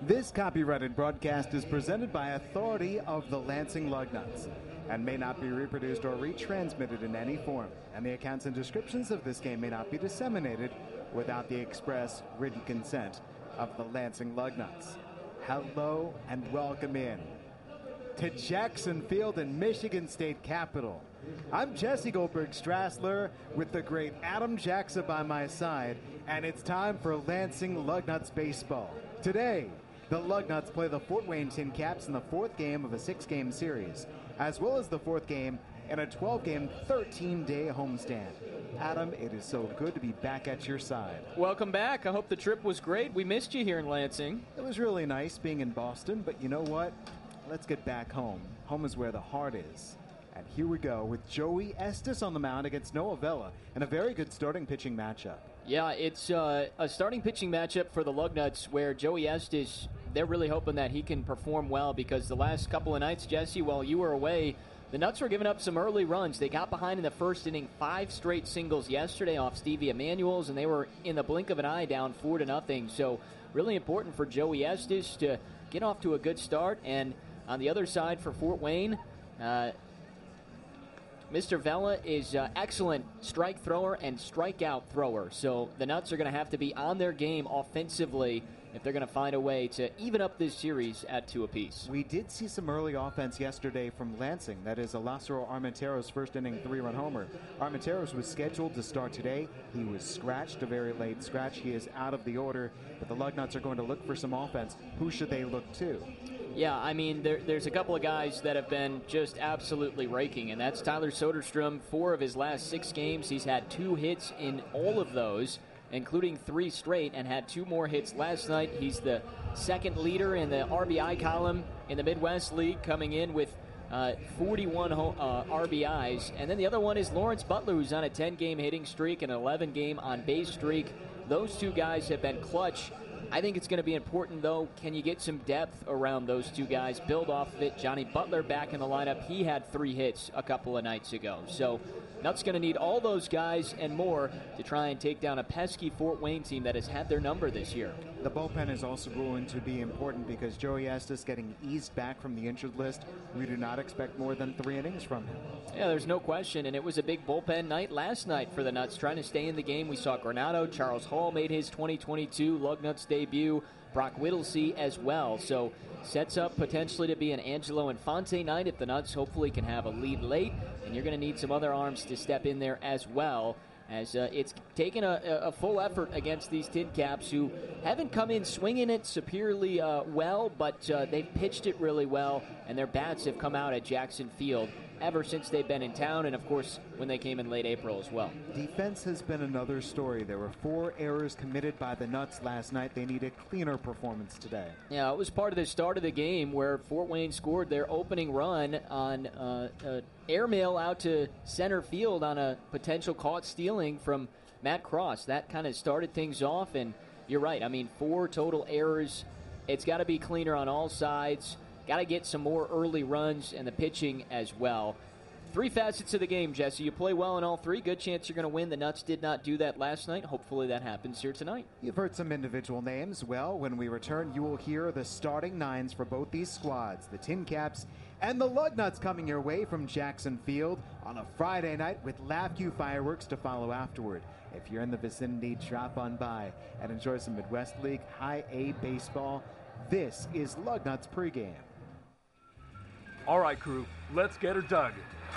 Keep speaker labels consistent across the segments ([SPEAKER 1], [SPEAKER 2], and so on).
[SPEAKER 1] This copyrighted broadcast is presented by authority of the Lansing Lugnuts and may not be reproduced or retransmitted in any form, and the accounts and descriptions of this game may not be disseminated without the express written consent of the Lansing Lugnuts. Hello and welcome in to Jackson Field in Michigan State Capitol. I'm Jesse Goldberg Strassler with the great Adam Jackson by my side, and it's time for Lansing Lugnuts baseball. Today, the Lugnuts play the Fort Wayne Tin Caps in the fourth game of a 6-game series, as well as the fourth game in a 12-game, 13-day homestand. Adam, it is so good to be back at your side.
[SPEAKER 2] Welcome back. I hope the trip was great. We missed you here in Lansing.
[SPEAKER 1] It was really nice being in Boston, but you know what? Let's get back home. Home is where the heart is. And here we go with Joey Estes on the mound against Noah Vela in a very good starting pitching matchup.
[SPEAKER 2] Yeah, it's a starting pitching matchup for the Lugnuts where Joey Estes, they're really hoping that he can perform well because the last couple of nights, Jesse, while you were away, the Nuts were giving up some early runs. They got behind in the first inning, 5 straight singles yesterday off Stevie Emanuels, and they were in the blink of an eye down 4-0. So really important for Joey Estes to get off to a good start. And on the other side for Fort Wayne, Mr. Vela is excellent strike thrower and strikeout thrower. So the Nuts are going to have to be on their game offensively if they're going to find a way to even up this series at 2 apiece.
[SPEAKER 1] We did see some early offense yesterday from Lansing. That is Alásaro Armenteros' first inning 3-run homer. Armenteros was scheduled to start today. He was scratched, a very late scratch. He is out of the order, but the Lugnuts are going to look for some offense. Who should they look to?
[SPEAKER 2] Yeah, I mean, there's a couple of guys that have been just absolutely raking, and that's Tyler Soderstrom. 4 of his last 6 games, he's had 2 hits in all of those, including 3 straight, and had 2 more hits last night. He's the second leader in the RBI column in the Midwest League, coming in with 41 RBIs. And then the other one is Lawrence Butler, who's on a 10-game hitting streak and an 11-game on-base streak. Those 2 guys have been clutch. I think it's going to be important, though. Can you get some depth around those 2 guys? Build off of it. Johnny Butler back in the lineup. He had 3 hits a couple of nights ago. So Nuts going to need all those guys and more to try and take down a pesky Fort Wayne team that has had their number this year.
[SPEAKER 1] The bullpen is also going to be important because Joey Estes getting eased back from the injured list. We do not expect more than 3 innings from him.
[SPEAKER 2] Yeah, there's no question, and it was a big bullpen night last night for the Nuts, trying to stay in the game. We saw Granado, Charles Hall made his 2022 Lugnuts debut, Brock Whittlesey as well. So sets up potentially to be an Angelo Infante night if the Nuts hopefully can have a lead late, and you're going to need some other arms to step in there as well, as it's taken a full effort against these Tin Caps who haven't come in swinging it superiorly well, but they've pitched it really well, and their bats have come out at Jackson Field ever since they've been in town, and of course when they came in late April as well.
[SPEAKER 1] Defense has been another story. There were 4 errors committed by the Nuts last night. They need a cleaner performance today.
[SPEAKER 2] Yeah, it was part of the start of the game where Fort Wayne scored their opening run on airmail out to center field on a potential caught stealing from Matt Cross. That kind of started things off, and you're right. I mean, 4 total errors. It's got to be cleaner on all sides. Got to get some more early runs and the pitching as well. 3 facets of the game, Jesse. You play well in all 3. Good chance you're going to win. The Nuts did not do that last night. Hopefully that happens here tonight.
[SPEAKER 1] You've heard some individual names. Well, when we return, you will hear the starting 9s for both these squads, the Tin Caps and the Lugnuts, coming your way from Jackson Field on a Friday night with LaFQ fireworks to follow afterward. If you're in the vicinity, drop on by and enjoy some Midwest League High A baseball. This is Lugnuts pregame.
[SPEAKER 3] All right, crew, let's get her dug.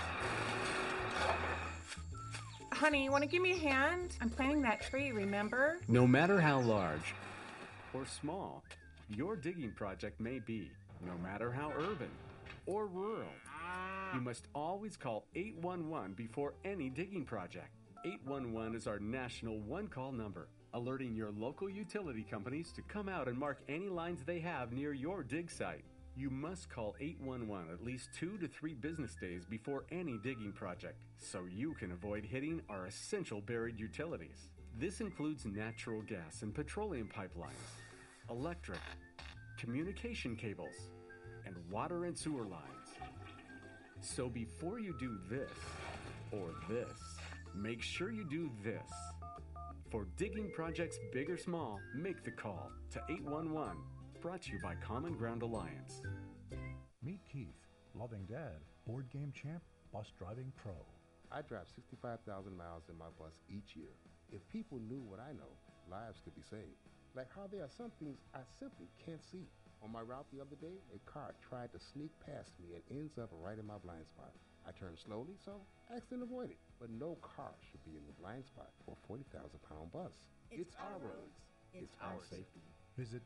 [SPEAKER 4] Honey, you want to give me a hand? I'm planting that tree, remember?
[SPEAKER 5] No matter how large or small your digging project may be, no matter how urban or rural, you must always call 811 before any digging project. 811 is our national one-call number, alerting your local utility companies to come out and mark any lines they have near your dig site. You must call 811 at least 2 to 3 business days before any digging project, so you can avoid hitting our essential buried utilities. This includes natural gas and petroleum pipelines, electric, communication cables, and water and sewer lines. So before you do this or this, make sure you do this. For digging projects big or small, make the call to 811 Brought to you by Common Ground Alliance.
[SPEAKER 6] Meet Keith, loving dad, board game champ, bus driving pro.
[SPEAKER 7] I drive 65,000 miles in my bus each year. If people knew what I know, lives could be saved. Like how there are some things I simply can't see. On my route the other day, a car tried to sneak past me and ends up right in my blind spot. I turned slowly, so I accidentally avoided. But no car should be in the blind spot for a 40,000-pound bus. It's our roads. It's our safety.
[SPEAKER 6] Visit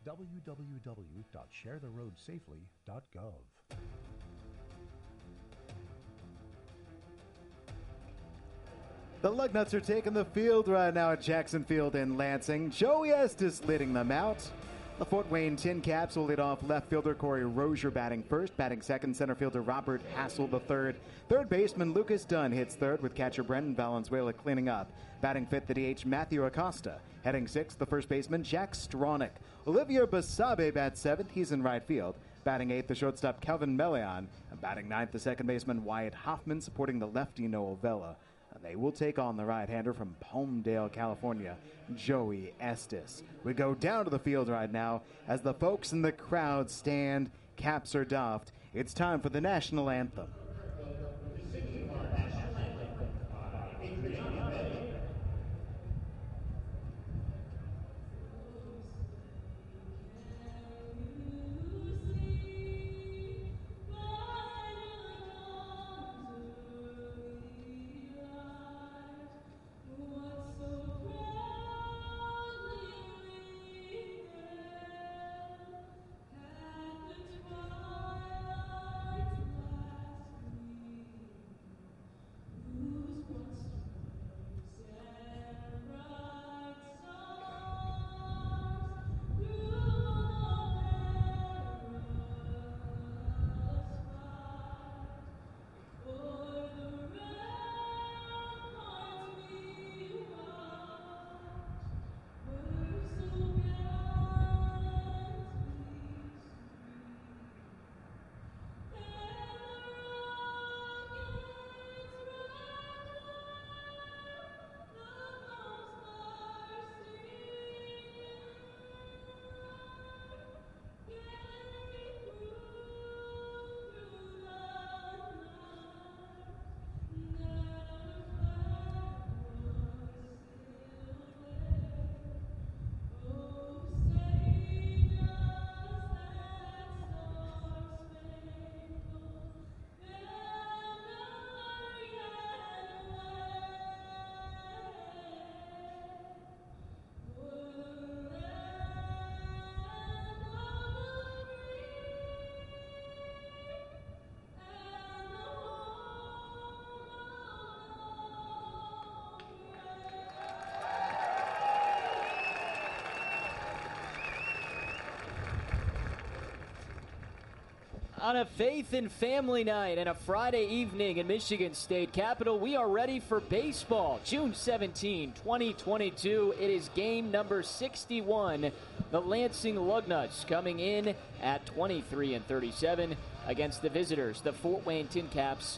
[SPEAKER 6] www.sharetheroadsafely.gov.
[SPEAKER 1] The Lugnuts are taking the field right now at Jackson Field in Lansing. Joey Estes leading them out. The Fort Wayne Tin Caps will lead off left fielder Corey Rozier batting first. Batting second, center fielder Robert Hassel the third. Third baseman Lucas Dunn hits third with catcher Brendan Valenzuela cleaning up. Batting fifth, the DH Matthew Acosta. Heading sixth, the first baseman Jack Stronach. Olivier Basabe bats seventh. He's in right field. Batting eighth, the shortstop Kelvin Melian. And batting ninth, the second baseman Wyatt Hoffman supporting the lefty Noel Vela. They will take on the right-hander from Palmdale, California, Joey Estes. We go down to the field right now as the folks in the crowd stand, caps are doffed. It's time for the national anthem.
[SPEAKER 2] On a Faith and Family Night and a Friday evening in Michigan State Capitol, we are ready for baseball. June 17, 2022. It is game number 61. The Lansing Lugnuts coming in at 23-37 against the visitors, the Fort Wayne Tin Caps,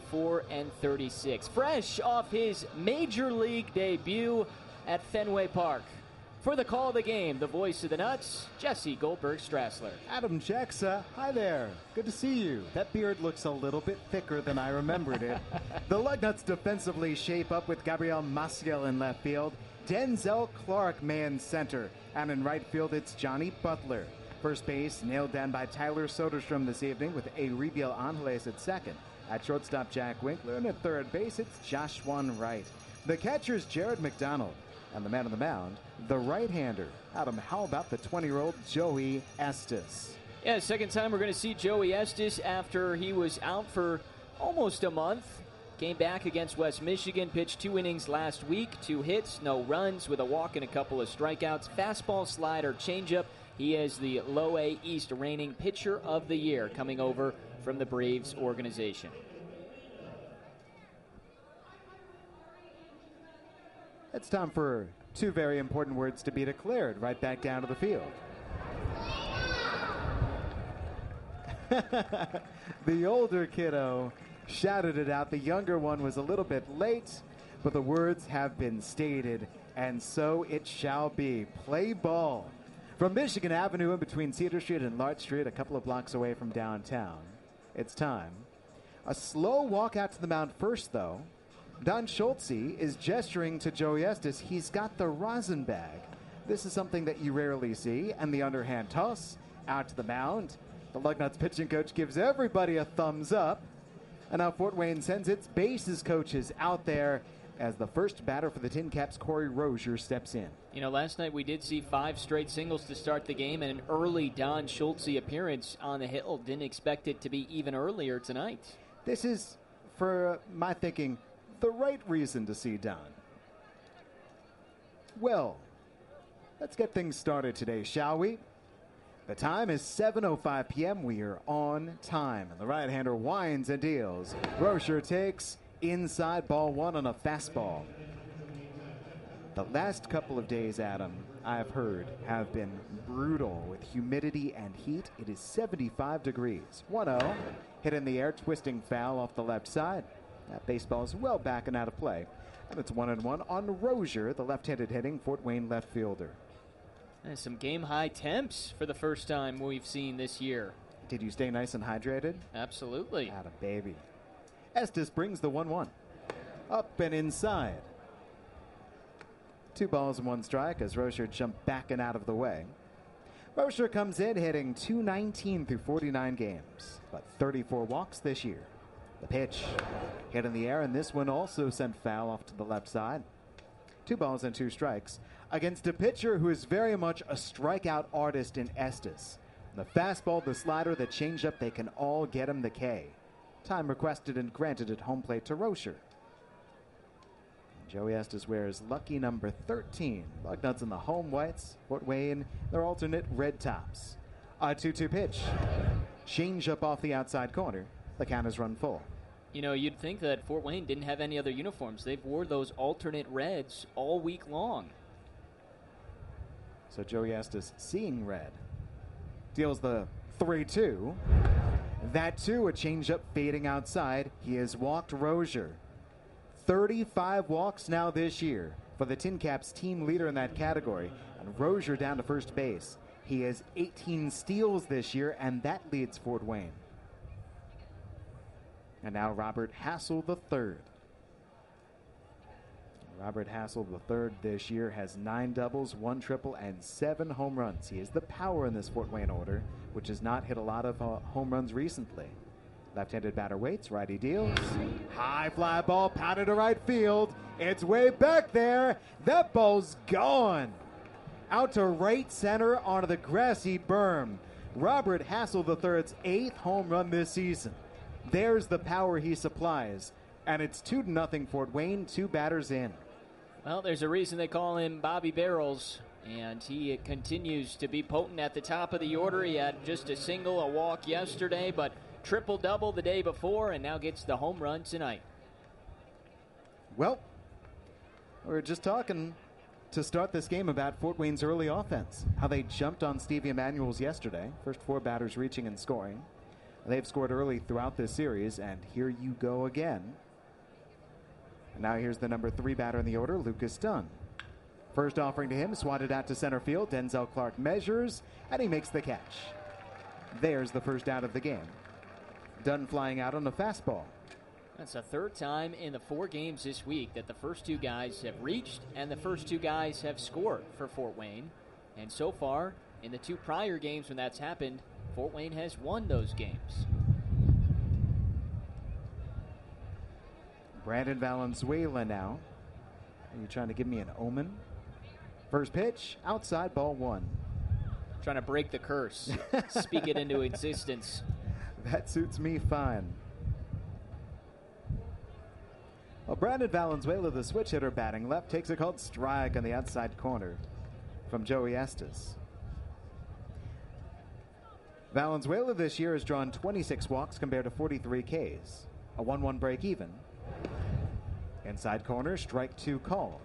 [SPEAKER 2] 24-36. Fresh off his Major League debut at Fenway Park. For the call of the game, the voice of the Nuts, Jesse Goldberg-Strassler.
[SPEAKER 1] Adam Jacksa, hi there. Good to see you. That beard looks a little bit thicker than I remembered it. The Lugnuts defensively shape up with Gabriel Maciel in left field, Denzel Clark man center, and in right field it's Johnny Butler. First base nailed down by Tyler Soderstrom this evening with Euribiel Angeles at second. At shortstop, Jack Winkler, and at third base it's Joshua Wright. The catcher's Jared McDonald. And the man on the mound, the right-hander. Adam, how about the 20-year-old Joey Estes?
[SPEAKER 2] Yeah, second time we're going to see Joey Estes after he was out for almost a month. Came back against West Michigan, pitched 2 innings last week, 2 hits, no runs, with a walk and a couple of strikeouts. Fastball, slider, changeup. He is the Low A East reigning pitcher of the year coming over from the Braves organization.
[SPEAKER 1] It's time for 2 very important words to be declared right back down to the field. The older kiddo shouted it out. The younger one was a little bit late, but the words have been stated, and so it shall be. Play ball. From Michigan Avenue in between Cedar Street and Larch Street, a couple of blocks away from downtown, it's time. A slow walk out to the mound first, though. Don Schultze is gesturing to Joey Estes. He's got the rosin bag. This is something that you rarely see, and the underhand toss out to the mound. The Lugnuts pitching coach gives everybody a thumbs up. And now Fort Wayne sends its bases coaches out there as the first batter for the Tin Caps, Corey Rozier, steps in.
[SPEAKER 2] You know, last night we did see 5 straight singles to start the game and an early Don Schultze appearance on the hill. Didn't expect it to be even earlier tonight.
[SPEAKER 1] This is, for my thinking, the right reason to see Don. Well, let's get things started today, shall we? The time is 7:05 p.m. We are on time. And the right-hander winds and deals. Rozier takes inside ball 1 on a fastball. The last couple of days, Adam, I've heard, have been brutal with humidity and heat. It is 75 degrees. 1-0. Hit in the air, twisting foul off the left side. That baseball is well back and out of play. And it's 1-1 on Rozier, the left-handed hitting Fort Wayne left fielder.
[SPEAKER 2] And some game-high temps for the first time we've seen this year.
[SPEAKER 1] Did you stay nice and hydrated?
[SPEAKER 2] Absolutely.
[SPEAKER 1] Atta baby. Estes brings the 1-1. Up and inside. 2 balls and 1 strike as Rozier jumped back and out of the way. Rozier comes in hitting .219 through 49 games, but 34 walks this year. The pitch hit in the air, and this one also sent foul off to the left side. 2 balls and 2 strikes against a pitcher who is very much a strikeout artist in Estes. The fastball, the slider, the changeup, they can all get him the K. Time requested and granted at home plate to Rozier. Joey Estes wears lucky number 13. Lugnuts in the home whites. Fort Wayne, their alternate red tops. A 2-2 pitch. Change up off the outside corner. The count is run full.
[SPEAKER 2] You know, you'd think that Fort Wayne didn't have any other uniforms. They've wore those alternate reds all week long.
[SPEAKER 1] So Joey Estes seeing red. Deals the 3-2. That too, a changeup fading outside. He has walked Rozier. 35 walks now this year for the Tin Caps, team leader in that category. And Rozier down to first base. He has 18 steals this year, and that leads Fort Wayne. And now Robert Hassel III. Robert Hassel III this year has 9 doubles, 1 triple, and 7 home runs. He is the power in this Fort Wayne order, which has not hit a lot of home runs recently. Left-handed batter waits, righty deals. High fly ball pounded to right field. It's way back there. That ball's gone. Out to right center onto the grassy berm. Robert Hassel III's 8th home run this season. There's the power he supplies. And it's 2-0 Fort Wayne, 2 batters in.
[SPEAKER 2] Well, there's a reason they call him Bobby Barrels, and he continues to be potent at the top of the order. He had just a single, a walk yesterday, but triple-double the day before, and now gets the home run tonight.
[SPEAKER 1] Well, we were just talking to start this game about Fort Wayne's early offense, how they jumped on Stevie Emanuels yesterday, first 4 batters reaching and scoring. They've scored early throughout this series, and here you go again. And now here's the number 3 batter in the order, Lucas Dunn. First offering to him, swatted out to center field. Denzel Clark measures, and he makes the catch. There's the first out of the game. Dunn flying out on a fastball.
[SPEAKER 2] That's the 3rd time in the 4 games this week that the first 2 guys have reached and the first 2 guys have scored for Fort Wayne. And so far, in the 2 prior games when that's happened, Fort Wayne has won those games.
[SPEAKER 1] Brandon Valenzuela now. Are you trying to give me an omen? First pitch, outside, ball 1.
[SPEAKER 2] Trying to break the curse. Speak it into existence.
[SPEAKER 1] That suits me fine. Well, Brandon Valenzuela, the switch hitter batting left, takes a called strike on the outside corner from Joey Estes. Valenzuela this year has drawn 26 walks compared to 43 Ks. A 1-1 break even. Inside corner, strike 2 called.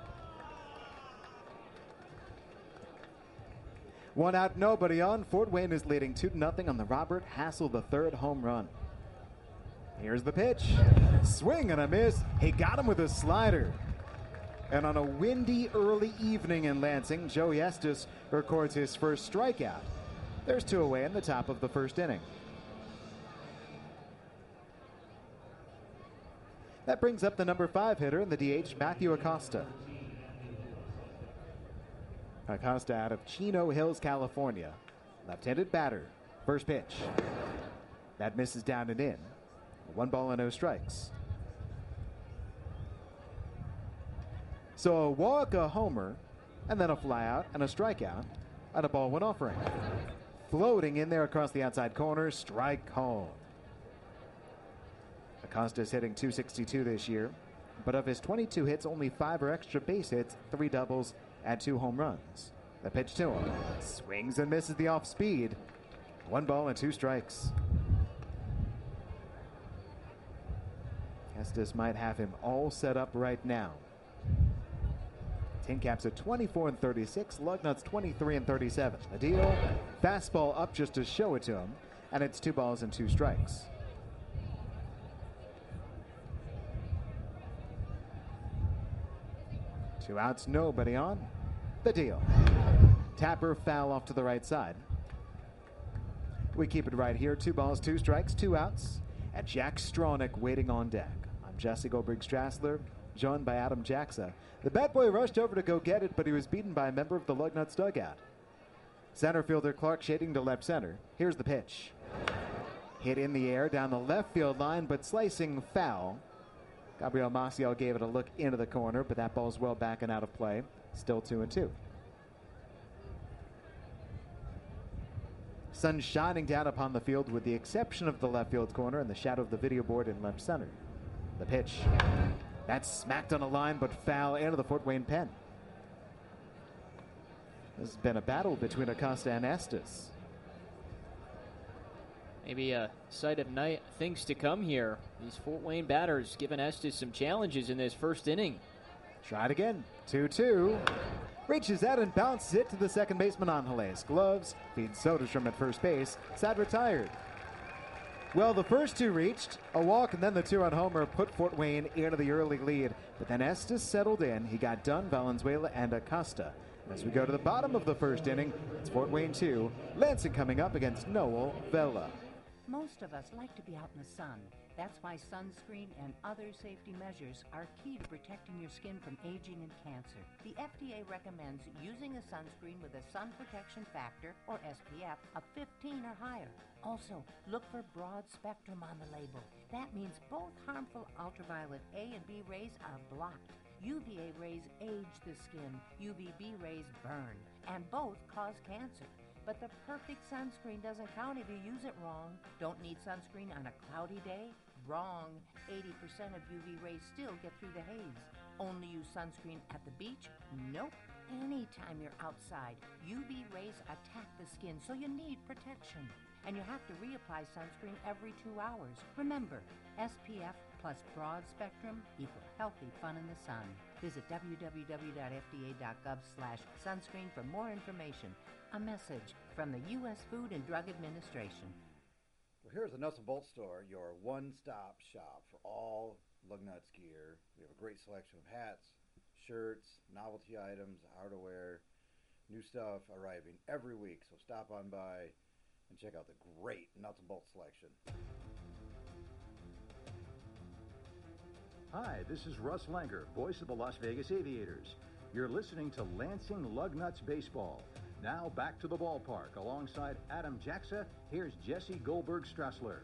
[SPEAKER 1] 1 out, nobody on. Fort Wayne is leading 2-0 on the Robert Hassel III home run. Here's the pitch. Swing and a miss. He got him with a slider. And on a windy early evening in Lansing, Joey Estes records his first strikeout. There's 2 away in the top of the first inning. That brings up the number 5 hitter in the DH, Matthew Acosta. Acosta out of Chino Hills, California. Left-handed batter. First pitch. That misses down and in. 1 ball and no strikes. So a walk, a homer, and then a flyout and a strikeout, and a ball 1 offering. Floating in there across the outside corner, strike called. Acosta's hitting .262 this year, but of his 22 hits, only 5 are extra base hits, 3 doubles, and 2 home runs. The pitch to him. Swings and misses the off speed. 1 ball and 2 strikes. Estes might have him all set up right now. Tin Caps at 24-36, Lugnuts 23-37. The deal, fastball up just to show it to him, and it's 2 balls and 2 strikes. Two outs, nobody on. The deal. Tapper foul off to the right side. We keep it right here. 2 balls, 2 strikes, 2 outs. And Jack Stronach waiting on deck. I'm Jesse Goldberg-Strassler, joined by Adam Jaxa. The bat boy rushed over to go get it, but he was beaten by a member of the Lugnuts dugout. Center fielder Clark shading to left center. Here's the pitch. Hit in the air down the left field line, but slicing foul. Gabriel Maciel gave it a look into the corner, but that ball's well back and out of play. Still 2-2. Sun shining down upon the field with the exception of the left field corner and the shadow of the video board in left center. The pitch. That's smacked on a line, but foul into the Fort Wayne pen. This has been a battle between Acosta and Estes.
[SPEAKER 2] Maybe a sight of things to come here. These Fort Wayne batters giving Estes some challenges in this first inning.
[SPEAKER 1] Try it again. 2-2. Reaches out and bounces it to the second baseman Angeles. Gloves. Feeds Soderstrom at first base. Sad retired. Well, the first 2 reached. A walk and then the 2-run homer put Fort Wayne into the early lead. But then Estes settled in. He got done, Valenzuela and Acosta. As we go to the bottom of the first inning, it's Fort Wayne 2. Lansing coming up against Noel Vela.
[SPEAKER 8] Most of us like to be out in the sun. That's why sunscreen and other safety measures are key to protecting your skin from aging and cancer. The FDA recommends using a sunscreen with a sun protection factor, or SPF, of 15 or higher. Also, look for broad spectrum on the label. That means both harmful ultraviolet A and B rays are blocked. UVA rays age the skin, UVB rays burn, and both cause cancer. But the perfect sunscreen doesn't count if you use it wrong. Don't need sunscreen on a cloudy day? Wrong. 80% of UV rays still get through the haze. Only use sunscreen at the beach? Nope. Anytime you're outside, UV rays attack the skin, so you need protection. And you have to reapply sunscreen every 2 hours. Remember, SPF plus broad spectrum equal healthy fun in the sun. Visit www.fda.gov/sunscreen for more information. A message from the U.S. Food and Drug Administration.
[SPEAKER 9] Well, here's the Nuts and Bolts store, your one-stop shop for all Lugnuts gear. We have a great selection of hats, shirts, novelty items, outerwear, new stuff arriving every week. So stop on by and check out the great Nuts and Bolts selection.
[SPEAKER 10] Hi, this is Russ Langer, voice of the Las Vegas Aviators. You're listening to Lansing Lugnuts Baseball. Now back to the ballpark. Alongside Adam Jaxa, here's Jesse Goldberg-Strassler.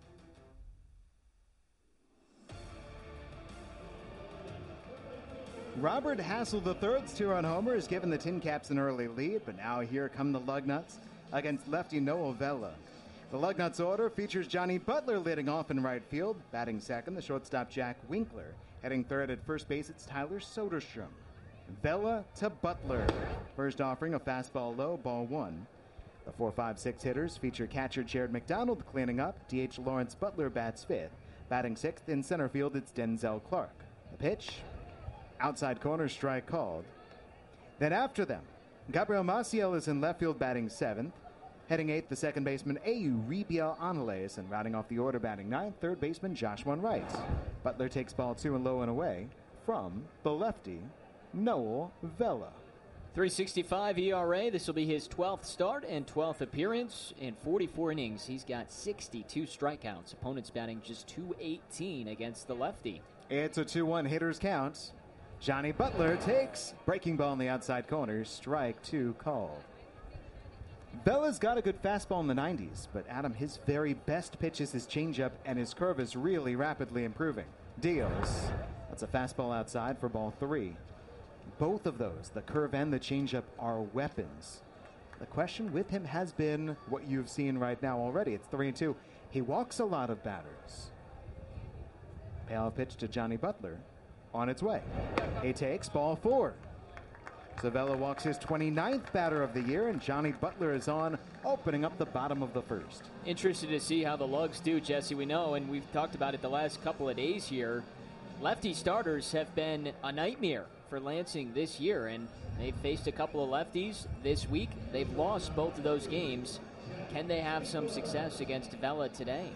[SPEAKER 1] Robert Hassel III's 2-run homer has given the Tin Caps an early lead, but now here come the Lugnuts against lefty Noel Vela. The Lugnuts order features Johnny Butler leading off in right field. Batting second, the shortstop Jack Winkler. Heading third at first base, it's Tyler Soderstrom. Vela to Butler. First offering, a fastball low, ball 1. The 4-5-6 hitters feature catcher Jared McDonald cleaning up. DH Lawrence Butler bats fifth. Batting sixth in center field, it's Denzel Clark. The pitch, outside corner, strike called. Then after them, Gabriel Maciel is in left field batting seventh. Heading eighth, the second baseman Euribiel Angeles, and rounding off the order batting ninth, third baseman Joshua Wright. Butler takes ball 2 and low and away from the lefty, Noel Vela.
[SPEAKER 2] 3.65 ERA. This will be his 12th start and 12th appearance. In 44 innings, he's got 62 strikeouts. Opponents batting just .218 against the lefty.
[SPEAKER 1] It's a 2-1 hitters count. Johnny Butler takes breaking ball in the outside corner. Strike 2 called. Vela's got a good fastball in the 90s, but Adam, his very best pitch is his changeup, and his curve is really rapidly improving. Deals. That's a fastball outside for ball 3. Both of those, the curve and the changeup, are weapons. The question with him has been what you've seen right now already. It's 3-2. He walks a lot of batters. Payoff pitch to Johnny Butler. On its way. He takes ball 4. Vela walks his 29th batter of the year, and Johnny Butler is on, opening up the bottom of the first.
[SPEAKER 2] Interested to see how the Lugs do, Jesse. We know, and we've talked about it the last couple of days here, lefty starters have been a nightmare for Lansing this year, and they've faced a couple of lefties this week. They've lost both of those games. Can they have some success against Vela today?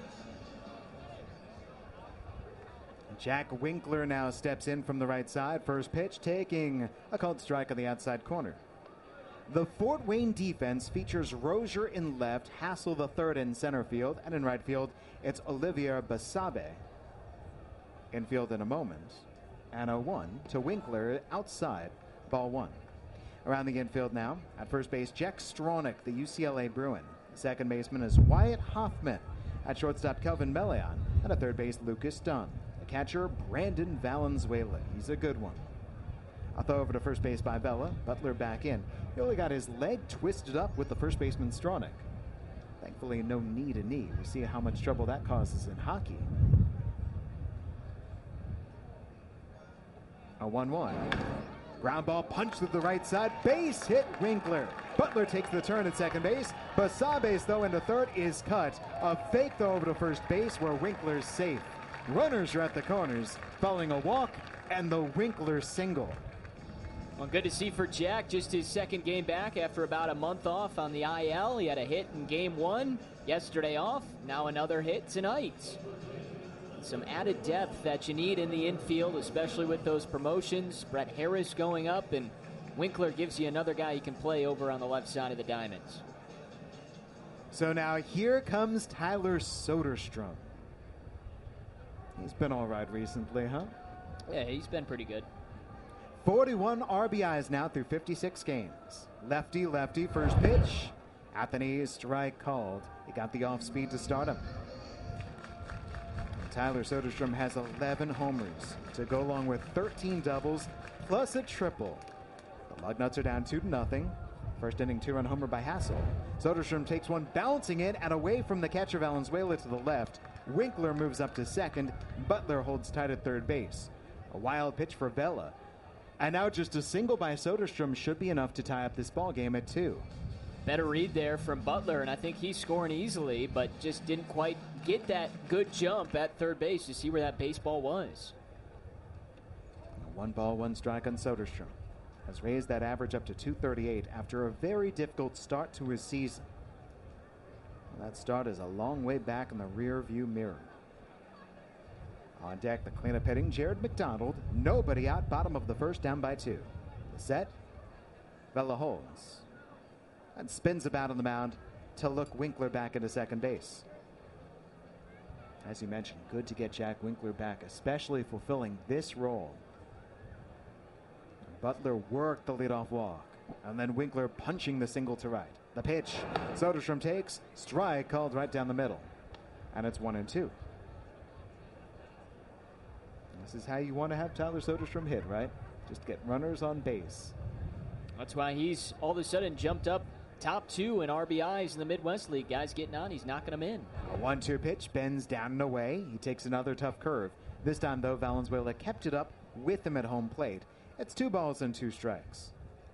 [SPEAKER 1] Jack Winkler now steps in from the right side. First pitch, taking a called strike on the outside corner. The Fort Wayne defense features Rozier in left, Hassel the third in center field, and in right field, it's Olivier Basabe. Infield in a moment. And a 1 to Winkler outside, ball 1. Around the infield now, at first base, Jack Stronach, the UCLA Bruin. The second baseman is Wyatt Hoffman. At shortstop, Kelvin Meleon. And at third base, Lucas Dunn. Catcher Brandon Valenzuela. He's a good one. A throw over to first base by Vela. Butler back in. He only got his leg twisted up with the first baseman Stronach. Thankfully, no knee to knee. We see how much trouble that causes in hockey. A 1-1. Ground ball punched to the right side. Base hit Winkler. Butler takes the turn at second base. Basabe's throw into third is cut. A fake throw over to first base where Winkler's safe. Runners are at the corners, following a walk and the Winkler single.
[SPEAKER 2] Well, good to see for Jack. Just his second game back after about a month off on the IL. He had a hit in game 1 yesterday off. Now another hit tonight. Some added depth that you need in the infield, especially with those promotions. Brett Harris going up, and Winkler gives you another guy you can play over on the left side of the diamonds.
[SPEAKER 1] So now here comes Tyler Soderstrom. He's been all right recently, huh?
[SPEAKER 2] Yeah, he's been pretty good.
[SPEAKER 1] 41 RBIs now through 56 games. Lefty, lefty, first pitch. At the knee, strike called. He got the off speed to start him. Tyler Soderstrom has 11 homers to go along with 13 doubles plus a triple. The Lugnuts are down 2-0. First inning 2-run homer by Hassel. Soderstrom takes one bouncing in and away from the catcher Valenzuela to the left. Winkler moves up to second. Butler holds tight at third base. A wild pitch for Vela. And now just a single by Soderstrom should be enough to tie up this ball game at 2.
[SPEAKER 2] Better read there from Butler, and I think he's scoring easily, but just didn't quite get that good jump at third base to see where that baseball was.
[SPEAKER 1] 1 ball, 1 strike on Soderstrom. Has raised that average up to 238 after a very difficult start to his season. That start is a long way back in the rear view mirror. On deck, the cleanup hitting, Jared McDonald. Nobody out, bottom of the first, down by 2. The set, Vela holds. And spins about on the mound to look Winkler back into second base. As you mentioned, good to get Jack Winkler back, especially fulfilling this role. Butler worked the leadoff walk, and then Winkler punching the single to right. The pitch, Soderstrom takes, strike called right down the middle. And it's 1-2. This is how you want to have Tyler Soderstrom hit, right? Just get runners on base.
[SPEAKER 2] That's why he's all of a sudden jumped up top 2 in RBIs in the Midwest League. Guys getting on, he's knocking them in.
[SPEAKER 1] A 1-2 pitch, bends down and away. He takes another tough curve. This time, though, Valenzuela kept it up with him at home plate. It's 2 balls and 2 strikes.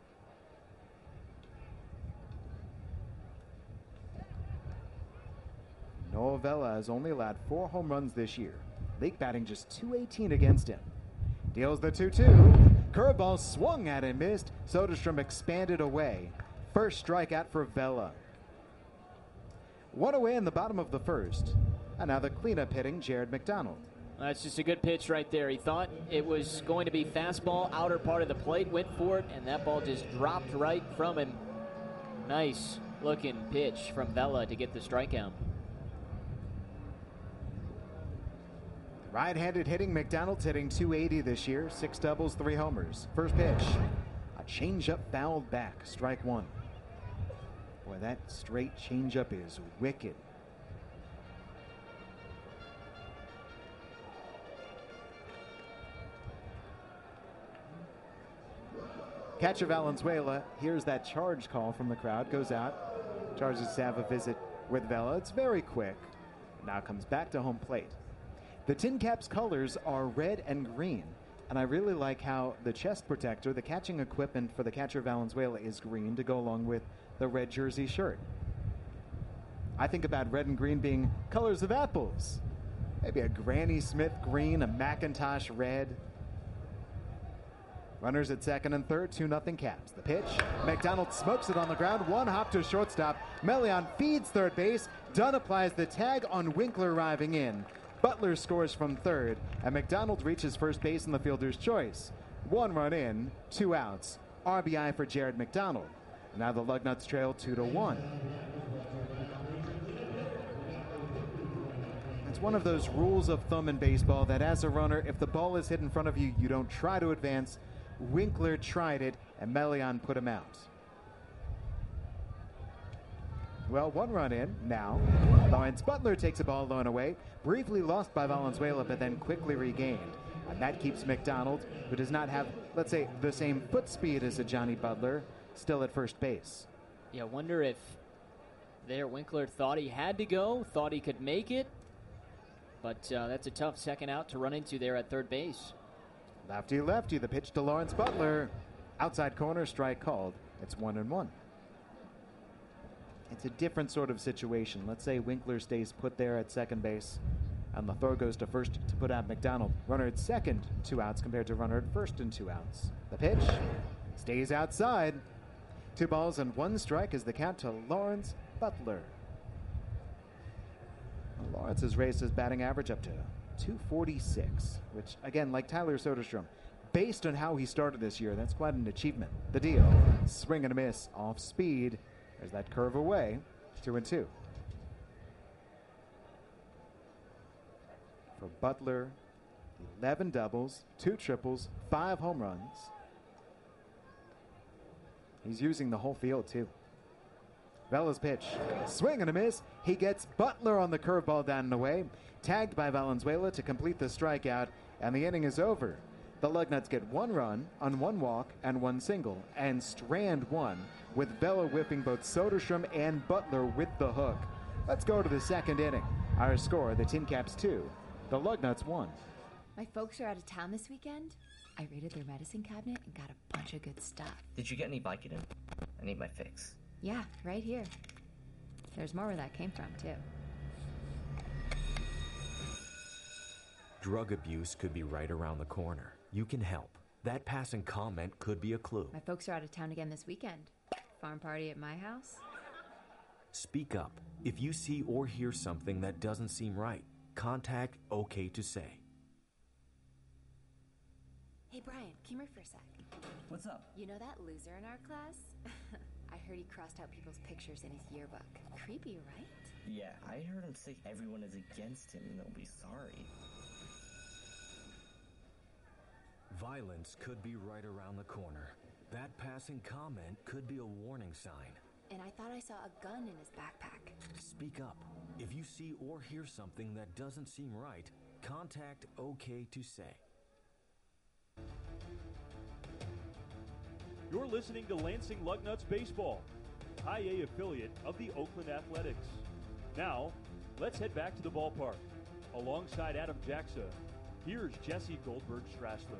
[SPEAKER 1] Noel Vela has only allowed 4 home runs this year. League batting just .218 against him. Deals the 2-2. Curveball swung at and missed. Soderstrom expanded away. First strikeout for Vela. 1 away in the bottom of the first. And now the cleanup hitting, Jared McDonald.
[SPEAKER 2] That's just a good pitch right there. He thought it was going to be fastball, outer part of the plate, went for it, and that ball just dropped right from him. Nice looking pitch from Vela to get the strikeout.
[SPEAKER 1] Right-handed hitting, McDonald's hitting .280 this year, 6 doubles, 3 homers. First pitch, a changeup fouled back, strike one. Boy, that straight changeup is wicked. Catcher Valenzuela hears that charge call from the crowd, goes out, charges to have a visit with Vela. It's very quick. Now comes back to home plate. The Tin Caps colors are red and green, and I really like how the chest protector, the catching equipment for the catcher Valenzuela, is green to go along with the red jersey shirt. I think about red and green being colors of apples. Maybe a Granny Smith green, a Macintosh red. Runners at second and third, 2-0 Caps. The pitch, McDonald smokes it on the ground, one hop to shortstop. Melian feeds third base. Dunn applies the tag on Winkler arriving in. Butler scores from third, and McDonald reaches first base in the fielder's choice. 1 run in, 2 outs. RBI for Jared McDonald. Now the Lugnuts trail 2-1. It's one of those rules of thumb in baseball that as a runner, if the ball is hit in front of you, you don't try to advance. Winkler tried it, and Melian put him out. Well, 1 run in now. Lawrence Butler takes a ball low and away, briefly lost by Valenzuela, but then quickly regained. And that keeps McDonald, who does not have, let's say, the same foot speed as a Johnny Butler, still at first base.
[SPEAKER 2] Yeah, wonder if there Winkler thought he had to go, thought he could make it. But that's a tough second out to run into there at third base.
[SPEAKER 1] Lefty, lefty, the pitch to Lawrence Butler. Outside corner, strike called. It's 1-1. It's a different sort of situation. Let's say Winkler stays put there at second base, and the throw goes to first to put out McDonald. Runner at second, 2 outs compared to runner at first and 2 outs. The pitch stays outside. 2 balls and 1 strike is the count to Lawrence Butler. Lawrence has raised his batting average up to .246, which, again, like Tyler Soderstrom, based on how he started this year, that's quite an achievement. The deal, swing and a miss, off speed. There's that curve away, 2-2. For Butler, 11 doubles, 2 triples, 5 home runs. He's using the whole field, too. Vela's pitch, swing and a miss. He gets Butler on the curveball down and away, tagged by Valenzuela to complete the strikeout, and the inning is over. The Lugnuts get 1 run on 1 walk and 1 single, and strand 1, with Vela whipping both Soderstrom and Butler with the hook. Let's go to the second inning. Our score, the Tin Caps 2, the Lugnuts 1.
[SPEAKER 11] My folks are out of town this weekend. I raided their medicine cabinet and got a bunch of good stuff.
[SPEAKER 12] Did you get any Vicodin? I need my fix.
[SPEAKER 11] Yeah, right here. There's more where that came from, too.
[SPEAKER 13] Drug abuse could be right around the corner. You can help. That passing comment could be a clue.
[SPEAKER 11] My folks are out of town again this weekend. Farm party at my house?
[SPEAKER 13] Speak up. If you see or hear something that doesn't seem right, contact OK to Say.
[SPEAKER 11] Hey, Brian, come here for a sec.
[SPEAKER 12] What's up?
[SPEAKER 11] You know that loser in our class? I heard he crossed out people's pictures in his yearbook. Creepy, right?
[SPEAKER 12] Yeah, I heard him say everyone is against him and they'll be sorry.
[SPEAKER 13] Violence could be right around the corner. That passing comment could be a warning sign.
[SPEAKER 11] And I thought I saw a gun in his backpack.
[SPEAKER 13] Speak up. If you see or hear something that doesn't seem right, contact OK to Say.
[SPEAKER 14] You're listening to Lansing Lugnuts Baseball, High A affiliate of the Oakland Athletics. Now, let's head back to the ballpark. Alongside Adam Jacksa, here's Jesse Goldberg-Strassler.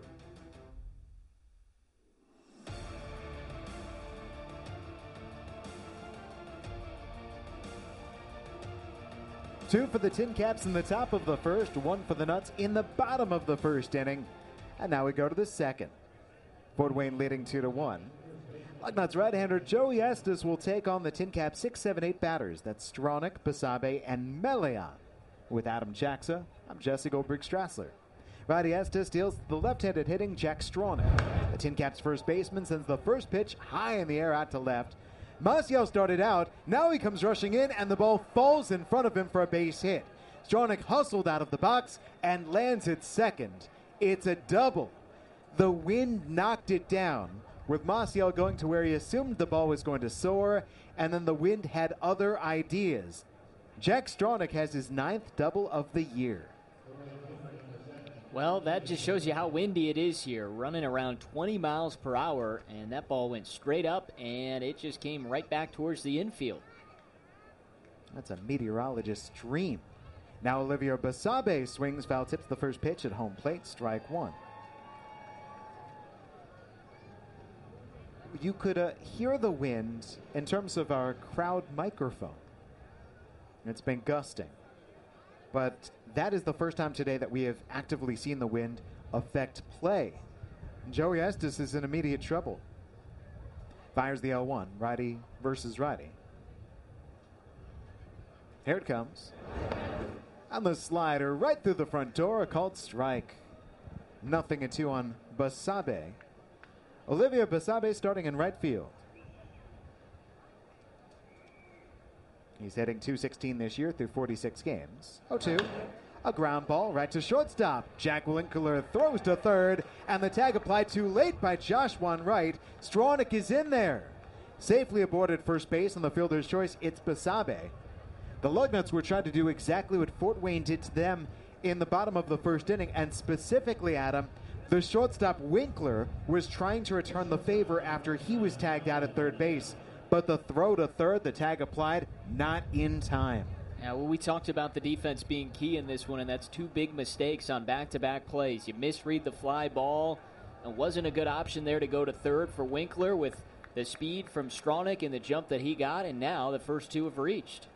[SPEAKER 1] Two for the Tin Caps in the top of the first, 1 for the Nuts in the bottom of the first inning. And now we go to the second. Fort Wayne leading 2-1. Lugnuts right-hander Joey Estes will take on the Tin Caps 6, 7, 8 batters. That's Stronach, Basabe, and Melian. With Adam Jacksa, I'm Jesse Goldberg Strassler. Roddy Estes deals the left-handed hitting Jack Stronach. The Tin Caps first baseman sends the first pitch high in the air out to left. Maciel started out. Now he comes rushing in, and the ball falls in front of him for a base hit. Stronach hustled out of the box and lands it second. It's a double. The wind knocked it down, with Maciel going to where he assumed the ball was going to soar, and then the wind had other ideas. Jack Stronach has his 9th double of the year.
[SPEAKER 2] Well, that just shows you how windy it is here. Running around 20 miles per hour, and that ball went straight up, and it just came right back towards the infield.
[SPEAKER 1] That's a meteorologist's dream. Now Olivier Basabe swings, foul tips the first pitch at home plate, strike one. You could hear the wind in terms of our crowd microphone. It's been gusting. But that is the first time today that we have actively seen the wind affect play. Joey Estes is in immediate trouble. Fires the 0-1, righty versus righty. Here it comes. On the slider, right through the front door, a called strike. 0-2 on Basabe. Olivier Basabe starting in right field. He's hitting .216 this year through 46 games. 0-2. A ground ball right to shortstop. Jack Winkler throws to third, and the tag applied too late by Josh Wright. Stronach is in there. Safely aborted first base on the fielder's choice. It's Basabe. The Lugnuts were trying to do exactly what Fort Wayne did to them in the bottom of the first inning, and specifically, Adam, the shortstop Winkler was trying to return the favor after he was tagged out at third base. But the throw to third, the tag applied, not in time.
[SPEAKER 2] Yeah, well, we talked about the defense being key in this one, and that's two big mistakes on back-to-back plays. You misread the fly ball. It wasn't a good option there to go to third for Winkler with the speed from Stronach and the jump that he got, and now the first two have reached.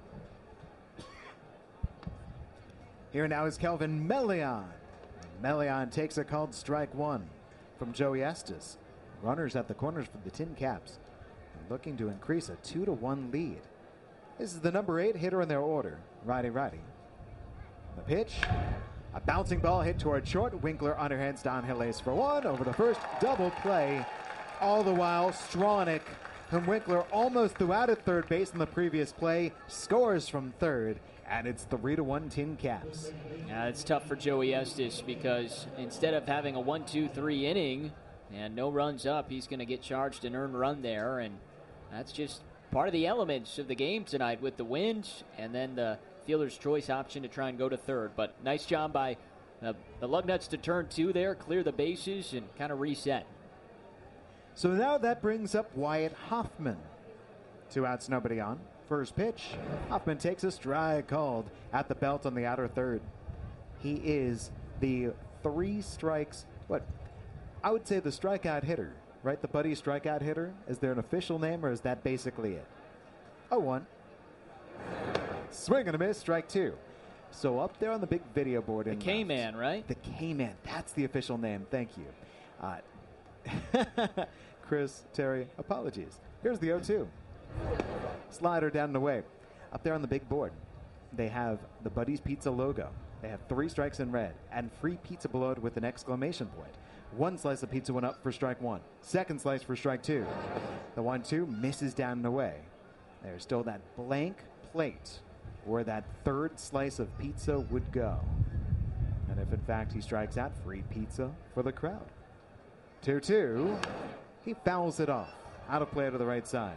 [SPEAKER 1] Here now is Kelvin Melian. Melian takes a called strike one from Joey Estes. Runners at the corners for the Tin Caps, looking to increase a 2-1 lead. This is the number 8 hitter in their order, righty-righty. The pitch, a bouncing ball hit toward short. Winkler underhands Don Hilles for one over the first. Double play. All the while, Stronach, whom Winkler almost threw out at third base in the previous play, scores from third, and it's 3-1 Tin Caps.
[SPEAKER 2] Yeah, it's tough for Joey Estes because instead of having a 1-2-3 inning and no runs up, he's going to get charged an earned run there, and that's just part of the elements of the game tonight with the wind and then the fielder's choice option to try and go to third. But nice job by the Lugnuts to turn two there, clear the bases, and kind of reset.
[SPEAKER 1] So now that brings up Wyatt Hoffman. 2 outs, nobody on. First pitch, Hoffman takes a strike called at the belt on the outer third. He is the 3 strikes, I would say the strikeout hitter. Right, the Buddy strikeout hitter? Is there an official name, or is that basically it? 0-1. Swing and a miss, strike 2. So up there on the big video board.
[SPEAKER 2] The K-Man, right?
[SPEAKER 1] The K-Man, that's the official name. Thank you. Chris, Terry, apologies. Here's the 0-2. Slider down and away. Up there on the big board, they have the Buddy's Pizza logo. They have 3 strikes in red and free pizza below it with an exclamation point. 1 slice of pizza went up for strike 1. Second slice for strike 2. The 1-2 misses down and away. There's still that blank plate where that third slice of pizza would go. And if in fact he strikes out, free pizza for the crowd. 2-2. He fouls it off. Out of play to the right side.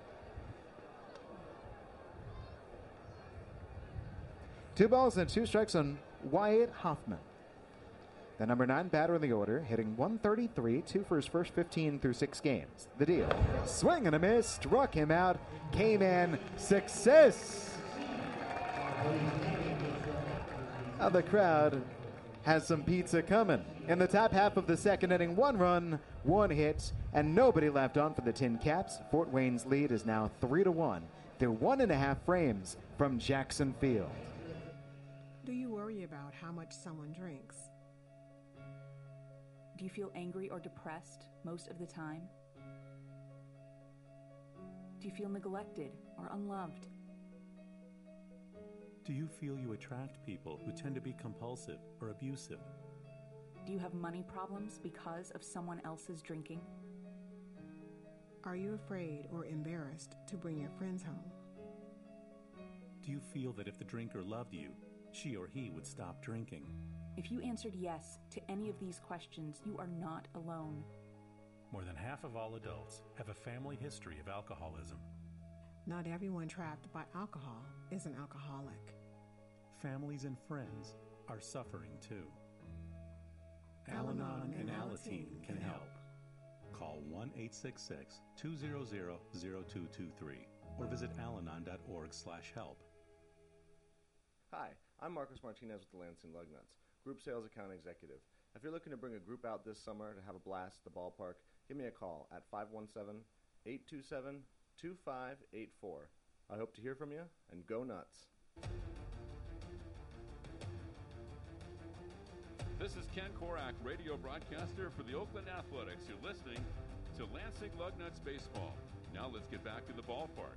[SPEAKER 1] Two balls and 2 strikes on Wyatt Hoffman. The number 9 batter in the order, hitting .133, 2 for his first 15 through 6 games. The deal. Swing and a miss, struck him out. K-Man success. Now the crowd has some pizza coming. In the top half of the second inning, 1 run, 1 hit, and nobody left on for the Tin Caps. Fort Wayne's lead is now 3-1 through 1.5 frames from Jackson Field.
[SPEAKER 15] Do you worry about how much someone drinks?
[SPEAKER 16] Do you feel angry or depressed most of the time? Do you feel neglected or unloved?
[SPEAKER 5] Do you feel you attract people who tend to be compulsive or abusive?
[SPEAKER 16] Do you have money problems because of someone else's drinking?
[SPEAKER 15] Are you afraid or embarrassed to bring your friends home?
[SPEAKER 5] Do you feel that if the drinker loved you, she or he would stop drinking?
[SPEAKER 16] If you answered yes to any of these questions, you are not alone.
[SPEAKER 6] More than half of all adults have a family history of alcoholism.
[SPEAKER 15] Not everyone trapped by alcohol is an alcoholic.
[SPEAKER 5] Families and friends are suffering too. Al-Anon and Alateen can help. Call 1-866-200-0223 or visit alanon.org/help.
[SPEAKER 17] Hi, I'm Marcus Martinez with the Lansing Lugnuts, Group Sales Account Executive. If you're looking to bring a group out this summer to have a blast at the ballpark, give me a call at 517-827-2584. I hope to hear from you, and go nuts.
[SPEAKER 18] This is Ken Korak, radio broadcaster for the Oakland Athletics. You're listening to Lansing Lugnuts Baseball. Now let's get back to the ballpark.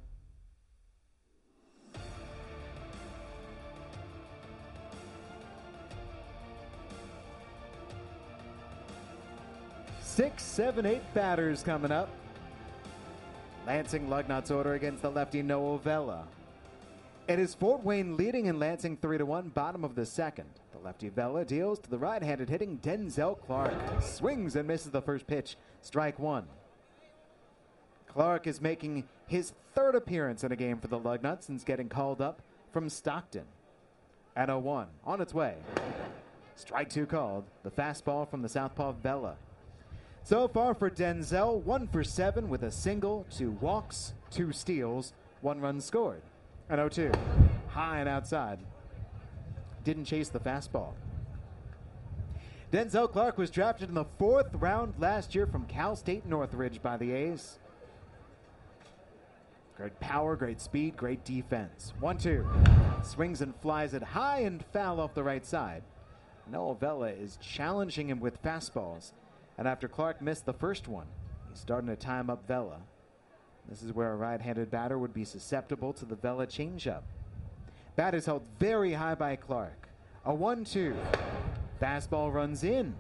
[SPEAKER 1] Six, seven, 8 batters coming up. Lansing Lugnuts order against the lefty Noah Vela. It is Fort Wayne leading in Lansing 3-1, bottom of the second. The lefty Vela deals to the right-handed hitting Denzel Clark. Swings and misses the first pitch. Strike one. Clark is making his third appearance in a game for the Lugnuts since getting called up from Stockton. At 0-1, on its way. Strike two called. The fastball from the southpaw Vela. So far for Denzel, 1 for 7 with a single, 2 walks, 2 steals, 1 run scored. An 0-2, high and outside. Didn't chase the fastball. Denzel Clark was drafted in the 4th round last year from Cal State Northridge by the A's. Great power, great speed, great defense. 1-2, swings and flies it high and foul off the right side. Noah Vela is challenging him with fastballs. And after Clark missed the first one, he's starting to time up Vela. This is where a right-handed batter would be susceptible to the Vela changeup. Bat is held very high by Clark. A 1-2. Fastball runs in.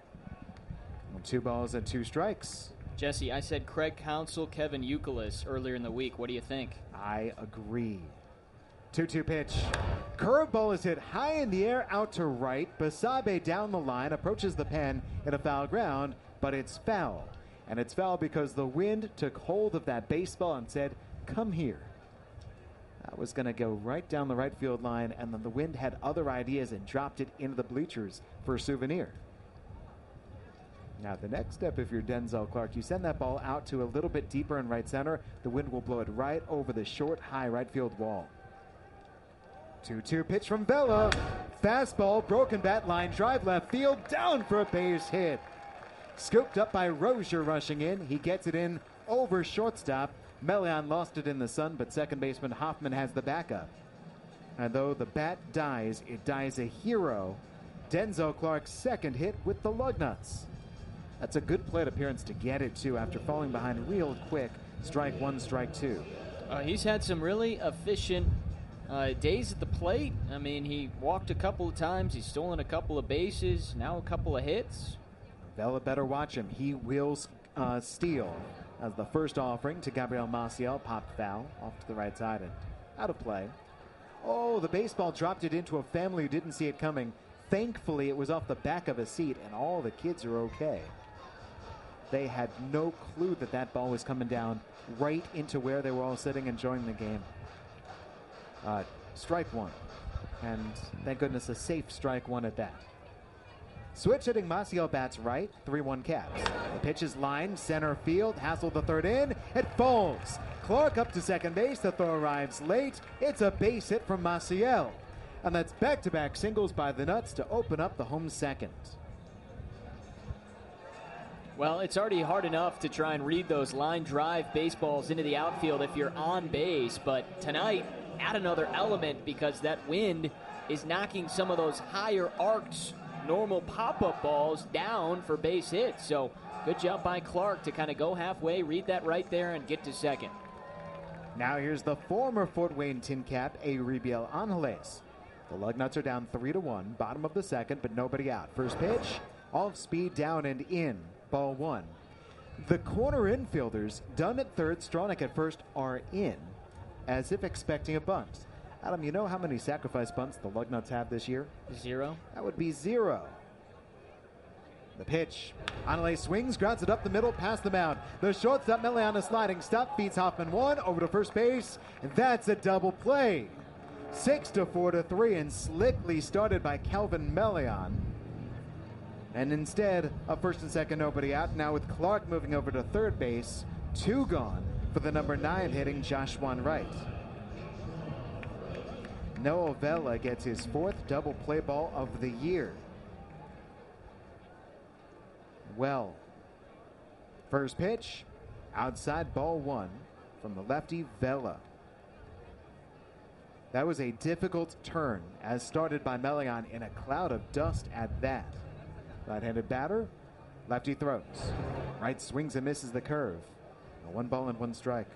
[SPEAKER 1] 2 balls and 2 strikes.
[SPEAKER 2] Jesse, I said Craig Counsell, Kevin Youkilis earlier in the week. What do you think?
[SPEAKER 1] I agree. 2-2 pitch. Curveball is hit high in the air out to right. Basabe down the line, approaches the pen in a foul ground, but it's foul. And it's foul because the wind took hold of that baseball and said, come here. That was going to go right down the right field line, and then the wind had other ideas and dropped it into the bleachers for a souvenir. Now, the next step, if you're Denzel Clark, you send that ball out to a little bit deeper in right center. The wind will blow it right over the short, high right field wall. 2-2 pitch from Vela. Fastball, broken bat line, drive left field, down for a base hit. Scooped up by Rozier rushing in. He gets it in over shortstop. Melian lost it in the sun, but second baseman Hoffman has the backup. And though the bat dies, it dies a hero. Denzel Clark's second hit with the Lugnuts. That's a good plate appearance to get it to after falling behind real quick. Strike one, strike two.
[SPEAKER 2] He's had some really efficient days at the plate. I mean, he walked a couple of times. He's stolen a couple of bases. Now a couple of hits.
[SPEAKER 1] Vela better watch him. He will steal as the first offering to Gabriel Maciel. Popped foul off to the right side and out of play. Oh, the baseball dropped it into a family who didn't see it coming. Thankfully, it was off the back of a seat, and all the kids are okay. They had no clue that that ball was coming down right into where they were all sitting enjoying the game. Strike one. And thank goodness a safe strike one at that. Switch hitting Maciel bats right, 3-1 Caps. The pitch is lined, center field, Hassel the third in, it falls. Clark up to second base, the throw arrives late. It's a base hit from Maciel. And that's back-to-back singles by the Nuts to open up the home second.
[SPEAKER 2] Well, it's already hard enough to try and read those line drive baseballs into the outfield if you're on base, but tonight, add another element because that wind is knocking some of those higher arcs, normal pop-up balls down for base hits. So good job by Clark to kind of go halfway, read that right there, and get to second.
[SPEAKER 1] Now here's the former Fort Wayne Tin Cap, Euribiel Angeles. The Lugnuts are down 3-1, bottom of the second, but nobody out. First pitch, off speed, down and in, ball one. The corner infielders, Dunn at third, Stronach at first, are in, as if expecting a bunt. Adam, you know how many sacrifice bunts the Lugnuts have this year?
[SPEAKER 2] 0.
[SPEAKER 1] That would be 0. The pitch. Angeles swings, grounds it up the middle, past the mound. The shortstop, Melian, a sliding stop, feeds Hoffman one, over to first base, and that's a double play. 6-4-3, and slickly started by Calvin Melian. And instead of first and second, nobody out. Now with Clark moving over to third base, 2 gone for the number 9 hitting Joshua Wright. Noah Vela gets his 4th double play ball of the year. Well, first pitch, outside, ball 1 from the lefty Vela. That was a difficult turn, as started by Melian in a cloud of dust at that. Right-handed batter, lefty throws. Wright swings and misses the curve. 1 ball and 1 strike.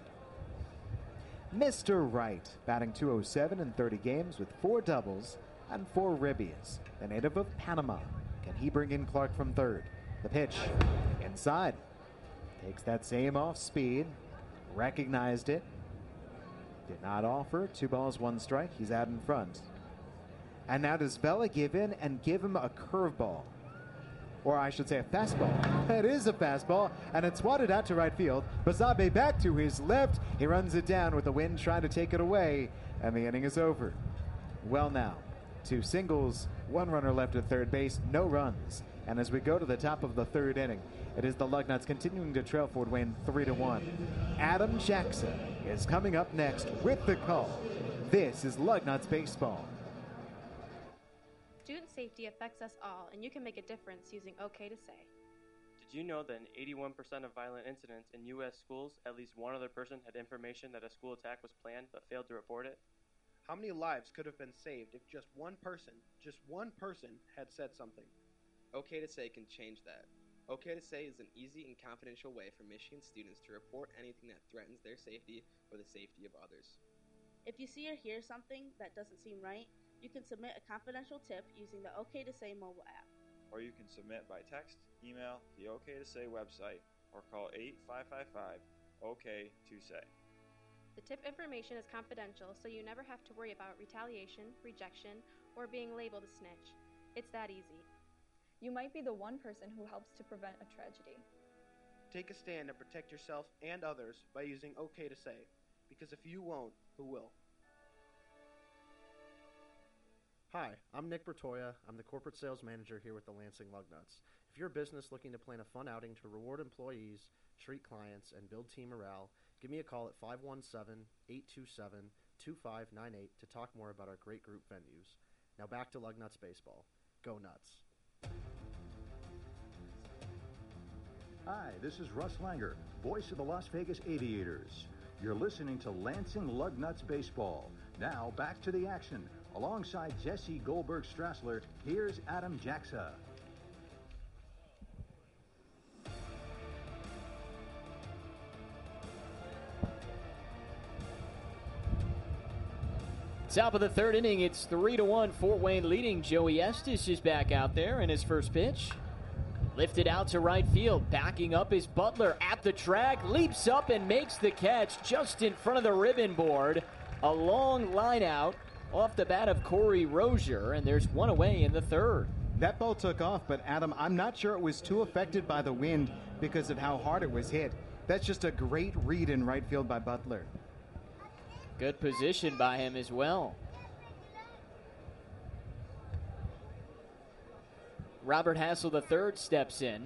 [SPEAKER 1] Mr. Wright, batting .207 in 30 games with 4 doubles and 4 ribbies. The native of Panama. Can he bring in Clark from third? The pitch, inside. Takes that same off speed. Recognized it. Did not offer. 2 balls, 1 strike. He's out in front. And now does Vela give in and give him a curveball? Or I should say a fastball. It is a fastball, and it's swatted out to right field. Basabe back to his left. He runs it down with the wind trying to take it away, and the inning is over. Well now, 2 singles, 1 runner left at third base, no runs. And as we go to the top of the 3rd inning, it is the Lugnuts continuing to trail Fort Wayne 3-1. Adam Jackson is coming up next with the call. This is Lugnuts Baseball.
[SPEAKER 19] Student safety affects us all, and you can make a difference using OK to Say.
[SPEAKER 20] Did you know that in 81% of violent incidents in U.S. schools, at least one other person had information that a school attack was planned but failed to report it?
[SPEAKER 21] How many lives could have been saved if just one person, had said something?
[SPEAKER 22] OK to Say can change that. OK to Say is an easy and confidential way for Michigan students to report anything that threatens their safety or the safety of others.
[SPEAKER 23] If you see or hear something that doesn't seem right, you can submit a confidential tip using the OK to Say mobile app.
[SPEAKER 24] Or you can submit by text, email, the OK to Say website, or call 8555-OK-to-SAY.
[SPEAKER 19] The tip information is confidential, so you never have to worry about retaliation, rejection, or being labeled a snitch. It's that easy.
[SPEAKER 25] You might be the one person who helps to prevent a tragedy.
[SPEAKER 21] Take a stand and protect yourself and others by using OK to Say, because if you won't, who will?
[SPEAKER 26] Hi, I'm Nick Bertoya. I'm the corporate sales manager here with the Lansing Lugnuts. If you're a business looking to plan a fun outing to reward employees, treat clients, and build team morale, give me a call at 517-827-2598 to talk more about our great group venues. Now back to Lugnuts Baseball. Go Nuts.
[SPEAKER 10] Hi, this is Russ Langer, voice of the Las Vegas Aviators. You're listening to Lansing Lugnuts Baseball. Now back to the action. Alongside Jesse Goldberg-Strassler, here's Adam Jacksa.
[SPEAKER 2] Top of the 3rd inning, it's 3-1, Fort Wayne leading. Joey Estes is back out there in his first pitch. Lifted out to right field, backing up is Butler at the track, leaps up and makes the catch just in front of the ribbon board. A long line out off the bat of Corey Rozier, and there's 1 away in the 3rd.
[SPEAKER 1] That ball took off, but Adam, I'm not sure it was too affected by the wind because of how hard it was hit. That's just a great read in right field by Butler.
[SPEAKER 2] Good position by him as well. Robert Hassel III steps in.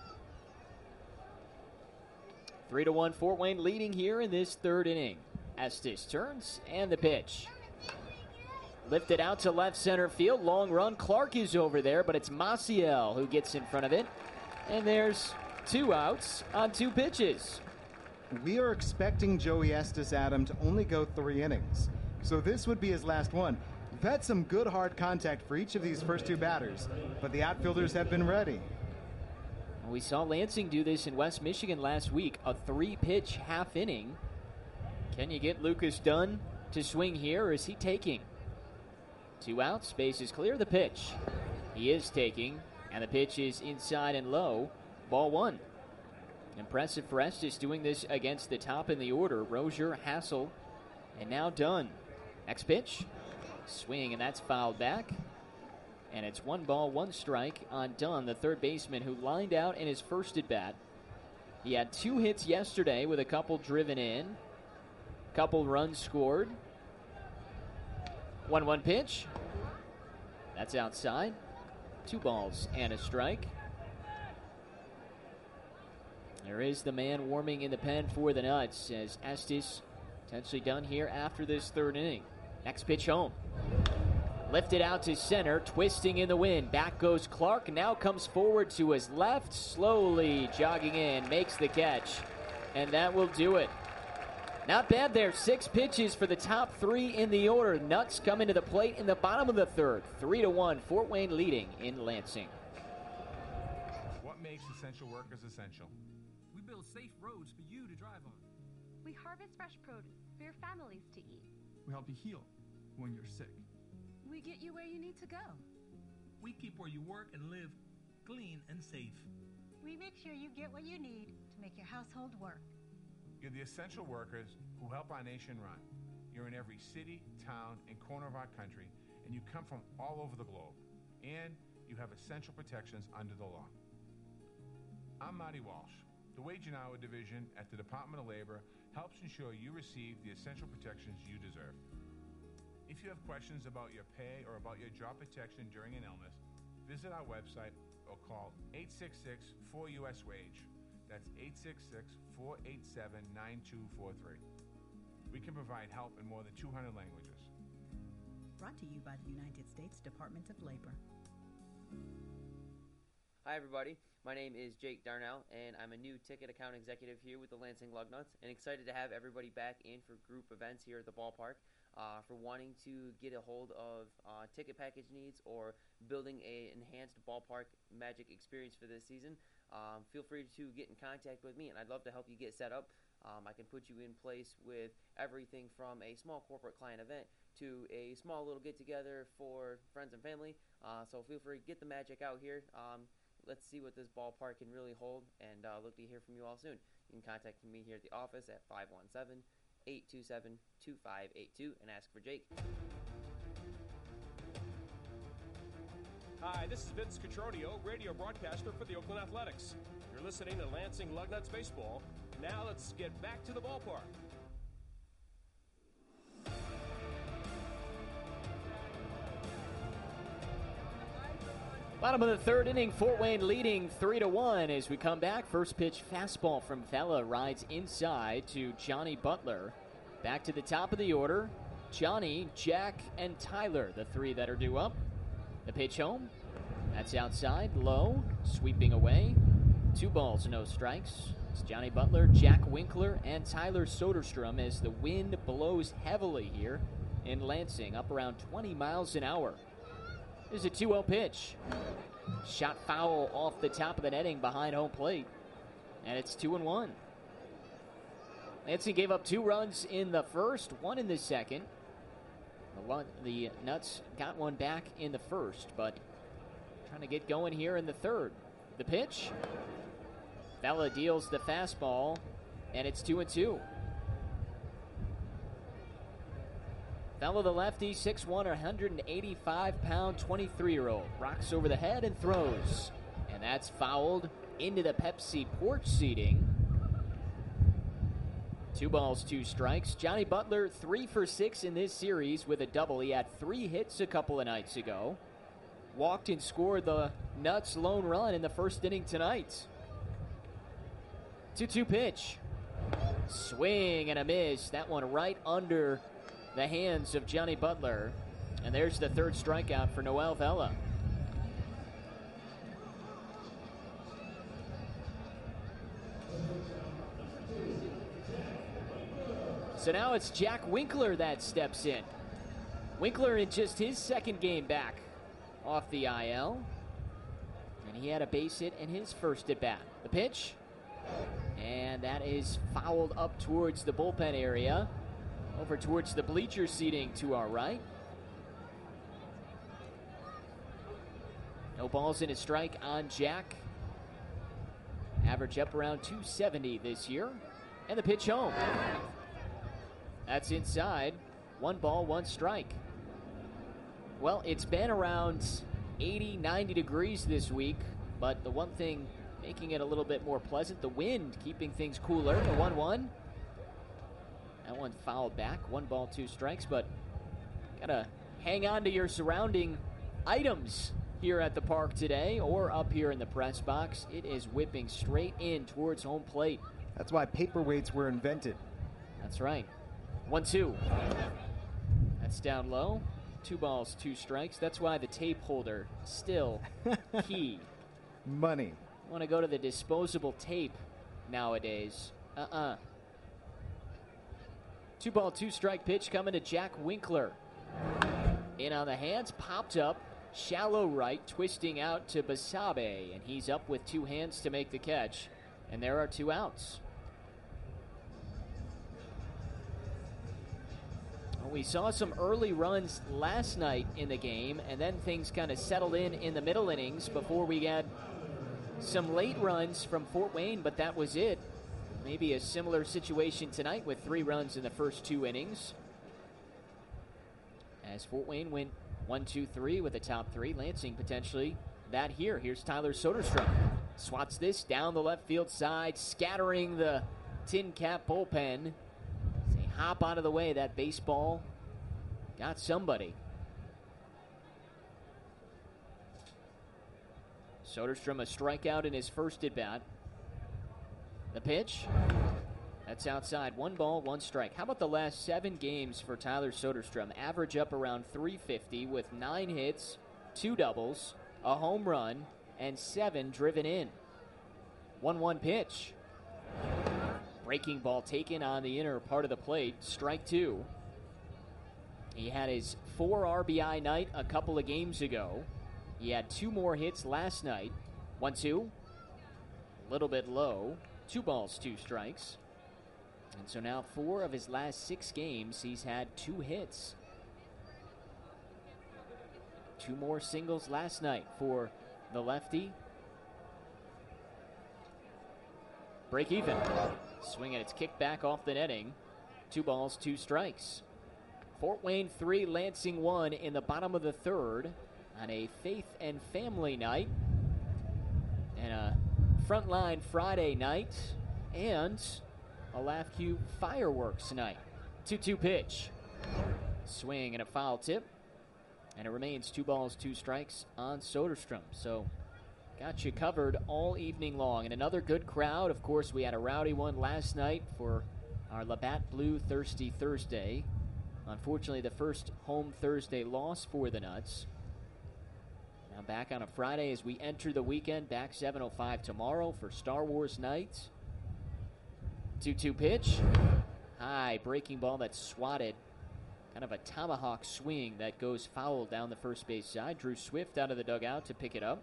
[SPEAKER 2] 3-1, Fort Wayne leading here in this 3rd inning. Estes turns, and the pitch. Lifted out to left center field. Long run. Clark is over there, but it's Maciel who gets in front of it. And there's 2 outs on 2 pitches.
[SPEAKER 1] We are expecting Joey Estes, Adam, to only go 3 innings. So this would be his last one. We've had some good hard contact for each of these first 2 batters, but the outfielders have been ready.
[SPEAKER 2] We saw Lansing do this in West Michigan last week. A 3-pitch half inning. Can you get Lucas Dunn to swing here, or is he taking? 2 outs, base is clear. The pitch. He is taking, and the pitch is inside and low. Ball 1. Impressive for Estes doing this against the top in the order. Rozier, Hassel, and now Dunn. Next pitch. Swing, and that's fouled back. And it's 1 ball, 1 strike on Dunn, the third baseman who lined out in his first at-bat. He had 2 hits yesterday with a couple driven in. Couple runs scored. 1-1 pitch. That's outside. 2 balls and a strike. There is the man warming in the pen for the Nuts as Estes potentially done here after this third inning. Next pitch home. Lifted out to center, twisting in the wind. Back goes Clark, now comes forward to his left, slowly jogging in, makes the catch, and that will do it. Not bad there. 6 pitches for the top 3 in the order. Nuts coming to the plate in the bottom of the third. 3-1, Fort Wayne leading in Lansing.
[SPEAKER 3] What makes essential workers essential?
[SPEAKER 4] We build safe roads for you to drive on.
[SPEAKER 7] We harvest fresh produce for your families to eat.
[SPEAKER 4] We help you heal when you're sick.
[SPEAKER 7] We get you where you need to go.
[SPEAKER 4] We keep where you work and live clean and safe.
[SPEAKER 8] We make sure you get what you need to make your household work.
[SPEAKER 3] You're the essential workers who help our nation run. You're in every city, town, and corner of our country, and you come from all over the globe. And you have essential protections under the law. I'm Marty Walsh. The Wage and Hour Division at the Department of Labor helps ensure you receive the essential protections you deserve. If you have questions about your pay or about your job protection during an illness, visit our website or call 866-4US-WAGE. That's 866-487-9243. We can provide help in more than 200 languages.
[SPEAKER 9] Brought to you by the United States Department of Labor.
[SPEAKER 12] Hi everybody, my name is Jake Darnell, and I'm a new ticket account executive here with the Lansing Lugnuts, and excited to have everybody back in for group events here at the ballpark. For wanting to get a hold of ticket package needs or building an enhanced ballpark magic experience for this season, feel free to get in contact with me, and I'd love to help you get set up. I can put you in place with everything from a small corporate client event to a small little get-together for friends and family. So feel free to get the magic out here. Let's see what this ballpark can really hold, and look to hear from you all soon. You can contact me here at the office at 517-827-2582 and ask for Jake.
[SPEAKER 27] Hi, this is Vince Cotroneo, radio broadcaster for the Oakland Athletics. You're listening to Lansing Lugnuts Baseball. Now let's get back to the ballpark.
[SPEAKER 2] Bottom of the third inning, Fort Wayne leading 3-1 as we come back. First pitch fastball from Vela rides inside to Johnny Butler. Back to the top of the order. Johnny, Jack, and Tyler, the 3 that are due up. The pitch home. That's outside, low, sweeping away. 2 balls, no strikes. It's Johnny Butler, Jack Winkler, and Tyler Soderstrom as the wind blows heavily here in Lansing, up around 20 miles an hour. There's a 2-0 pitch. Shot foul off the top of the netting behind home plate. And it's 2-1. Lansing gave up 2 runs in the first, 1 in the second. The Nuts got 1 back in the first, but trying to get going here in the third. The pitch. Vela deals the fastball, and it's 2-2. Vela, the lefty, 6'1", 185-pound, 23-year-old. Rocks over the head and throws. And that's fouled into the Pepsi porch seating. 2 balls, 2 strikes. Johnny Butler, 3 for 6 in this series with a double. He had 3 hits a couple of nights ago. Walked and scored the Nuts' lone run in the first inning tonight. 2-2 pitch. Swing and a miss. That one right under the hands of Johnny Butler. And there's the third strikeout for Noel Vela. So now it's Jack Winkler that steps in. Winkler in just his second game back off the IL. And he had a base hit in his first at bat. The pitch. And that is fouled up towards the bullpen area. over towards the bleacher seating to our right. No balls in a strike on Jack. Average up around 270 this year. And the pitch home. That's inside. 1 ball, 1 strike. Well, it's been around 80, 90 degrees this week, but the one thing making it a little bit more pleasant, the wind keeping things cooler. The 1-1. That one fouled back. 1 ball, 2 strikes, but gotta hang on to your surrounding items here at the park today or up here in the press box. It is whipping straight in towards home plate.
[SPEAKER 1] That's why paperweights were invented.
[SPEAKER 2] That's right. 1-2. That's down low. 2 balls, 2 strikes. That's why the tape holder still key.
[SPEAKER 1] Money.
[SPEAKER 2] You want to go to the disposable tape nowadays. 2 ball, 2 strike pitch coming to Jack Winkler. In on the hands, popped up. Shallow right, twisting out to Basabe, and he's up with 2 hands to make the catch, and there are 2 outs. Well, we saw some early runs last night in the game, and then things kind of settled in the middle innings before we had some late runs from Fort Wayne, but that was it. Maybe a similar situation tonight with 3 runs in the first 2 innings. As Fort Wayne went 1-2-3 with the top 3. Lansing potentially that here. Here's Tyler Soderstrom. Swats this down the left field side, scattering the tin cap bullpen. As they hop out of the way, that baseball got somebody. Soderstrom a strikeout in his first at bat. The pitch. That's outside. 1 ball, 1 strike. How about the last 7 games for Tyler Soderstrom? Average up around 350 with 9 hits, 2 doubles, a home run, and 7 driven in. 1-1 pitch. Breaking ball taken on the inner part of the plate. Strike 2. He had his 4 RBI night a couple of games ago. He had 2 more hits last night. 1-2. A little bit low. 2 balls, 2 strikes. And so now 4 of his last 6 games, he's had 2 hits. 2 more singles last night for the lefty. Break even. Swing and it's kicked back off the netting. 2 balls, 2 strikes. Fort Wayne 3, Lansing 1 in the bottom of the 3rd on a Faith and Family night. And a Frontline Friday night. And a Laugh Cube fireworks night. 2-2 pitch. Swing and a foul tip. And it remains 2 balls, 2 strikes on Soderstrom. So got you covered all evening long. And another good crowd. Of course, we had a rowdy one last night for our Labatt Blue Thirsty Thursday. Unfortunately, the first home Thursday loss for the Nuts. Now back on a Friday as we enter the weekend. Back 7:05 tomorrow for Star Wars night. 2-2 pitch. High breaking ball that's swatted. Kind of a tomahawk swing that goes foul down the first base side. Drew Swift out of the dugout to pick it up.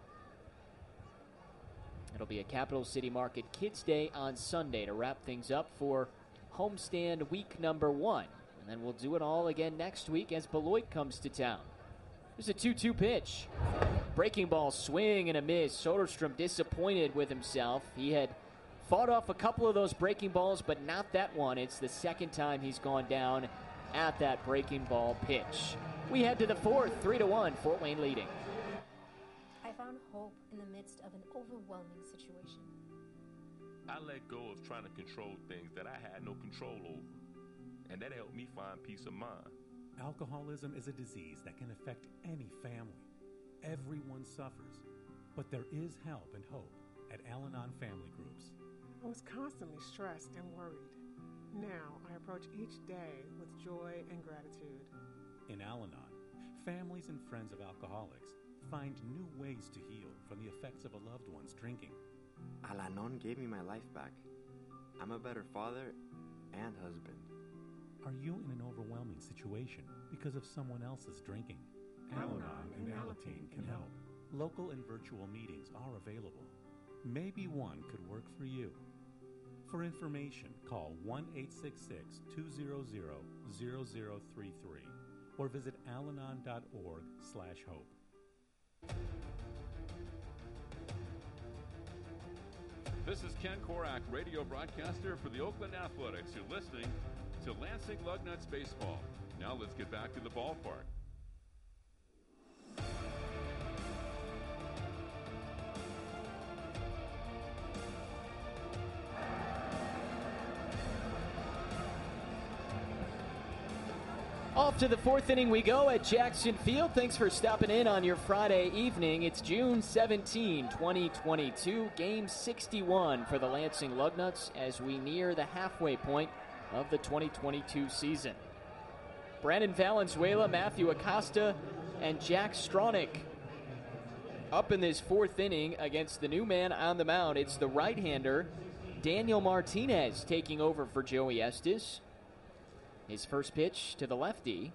[SPEAKER 2] It'll be a Capital City Market Kids Day on Sunday to wrap things up for homestand week number 1. And then we'll do it all again next week as Beloit comes to town. There's a 2-2 pitch. Breaking ball swing and a miss. Soderstrom disappointed with himself. He had fought off a couple of those breaking balls, but not that one. It's the second time he's gone down at that breaking ball pitch. We head to the 4th, 3-1, Fort Wayne leading.
[SPEAKER 5] I found hope in the midst of an overwhelming situation.
[SPEAKER 6] I let go of trying to control things that I had no control over, and that helped me find peace of mind.
[SPEAKER 11] Alcoholism is a disease that can affect any family. Everyone suffers, but there is help and hope at Al-Anon Family Groups.
[SPEAKER 13] I was constantly stressed and worried. Now I approach each day with joy and gratitude.
[SPEAKER 11] In Al-Anon, families and friends of alcoholics find new ways to heal from the effects of a loved one's drinking.
[SPEAKER 14] Al-Anon gave me my life back. I'm a better father and husband.
[SPEAKER 11] Are you in an overwhelming situation because of someone else's drinking? Al-Anon and Alateen can help. Local and virtual meetings are available. Maybe one could work for you. For information, call 1-866-200-0033 or visit alanon.org/hope.
[SPEAKER 15] This is Ken Korak, radio broadcaster for the Oakland Athletics. You're listening to Lansing Lugnuts Baseball. Now let's get back to the ballpark.
[SPEAKER 2] Off to the fourth inning we go at Jackson Field. Thanks for stopping in on your Friday evening. It's June 17, 2022, Game 61 for the Lansing Lugnuts as we near the halfway point of the 2022 season. Brandon Valenzuela, Matthew Acosta, and Jack Stronach up in this fourth inning against the new man on the mound. It's the right-hander, Daniel Martinez, taking over for Joey Estes. His first pitch to the lefty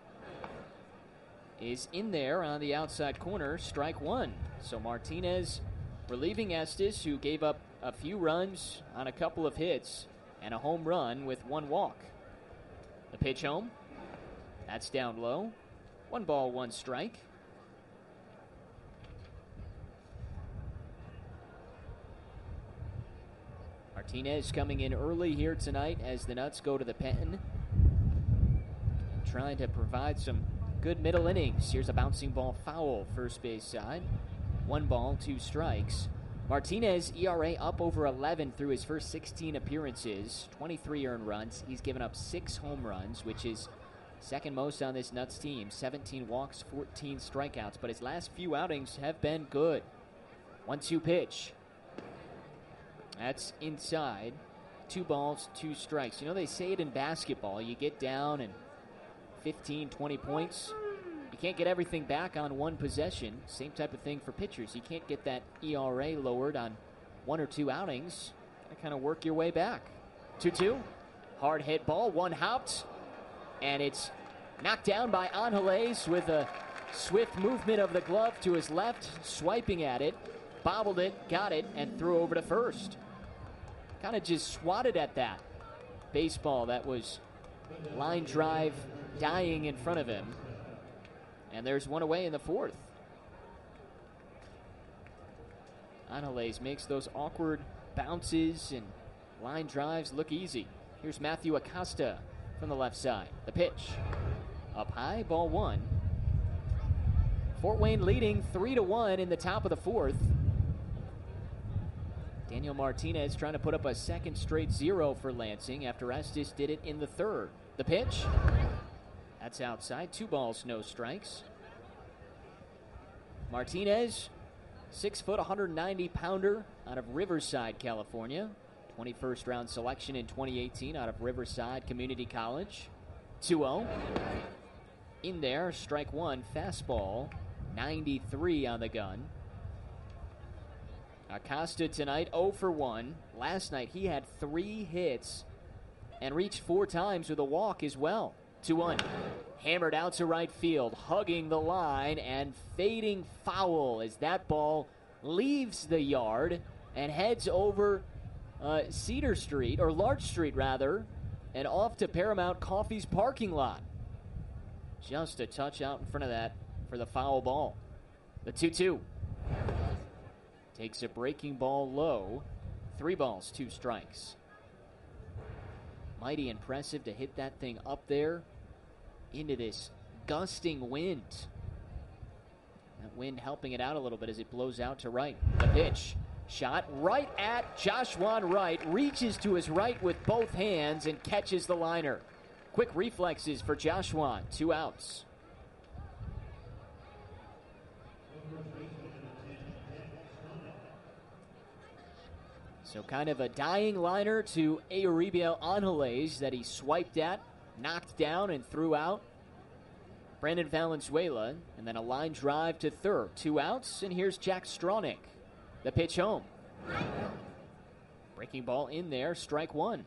[SPEAKER 2] is in there on the outside corner, strike one. So Martinez relieving Estes, who gave up a few runs on a couple of hits and a home run with one walk. The pitch home, that's down low. 1 strike. Martinez coming in early here tonight as the Nuts go to the pen, trying to provide some good middle innings. Here's a bouncing ball foul, first base side. 1 strikes. Martinez, ERA up over 11 through his first 16 appearances, 23 earned runs. He's given up 6 home runs, which is second most on this Nuts team. 17 walks, 14 strikeouts, but his last few outings have been good. 1-2 pitch. That's inside. 2 strikes. You know, they say it in basketball. You get down and 15, 20 points. You can't get everything back on one possession. Same type of thing for pitchers. You can't get that ERA lowered on 1 or 2 outings. Got to kind of work your way back. 2-2. Hard hit ball. One hopped. And it's knocked down by Angeles with a swift movement of the glove to his left, swiping at it, bobbled it, got it, and threw over to first. Kind of just swatted at that baseball that was line drive dying in front of him. And there's one away in the fourth. Angeles makes those awkward bounces and line drives look easy. Here's Matthew Acosta from the left side. The pitch. Up high, ball 1. Fort Wayne leading 3-1 in the top of the fourth. Daniel Martinez trying to put up a second straight 0 for Lansing after Estes did it in the third. The pitch. That's outside. 2 no strikes. Martinez, 6 foot, 190-pounder out of Riverside, California. 21st round selection in 2018 out of Riverside Community College. 2-0. In there, strike 1, fastball, 93 on the gun. Acosta tonight 0 for 1. Last night he had 3 hits and reached 4 times with a walk as well. 2-1. Hammered out to right field, hugging the line and fading foul as that ball leaves the yard and heads over Cedar Street, or Larch Street rather, and off to Paramount Coffee's parking lot. Just a touch out in front of that for the foul ball. The 2-2. Takes a breaking ball low. 3 strikes. Mighty impressive to hit that thing up there into this gusting wind. That wind helping it out a little bit as it blows out to right. The pitch. Shot right at Joshua Wright. Reaches to his right with both hands and catches the liner. Quick reflexes for Joshua. 2 outs. So kind of a dying liner to Euribiel Angeles that he swiped at, knocked down, and threw out. Brandon Valenzuela, and then a line drive to third. 2 outs, and here's Jack Stronach. The pitch home. Breaking ball in there, strike 1.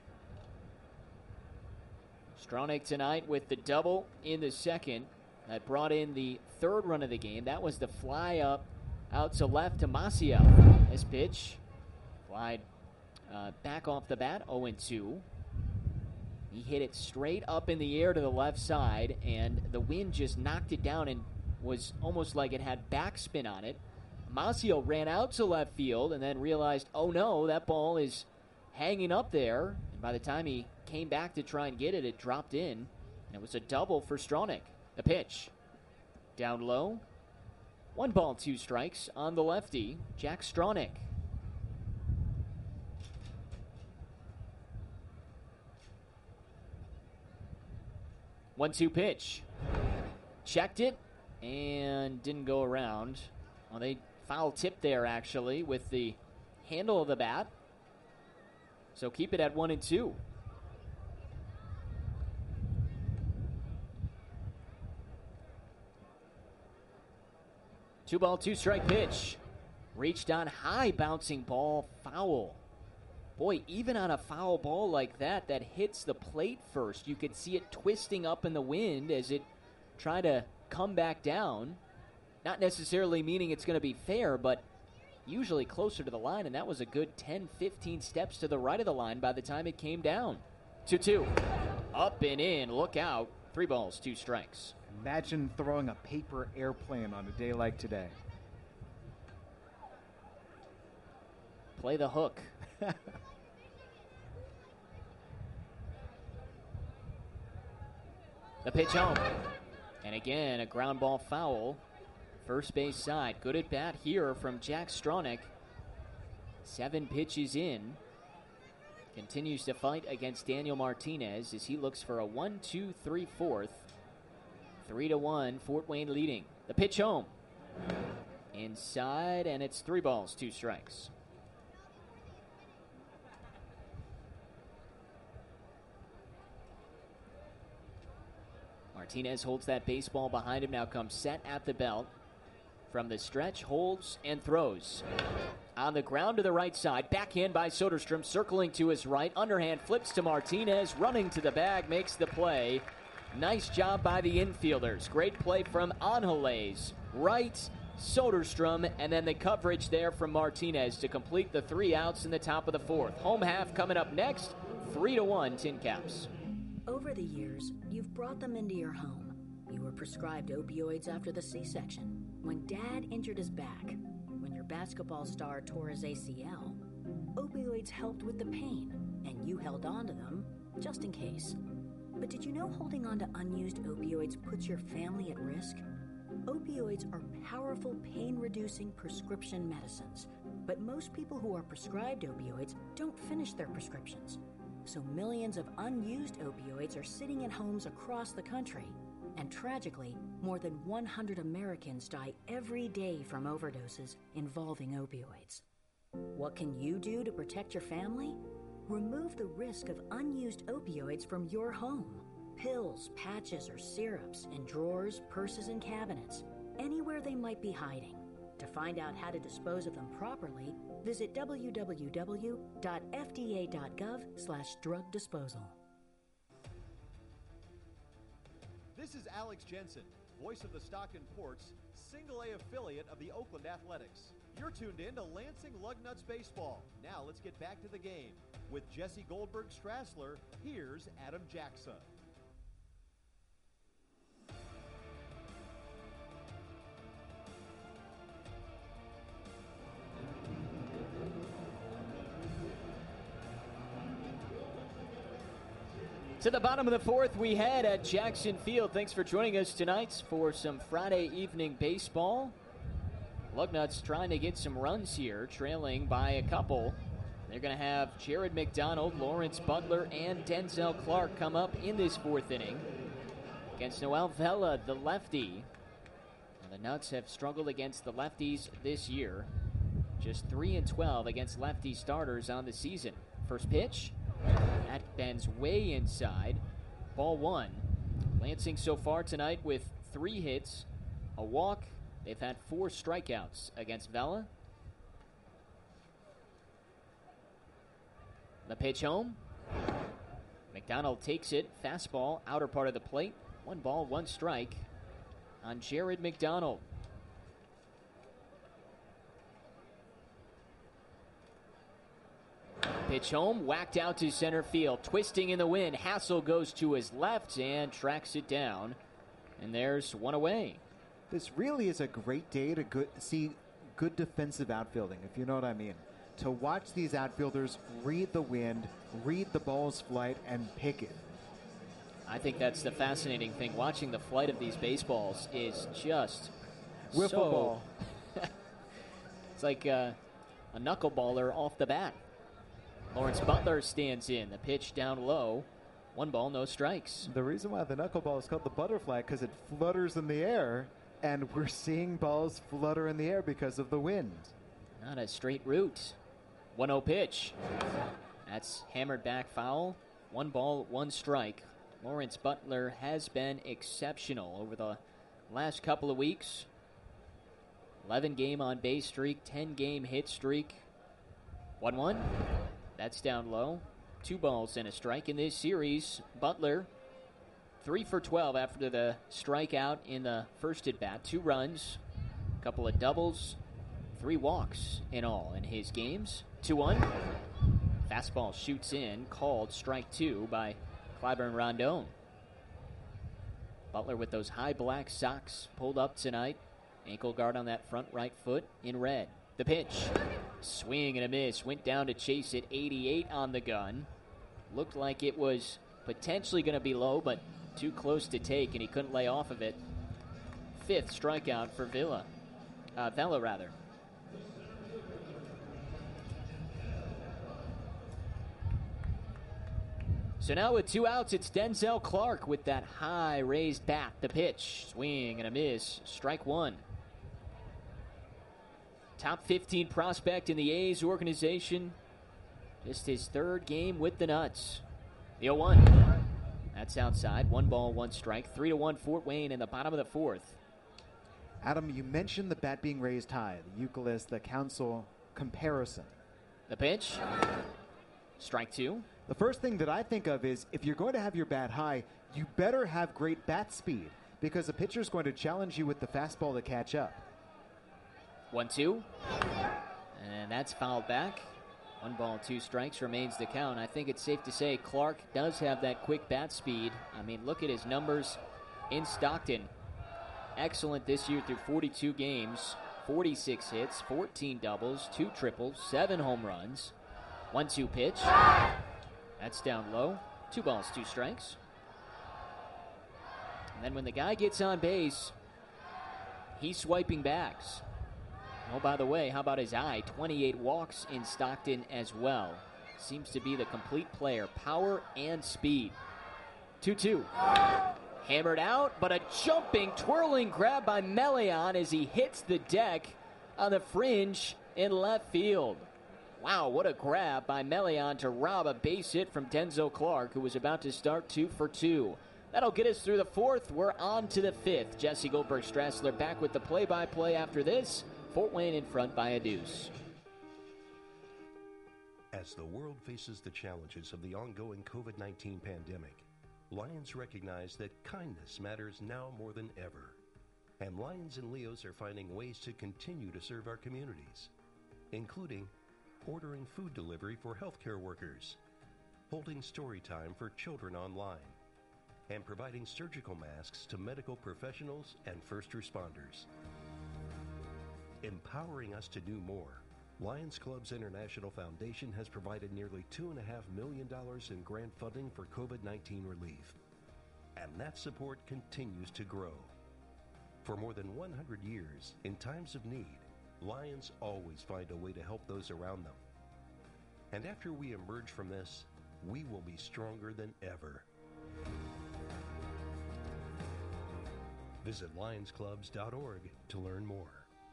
[SPEAKER 2] Stronach tonight with the double in the second. That brought in the 3rd run of the game. That was the fly up out to left to Maciel. This pitch. Flied back off the bat, 0-2. He hit it straight up in the air to the left side, and the wind just knocked it down and was almost like it had backspin on it. Masio ran out to left field and then realized, oh no, that ball is hanging up there. And by the time he came back to try and get it, it dropped in. And it was a double for Stronach. The pitch. Down low. 1 ball, 2 strikes on the lefty, Jack Stronach. One-two pitch. Checked it and didn't go around. Well, they foul tip there, actually, with the handle of the bat. So keep it at 1-2. Two ball, 2 strike pitch. Reached on high, bouncing ball, foul. Boy, even on a foul ball like that hits the plate first, you could see it twisting up in the wind as it tried to come back down. Not necessarily meaning it's going to be fair, but usually closer to the line, and that was a good 10, 15 steps to the right of the line by the time it came down. 2-2. Up and in. Look out. 3 balls, 2 strikes.
[SPEAKER 1] Imagine throwing a paper airplane on a day like today.
[SPEAKER 2] Play the hook. The pitch home. And again, a ground ball foul. First base side. Good at bat here from Jack Stronach. 7 pitches in. Continues to fight against Daniel Martinez as he looks for a 1-2-3 4th. 3-1, Fort Wayne leading. The pitch home. Inside, and it's 3 balls, 2 strikes. Martinez holds that baseball behind him, now comes set at the belt. From the stretch, holds and throws. On the ground to the right side, backhand by Soderstrom, circling to his right. Underhand flips to Martinez, running to the bag, makes the play. Nice job by the infielders. Great play from Angeles. Right, Soderstrom, and then the coverage there from Martinez to complete the 3 outs in the top of the 4th. Home half coming up next, 3-1 Tin Caps.
[SPEAKER 16] Over the years, you've brought them into your home. You were prescribed opioids after the C-section, when Dad injured his back, when your basketball star tore his ACL. Opioids helped with the pain, and you held on to them just in case. But did you know holding on to unused opioids puts your family at risk? Opioids are powerful pain-reducing prescription medicines, but most people who are prescribed opioids don't finish their prescriptions. So millions of unused opioids are sitting in homes across the country. And tragically, more than 100 Americans die every day from overdoses involving opioids. What can you do to protect your family? Remove the risk of unused opioids from your home. Pills, patches, or syrups in drawers, purses, and cabinets, anywhere they might be hiding. To find out how to dispose of them properly, visit www.fda.gov/drug disposal.
[SPEAKER 17] This is Alex Jensen, voice of the Stockton Ports, single-A affiliate of the Oakland Athletics. You're tuned in to Lansing Lugnuts Baseball. Now let's get back to the game. With Jesse Goldberg-Strassler, here's Adam Jackson.
[SPEAKER 2] To the bottom of the 4th, we head at Jackson Field. Thanks for joining us tonight for some Friday evening baseball. Lugnuts trying to get some runs here, trailing by a couple. They're going to have Jared McDonald, Lawrence Butler, and Denzel Clark come up in this 4th inning against Noel Vela, the lefty. And the Nuts have struggled against the lefties this year. Just 3-12 against lefty starters on the season. First pitch. That bends way inside. Ball 1. Lansing so far tonight with 3 hits, a walk. They've had 4 strikeouts against Vela. The pitch home. McDonald takes it. Fastball, outer part of the plate. 1 ball, 1 strike on Jared McDonald. Pitch home, whacked out to center field. Twisting in the wind, Hassel goes to his left and tracks it down. And there's one away.
[SPEAKER 1] This really is a great day to see good defensive outfielding, if you know what I mean. To watch these outfielders read the wind, read the ball's flight, and pick it.
[SPEAKER 2] I think that's the fascinating thing. Watching the flight of these baseballs is just
[SPEAKER 1] Wiffle ball.
[SPEAKER 2] It's like a knuckleballer off the bat. Lawrence Butler stands in. The pitch down low. 1 ball, no strikes.
[SPEAKER 1] The reason why the knuckleball is called the butterfly because it flutters in the air, and we're seeing balls flutter in the air because of the wind.
[SPEAKER 2] Not a straight route. 1-0 pitch. That's hammered back foul. 1 ball, 1 strike. Lawrence Butler has been exceptional over the last couple of weeks. 11-game on-base streak, 10-game hit streak. 1-1. That's down low. 2 balls and a strike in this series. Butler, 3 for 12 after the strikeout in the first at-bat. 2 runs, a couple of doubles, 3 walks in all in his games. 2-1. Fastball shoots in, called strike 2 by Clyburn Rondon. Butler with those high black socks pulled up tonight. Ankle guard on that front right foot in red. The pitch. Swing and a miss. Went down to chase it. 88 on the gun. Looked like it was potentially going to be low, but too close to take, and he couldn't lay off of it. 5th strikeout for Vela. So now with 2 outs, it's Denzel Clark with that high raised bat. The pitch. Swing and a miss. Strike 1. Top 15 prospect in the A's organization. Just his 3rd game with the Nuts. The 0-1. That's outside. 1 ball, 1 strike. 3-1 Fort Wayne in the bottom of the 4th.
[SPEAKER 1] Adam, you mentioned the bat being raised high. The Euclid, the Council comparison.
[SPEAKER 2] The pitch. Strike 2.
[SPEAKER 1] The first thing that I think of is if you're going to have your bat high, you better have great bat speed because the pitcher's going to challenge you with the fastball to catch up.
[SPEAKER 2] 1-2. And that's fouled back. 1 ball, 2 strikes remains the count. I think it's safe to say Clark does have that quick bat speed. I mean, look at his numbers in Stockton. Excellent this year through 42 games. 46 hits, 14 doubles, 2 triples, 7 home runs. 1-2 pitch. That's down low. 2 balls, 2 strikes. And then when the guy gets on base, he's swiping backs. Oh, by the way, how about his eye? 28 walks in Stockton as well. Seems to be the complete player. Power and speed. 2-2. Hammered out, but a jumping, twirling grab by Melian as he hits the deck on the fringe in left field. Wow, what a grab by Melian to rob a base hit from Denzel Clark, who was about to start 2 for 2. That'll get us through the 4th. We're on to the 5th. Jesse Goldberg-Strassler back with the play-by-play after this. Fort Wayne in front by a deuce.
[SPEAKER 18] As the world faces the challenges of the ongoing COVID-19 pandemic, Lions recognize that kindness matters now more than ever. And Lions and Leos are finding ways to continue to serve our communities, including ordering food delivery for healthcare workers, holding story time for children online, and providing surgical masks to medical professionals and first responders. Empowering us to do more, Lions Clubs International Foundation has provided nearly $2.5 million in grant funding for COVID-19 relief. And that support continues to grow. For more than 100 years, in times of need, Lions always find a way to help those around them. And after we emerge from this, we will be stronger than ever. Visit lionsclubs.org to learn more.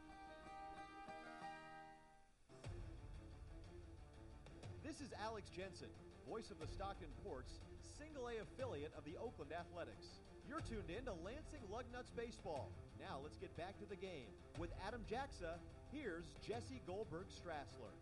[SPEAKER 17] This is Alex Jensen, voice of the Stockton Ports, single-A affiliate of the Oakland Athletics. You're tuned in to Lansing Lugnuts Baseball. Now let's get back to the game. With Adam Jaxa, here's Jesse Goldberg-Strassler.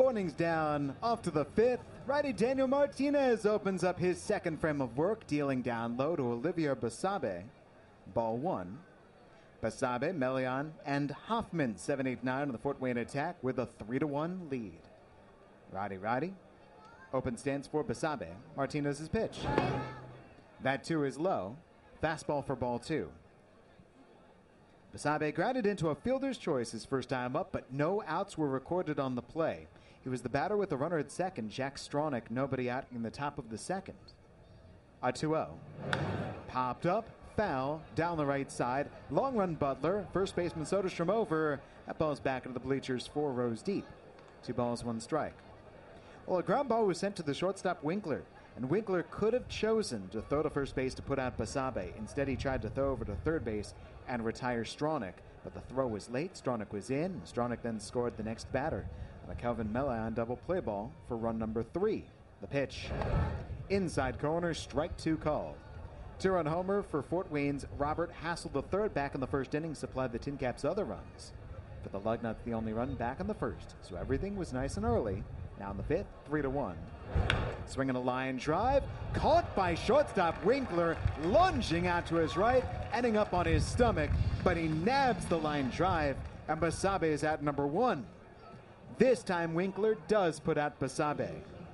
[SPEAKER 1] 4 innings down, off to the 5th. Righty Daniel Martinez opens up his second frame of work, dealing down low to Olivier Basabe. Ball 1. Basabe, Melian, and Hoffman 7-8-9 on the Fort Wayne attack with a 3-1 lead. Righty. Open stance for Basabe. Martinez's pitch. That 2 is low. Fastball for ball 2. Basabe grounded into a fielder's choice his first time up, but no outs were recorded on the play. He was the batter with the runner at second, Jack Stronach, nobody out in the top of the second. A 2-0. Popped up, foul, down the right side. Long run Butler, first baseman Soderstrom over. That ball's back into the bleachers 4 rows deep. 2 balls, 1 strike. Well, a ground ball was sent to the shortstop Winkler, and Winkler could have chosen to throw to first base to put out Basabe. Instead, he tried to throw over to third base and retire Stronach, but the throw was late. Stronach was in. Stronach then scored the next batter on a Kelvin Melian double play ball for run number 3. The pitch. Inside corner, strike 2 called. 2-run homer for Fort Wayne's Robert Hassel III back in the first inning supplied the Tin Caps' other runs. For the Lugnuts, the only run back in the first, so everything was nice and early. Now in the 5th, 3-1. Swinging a line drive, caught by shortstop Winkler, lunging out to his right, ending up on his stomach, but he nabs the line drive, and Basabe is at number 1. This time Winkler does put out Basabe.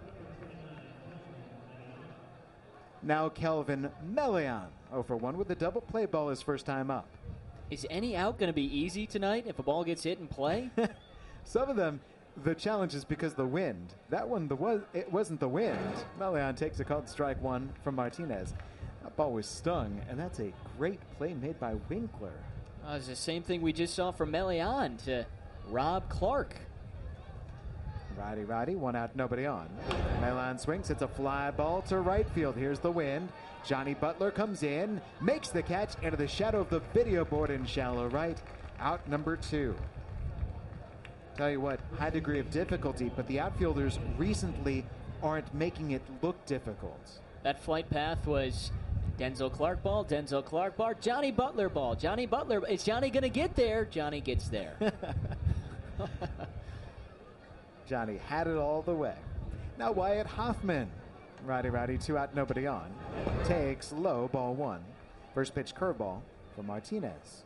[SPEAKER 1] Now Kelvin Melian, 0-for-1 with a double play ball his first time up.
[SPEAKER 2] Is any out going to be easy tonight if a ball gets hit in play?
[SPEAKER 1] Some of them, the challenge is because the wind. That one, it wasn't the wind. Melian takes a called strike 1 from Martinez. That ball was stung, and that's a great play made by Winkler.
[SPEAKER 2] It's the same thing we just saw from Melian to Rob Clark.
[SPEAKER 1] Righty, 1 out, nobody on. Melian swings, it's a fly ball to right field. Here's the wind. Johnny Butler comes in, makes the catch into the shadow of the video board in shallow right. Out number 2. Tell you what, high degree of difficulty, but the outfielders recently aren't making it look difficult.
[SPEAKER 2] That flight path was Denzel Clark ball, Johnny Butler ball. Johnny Butler, is Johnny going to get there? Johnny gets there.
[SPEAKER 1] Johnny had it all the way. Now Wyatt Hoffman. Righty, 2 out, nobody on. Takes low, ball 1. First pitch curveball for Martinez.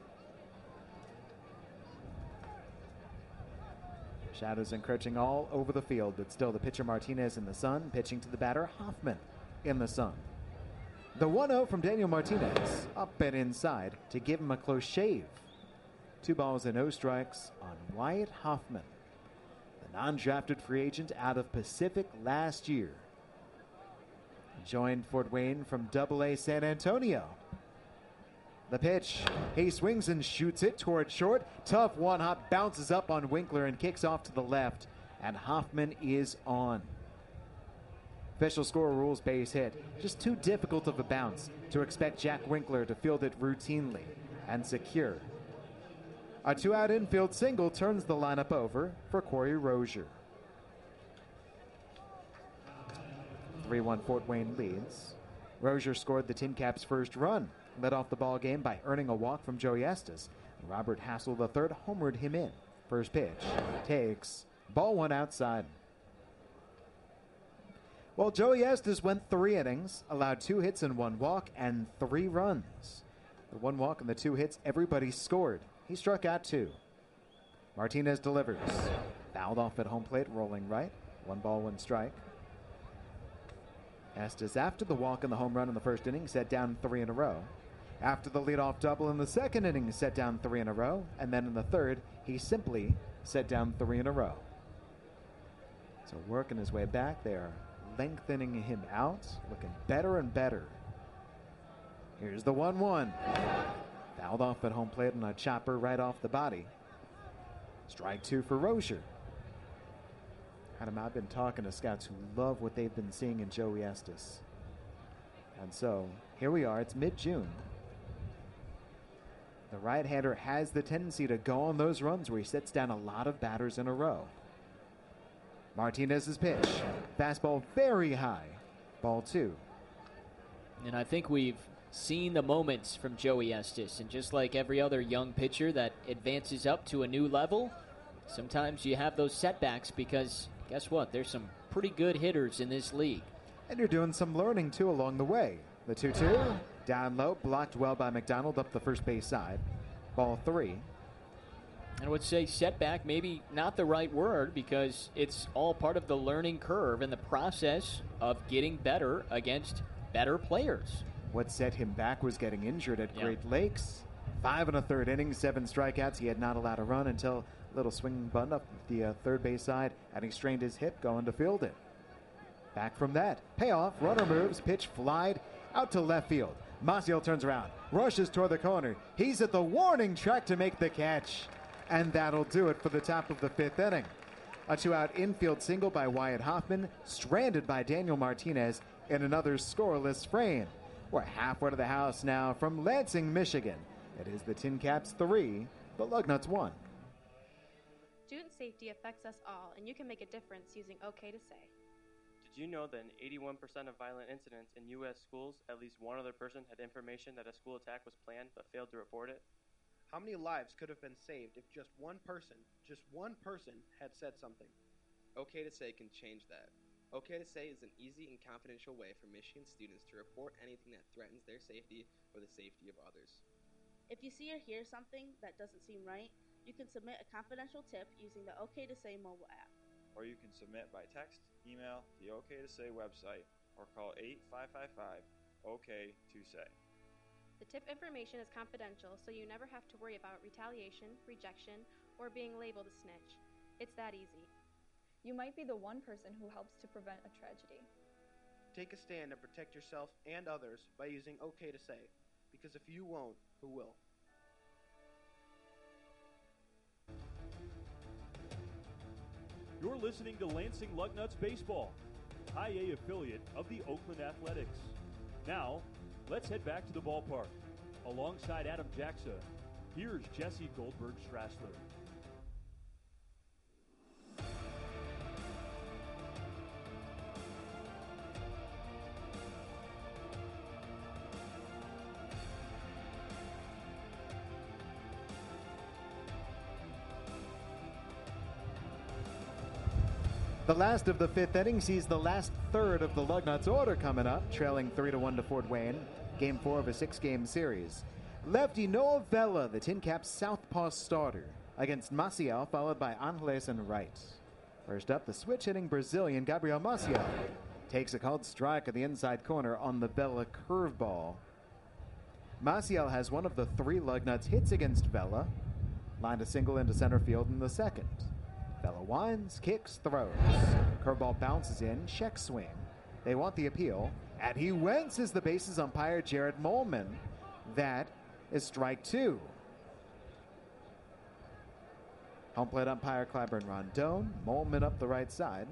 [SPEAKER 1] Shadows encroaching all over the field, but still the pitcher Martinez in the sun, pitching to the batter Hoffman in the sun. The 1-0 from Daniel Martinez, up and inside to give him a close shave. 2 balls and no strikes on Wyatt Hoffman, the non-drafted free agent out of Pacific last year. Joined Fort Wayne from Double-A San Antonio. The pitch. He swings and shoots it toward short. Tough one-hop, bounces up on Winkler and kicks off to the left. And Hoffman is on. Official score rules base hit. Just too difficult of a bounce to expect Jack Winkler to field it routinely and secure. A 2-out infield single turns the lineup over for Corey Rozier. 3-1 Fort Wayne leads. Rozier scored the Tin Caps' first run, led off the ball game by earning a walk from Joey Estes. Robert Hassel III homered him in. First pitch takes ball 1 outside. Well, Joey Estes went 3 innings, allowed 2 hits and 1 walk and 3 runs. The 1 walk and the 2 hits, everybody scored. He struck out 2. Martinez delivers. Fouled off at home plate, rolling right. 1 ball, 1 strike. Estes, after the walk and the home run in the first inning, set down 3 in a row. After the leadoff double in the second inning, set down 3 in a row. And then in the third, he simply set down 3 in a row. So working his way back there, lengthening him out, looking better and better. Here's the 1-1. Fouled off at home plate on a chopper right off the body. Strike 2 for Rozier. Adam, I've been talking to scouts who love what they've been seeing in Joey Estes. And so, here we are. It's mid-June. The right-hander has the tendency to go on those runs where he sets down a lot of batters in a row. Martinez's pitch. Fastball very high. Ball 2.
[SPEAKER 2] And I think we've seen the moments from Joey Estes. And just like every other young pitcher that advances up to a new level, sometimes you have those setbacks because guess what? There's some pretty good hitters in this league.
[SPEAKER 1] And you're doing some learning, too, along the way. The 2-2, down low, blocked well by McDonald up the first base side. Ball 3.
[SPEAKER 2] I would say setback, maybe not the right word, because it's all part of the learning curve and the process of getting better against better players.
[SPEAKER 1] What set him back was getting injured at Great Lakes. 5 1/3 innings, 7 strikeouts. He had not allowed a run until a little swing bunt up the third base side, and he strained his hip going to field it. Back from that, payoff, runner moves, pitch flied out to left field. Maciel turns around, rushes toward the corner. He's at the warning track to make the catch. And that'll do it for the top of the 5th inning. A 2-out infield single by Wyatt Hoffman, stranded by Daniel Martinez in another scoreless frame. We're halfway to the house now from Lansing, Michigan. It is the Tin Caps 3, the Lugnuts 1.
[SPEAKER 19] Student safety affects us all, and you can make a difference using OK to Say.
[SPEAKER 20] Did you know that in 81% of violent incidents in U.S. schools, at least one other person had information that a school attack was planned but failed to report it?
[SPEAKER 26] How many lives could have been saved if just one person had said something?
[SPEAKER 21] OK to Say can change that. OK to Say is an easy and confidential way for Michigan students to report anything that threatens their safety or the safety of others.
[SPEAKER 22] If you see or hear something that doesn't seem right, you can submit a confidential tip using the OK to Say mobile app.
[SPEAKER 23] Or you can submit by text, email, the OK to Say website, or call 855-OK-to-SAY.
[SPEAKER 19] The tip information is confidential, so you never have to worry about retaliation, rejection, or being labeled a snitch. It's that easy.
[SPEAKER 24] You might be the one person who helps to prevent a tragedy.
[SPEAKER 26] Take a stand and protect yourself and others by using OK to Say, because if you won't, who will?
[SPEAKER 27] You're listening to Lansing Lugnuts Baseball, High A affiliate of the Oakland Athletics. Now, let's head back to the ballpark. Alongside Adam Jacksa, here's Jesse Goldberg-Strassler.
[SPEAKER 1] The last of the 5th inning sees the last third of the Lugnuts order coming up, trailing 3-1 to Fort Wayne. Game 4 of a 6-game series. Lefty Noah Vela, the Tin Caps southpaw starter, against Maciel, followed by Angeles and Wright. First up, the switch-hitting Brazilian Gabriel Maciel takes a called strike at the inside corner on the Vela curveball. Maciel has one of the 3 Lugnuts hits against Vela, lined a single into center field in the second. Vela winds, kicks, throws. Curveball bounces in, check swing. They want the appeal, and he winces the bases umpire Jared Molman. That is strike 2. Home plate umpire Clyburn Rondon, Molman up the right side.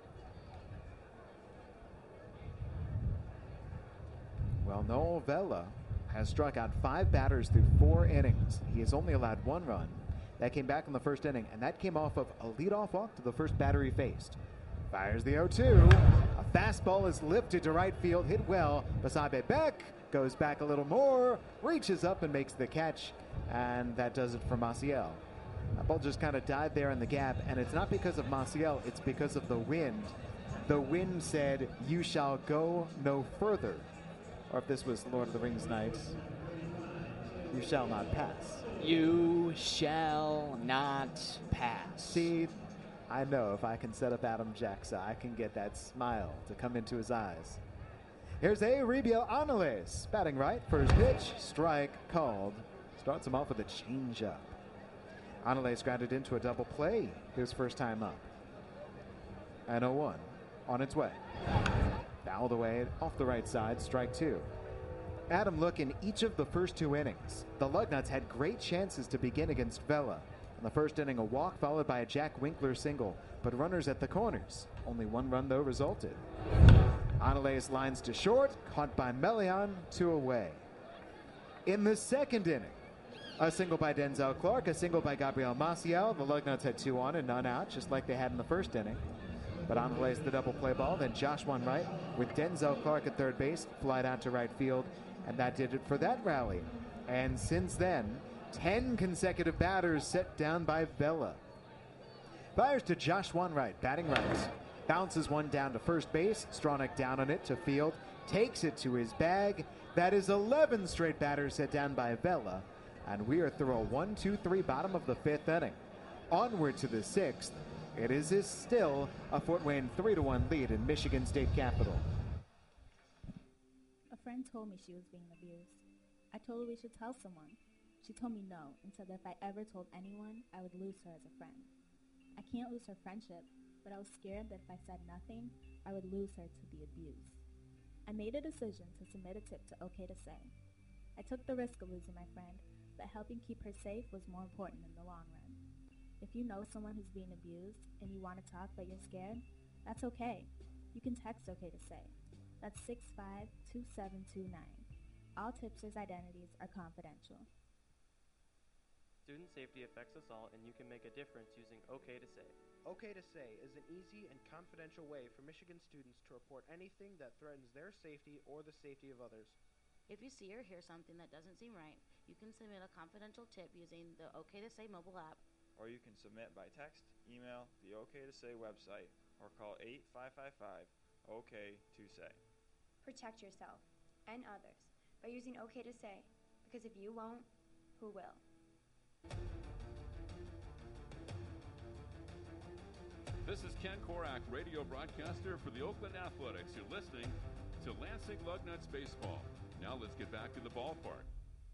[SPEAKER 1] Well, Noel Vela has struck out 5 batters through 4 innings. He has only allowed 1 run. That came back in the first inning, and that came off of a leadoff walk to the first batter he faced. Fires the 0-2. A fastball is lifted to right field, hit well. Basabe Beck goes back a little more, reaches up and makes the catch, and that does it for Maciel. That ball just kind of died there in the gap, and it's not because of Maciel, it's because of the wind. The wind said, "You shall go no further." Or if this was Lord of the Rings night, "You shall not pass."
[SPEAKER 2] You shall not pass.
[SPEAKER 1] See, I know if I can set up Adam Jacksa, I can get that smile to come into his eyes. Here's Euribiel Angeles, batting right, first pitch, strike called. Starts him off with a changeup. Angeles grounded into a double play his first time up. And 0-1 on its way. Fouled away off the right side, strike 2. Adam, look, in each of the first 2 innings, the Lugnuts had great chances to begin against Vela. In the first inning, a walk followed by a Jack Winkler single, but runners at the corners. Only 1 run, though, resulted. Angeles lines to short, caught by Melian, 2 away. In the second inning, a single by Denzel Clark, a single by Gabriel Maciel. The Lugnuts had 2 on and none out, just like they had in the first inning. But Angeles the double play ball, then Josh won right with Denzel Clark at third base, flied out to right field, and that did it for that rally. And since then, 10 consecutive batters set down by Vela. Fires to Josh Wanwright, batting right. Bounces one down to first base. Stronach down on it to field. Takes it to his bag. That is 11 straight batters set down by Vela. And we are through a 1-2-3 bottom of the 5th inning. Onward to the 6th. It is still a Fort Wayne 3-1 lead in Michigan State Capitol.
[SPEAKER 3] A friend told me she was being abused. I told her we should tell someone. She told me no and said that if I ever told anyone, I would lose her as a friend. I can't lose her friendship, but I was scared that if I said nothing, I would lose her to the abuse. I made a decision to submit a tip to OK to Say. I took the risk of losing my friend, but helping keep her safe was more important in the long run. If you know someone who's being abused and you want to talk but you're scared, that's okay. You can text OK to Say. That's 652729. All tipsters' identities are confidential.
[SPEAKER 20] Student safety affects us all, and you can make a difference using OK to Say.
[SPEAKER 26] OK to Say is an easy and confidential way for Michigan students to report anything that threatens their safety or the safety of others.
[SPEAKER 4] If you see or hear something that doesn't seem right, you can submit a confidential tip using the OK to Say mobile app.
[SPEAKER 23] Or you can submit by text, email, the OK to Say website, or call 8555-OK-to-SAY.
[SPEAKER 7] Protect yourself and others by using OK to Say, because if you won't, who will?
[SPEAKER 15] This is Ken Korak, radio broadcaster for the Oakland Athletics. You're listening to Lansing Lugnuts Baseball. Now let's get back to the ballpark.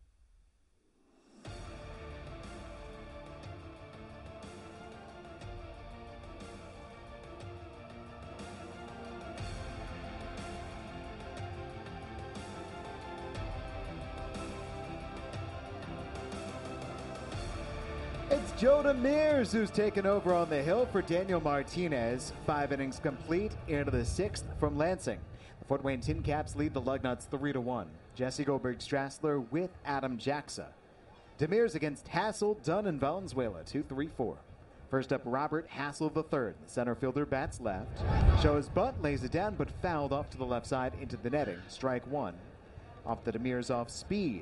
[SPEAKER 1] It's Joe Demers who's taken over on the hill for Daniel Martinez. 5 innings complete into the 6th from Lansing. The Fort Wayne Tin Caps lead the Lugnuts 3-1. Jesse Goldberg-Strassler with Adam Jacksa. Demers against Hassel, Dunn, and Valenzuela, 2-3-4. First up, Robert Hassel III. The center fielder bats left. Shows bunt, lays it down, but fouled off to the left side into the netting. Strike 1. Off the Demers off speed.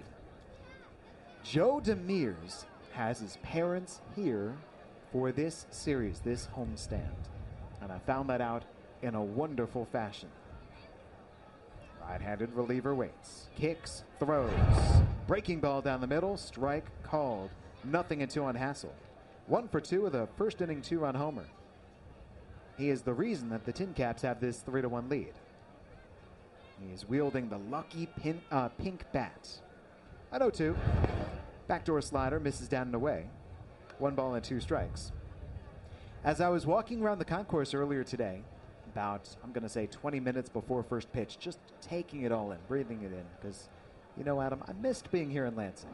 [SPEAKER 1] Joe Demers has his parents here for this series, this homestand. And I found that out in a wonderful fashion. Right-handed reliever waits, kicks, throws. Breaking ball down the middle, strike called. 0-2 on Hassel. 1 for 2 with a first inning 2-run homer. He is the reason that the Tin Caps have this 3-1 lead. He is wielding the lucky pink bat. 0-2. Backdoor slider misses down and away. 1 ball and 2 strikes. As I was walking around the concourse earlier today, about, I'm going to say 20 minutes before first pitch, just taking it all in, breathing it in, because, you know, Adam, I missed being here in Lansing.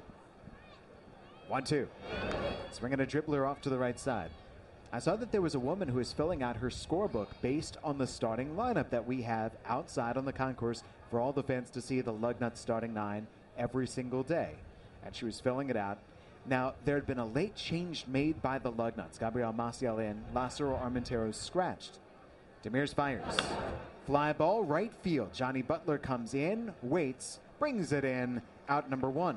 [SPEAKER 1] 1-2. Swinging a dribbler off to the right side. I saw that there was a woman who is filling out her scorebook based on the starting lineup that we have outside on the concourse for all the fans to see the Lugnuts starting 9 every single day. And she was filling it out. Now, there had been a late change made by the Lugnuts. Gabriel Maciel in, Lázaro Armenteros scratched. Demers fires. Fly ball, right field. Johnny Butler comes in, waits, brings it in, out number 1.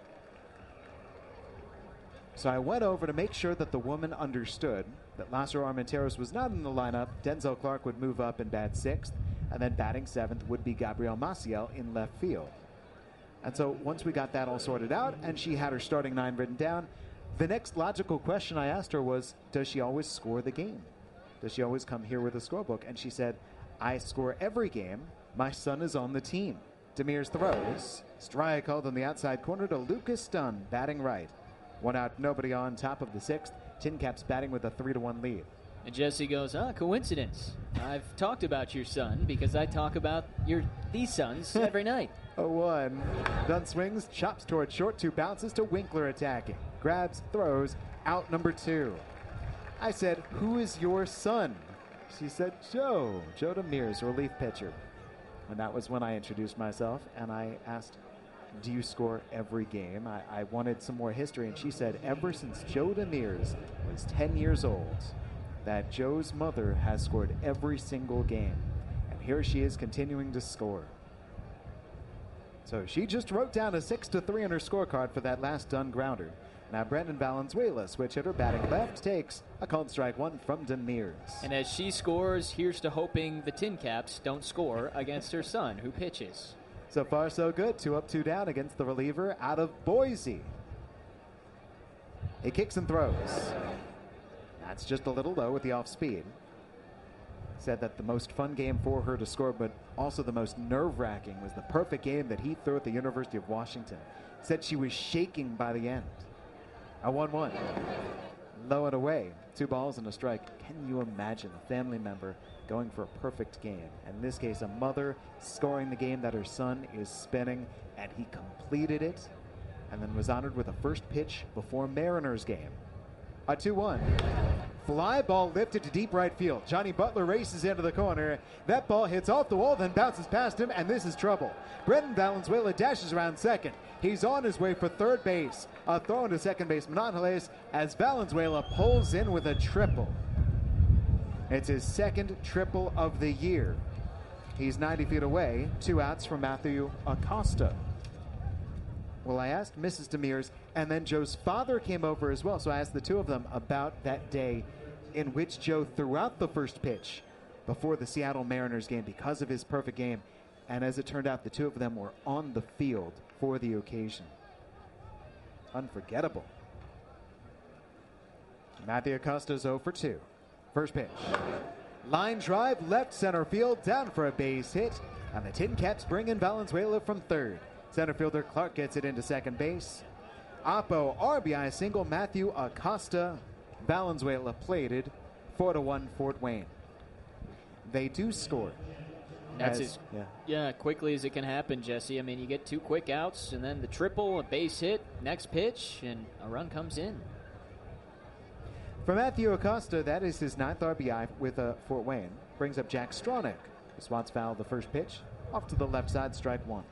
[SPEAKER 1] So I went over to make sure that the woman understood that Lázaro Armenteros was not in the lineup. Denzel Clark would move up and bat 6th, and then batting 7th would be Gabriel Maciel in left field. And so once we got that all sorted out and she had her starting 9 written down, the next logical question I asked her was, does she always score the game? Does she always come here with a scorebook? And she said, I score every game. My son is on the team. Demers throws. Strike called on the outside corner to Lucas Dunn, batting right. 1 out, nobody on, top of the 6th. Tin Caps batting with a 3-1 lead.
[SPEAKER 2] And Jesse goes, coincidence. I've talked about your son because I talk about these sons every night.
[SPEAKER 1] 0-1. Dunn swings, chops toward short, 2 bounces to Winkler attacking. Grabs, throws, out number 2. I said, who is your son? She said, Joe Demers, relief pitcher. And that was when I introduced myself and I asked, do you score every game? I wanted some more history, and she said ever since Joe Demers was 10 years old, that Joe's mother has scored every single game. And here she is continuing to score. So she just wrote down a 6-3 on her scorecard for that last Dunn grounder. Now Brendan Valenzuela, switch hitter, batting left, takes a called strike one from Demers.
[SPEAKER 2] And as she scores, here's to hoping the Tin Caps don't score against her son, who pitches.
[SPEAKER 1] So far, so good. 2 up, 2 down against the reliever out of Boise. He kicks and throws. That's just a little low with the off speed. Said that the most fun game for her to score, but also the most nerve-wracking, was the perfect game that he threw at the University of Washington. Said she was shaking by the end. A 1-1. Low and away. 2 balls and a strike. Can you imagine a family member going for a perfect game? And in this case, a mother scoring the game that her son is spinning, and he completed it and then was honored with a first pitch before Mariners game. A 2-1. Fly ball lifted to deep right field. Johnny Butler races into the corner. That ball hits off the wall, then bounces past him, and this is trouble. Brendan Valenzuela dashes around second. He's on his way for third base. A throw into second baseman Angeles as Valenzuela pulls in with a triple. It's his second triple of the year. He's 90 feet away, 2 outs from Matthew Acosta. Well, I asked Mrs. Demers, and then Joe's father came over as well, so I asked the two of them about that day in which Joe threw out the first pitch before the Seattle Mariners game because of his perfect game. And as it turned out, the two of them were on the field for the occasion. Unforgettable. Matthew Acosta's 0 for 2. First pitch. Line drive, left center field, down for a base hit, and the Tin Caps bring in Valenzuela from third. Center fielder Clark gets it into second base. Oppo RBI single, Matthew Acosta. Valenzuela plated. 4-1 Fort Wayne. They do score.
[SPEAKER 2] That's quickly as it can happen, Jesse. I mean, you get 2 quick outs, and then the triple, a base hit, next pitch, and a run comes in.
[SPEAKER 1] For Matthew Acosta, that is his 9th RBI with Fort Wayne. Brings up Jack Stronach, who swats foul the first pitch. Off to the left side, strike 1.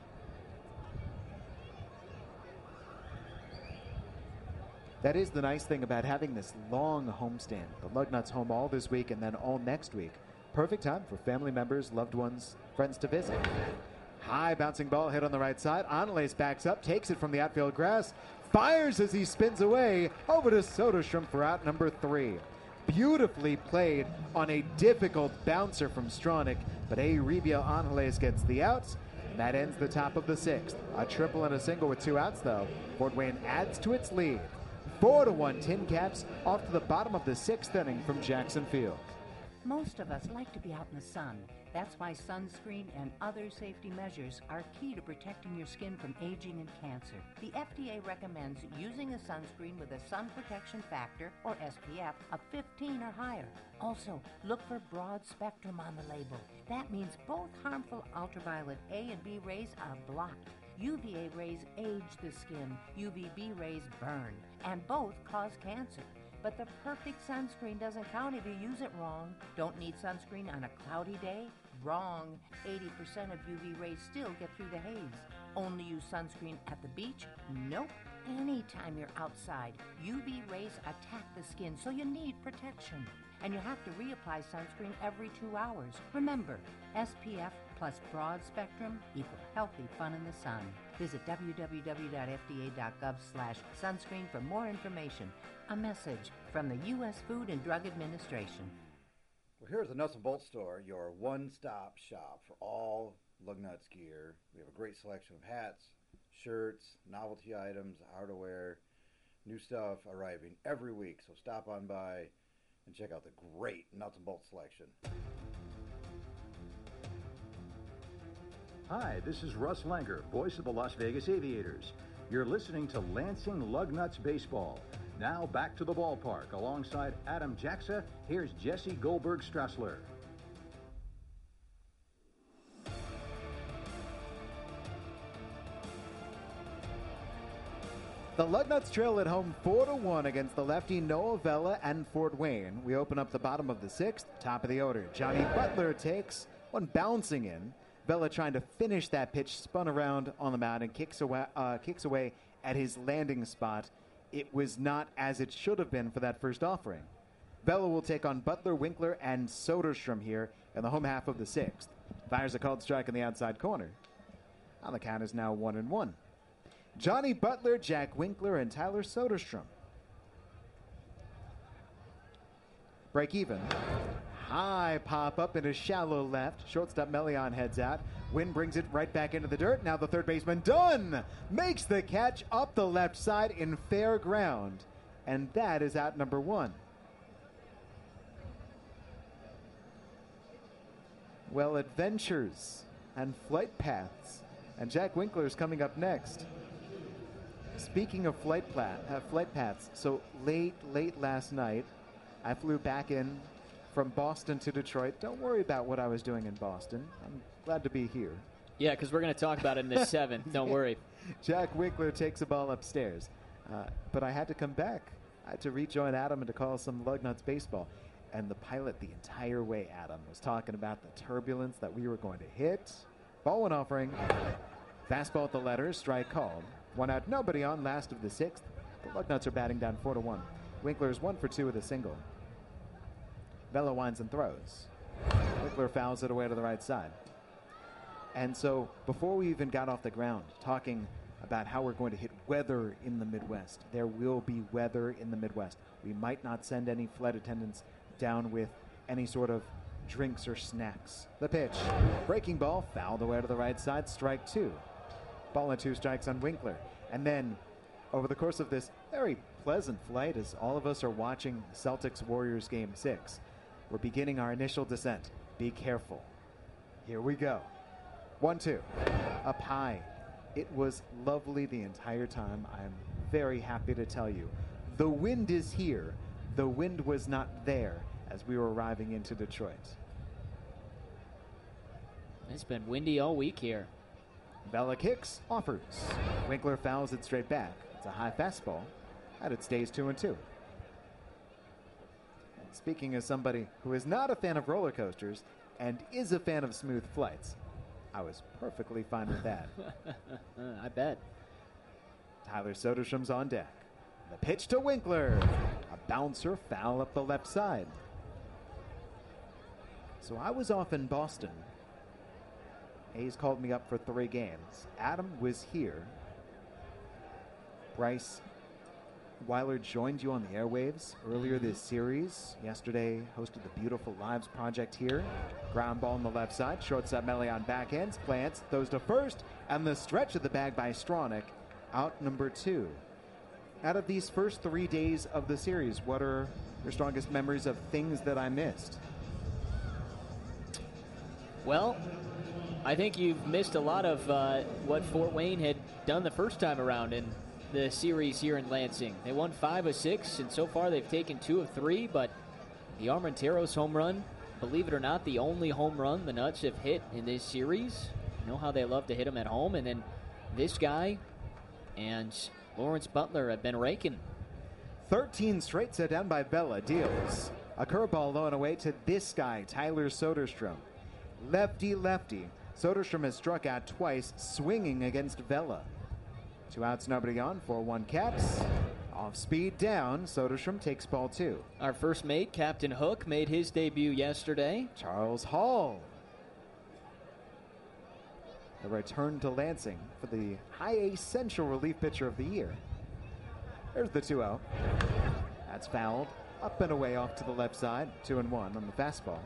[SPEAKER 1] That is the nice thing about having this long homestand. The Lugnuts home all this week and then all next week. Perfect time for family members, loved ones, friends to visit. High bouncing ball hit on the right side. Angeles backs up, takes it from the outfield grass, fires as he spins away over to Soderstrom for out number 3. Beautifully played on a difficult bouncer from Stronach, but Eusebio Angeles gets the outs, and that ends the top of the 6th. A triple and a single with 2 outs, though. Fort Wayne adds to its lead. 4-1 Tin Caps off to the bottom of the 6th inning from Jackson Field.
[SPEAKER 5] Most of us like to be out in the sun. That's why sunscreen and other safety measures are key to protecting your skin from aging and cancer. The FDA recommends using a sunscreen with a sun protection factor, or SPF, of 15 or higher. Also, look for broad spectrum on the label. That means both harmful ultraviolet A and B rays are blocked. UVA rays age the skin, UVB rays burn, and both cause cancer. But the perfect sunscreen doesn't count if you use it wrong. Don't need sunscreen on a cloudy day? Wrong. 80% of UV rays still get through the haze. Only use sunscreen at the beach? Nope. Anytime you're outside, UV rays attack the skin, so you need protection. And you have to reapply sunscreen every 2 hours. Remember, SPF plus broad spectrum equal healthy fun in the sun. Visit www.fda.gov/sunscreen for more information. A message from the U.S. Food and Drug Administration.
[SPEAKER 6] Well, here's the Nuts and Bolts store, your one-stop shop for all Lugnuts gear. We have a great selection of hats, shirts, novelty items, outerwear, new stuff arriving every week. So stop on by and check out the great Nuts and Bolts selection.
[SPEAKER 8] Hi, this is Russ Langer, voice of the Las Vegas Aviators. You're listening to Lansing Lugnuts Baseball. Now back to the ballpark. Alongside Adam Jaxa, here's Jesse Goldberg-Strassler.
[SPEAKER 1] The Lugnuts trail at home 4-1 against the lefty Noah Vela and Fort Wayne. We open up the bottom of the 6th, top of the order. Johnny Butler takes one bouncing in. Vela trying to finish that pitch, spun around on the mound and kicks away at his landing spot. It was not as it should have been for that first offering. Vela will take on Butler, Winkler, and Soderstrom here in the home half of the 6th. Fires a called strike in the outside corner. Now the count is now 1-1. Johnny Butler, Jack Winkler, and Tyler Soderstrom. Break even. High pop up into shallow left. Shortstop Melion heads out. Wynn brings it right back into the dirt. Now the third baseman, Dunn, makes the catch up the left side in fair ground. And that is out number 1. Well, adventures and flight paths. And Jack Winkler is coming up next. Speaking of flight paths, so late last night, I flew back in from Boston to Detroit. Don't worry about what I was doing in Boston. I'm glad to be here.
[SPEAKER 2] Yeah, because we're going to talk about it in the 7th. Don't worry.
[SPEAKER 1] Jack Winkler takes a ball upstairs. But I had to come back. I had to rejoin Adam and to call some Lugnuts baseball. And the pilot the entire way, Adam, was talking about the turbulence that we were going to hit. Ball went off ring. Fastball at the letters. Strike called. 1 out, nobody on. Last of the 6th. The Lugnuts are batting down 4-1. Winkler's 1 for 2 with a single. Vela winds and throws. Winkler fouls it away to the right side. And so before we even got off the ground talking about how we're going to hit weather in the Midwest, there will be weather in the Midwest. We might not send any flight attendants down with any sort of drinks or snacks. The pitch. Breaking ball, fouled away to the right side, strike 2. Ball and 2 strikes on Winkler. And then over the course of this very pleasant flight, as all of us are watching Celtics-Warriors Game 6, we're beginning our initial descent. Be careful. Here we go. 1-2. Up high. It was lovely the entire time. I'm very happy to tell you. The wind is here. The wind was not there as we were arriving into Detroit.
[SPEAKER 2] It's been windy all week here.
[SPEAKER 1] Vela kicks, offers. Winkler fouls it straight back. It's a high fastball, and it stays 2-2. Speaking as somebody who is not a fan of roller coasters and is a fan of smooth flights, I was perfectly fine with that.
[SPEAKER 2] I bet.
[SPEAKER 1] Tyler Soderstrom's on deck. The pitch to Winkler. A bouncer, foul up the left side. So I was off in Boston. A's called me up for 3 games. Adam was here. Bryce Weiler joined you on the airwaves earlier this series. Yesterday, hosted the Beautiful Lives Project here. Ground ball on the left side. Shortstop Melion backhands, plants, throws to first, and the stretch of the bag by Stronach, out number 2. Out of these first 3 days of the series, what are your strongest memories of things that I missed?
[SPEAKER 2] Well, I think you've missed a lot of what Fort Wayne had done the first time around in the series here in Lansing. They won 5 of 6, and so far they've taken 2 of 3, but the Armenteros home run, believe it or not, the only home run the Nuts have hit in this series. You know how they love to hit them at home, and then this guy and Lawrence Butler have been raking.
[SPEAKER 1] 13 straight set down by Vela. Deals a curveball low and away to this guy, Tyler Soderstrom. Lefty. Soderstrom has struck out twice, swinging against Vela. 2 outs, nobody on, 4-1 Caps. Off speed down, Soderstrom takes ball 2.
[SPEAKER 2] Our first mate, Captain Hook, made his debut yesterday.
[SPEAKER 1] Charles Hall. The return to Lansing for the High A Central relief pitcher of the year. There's the 2-0. That's fouled. Up and away off to the left side. 2-1 on the fastball.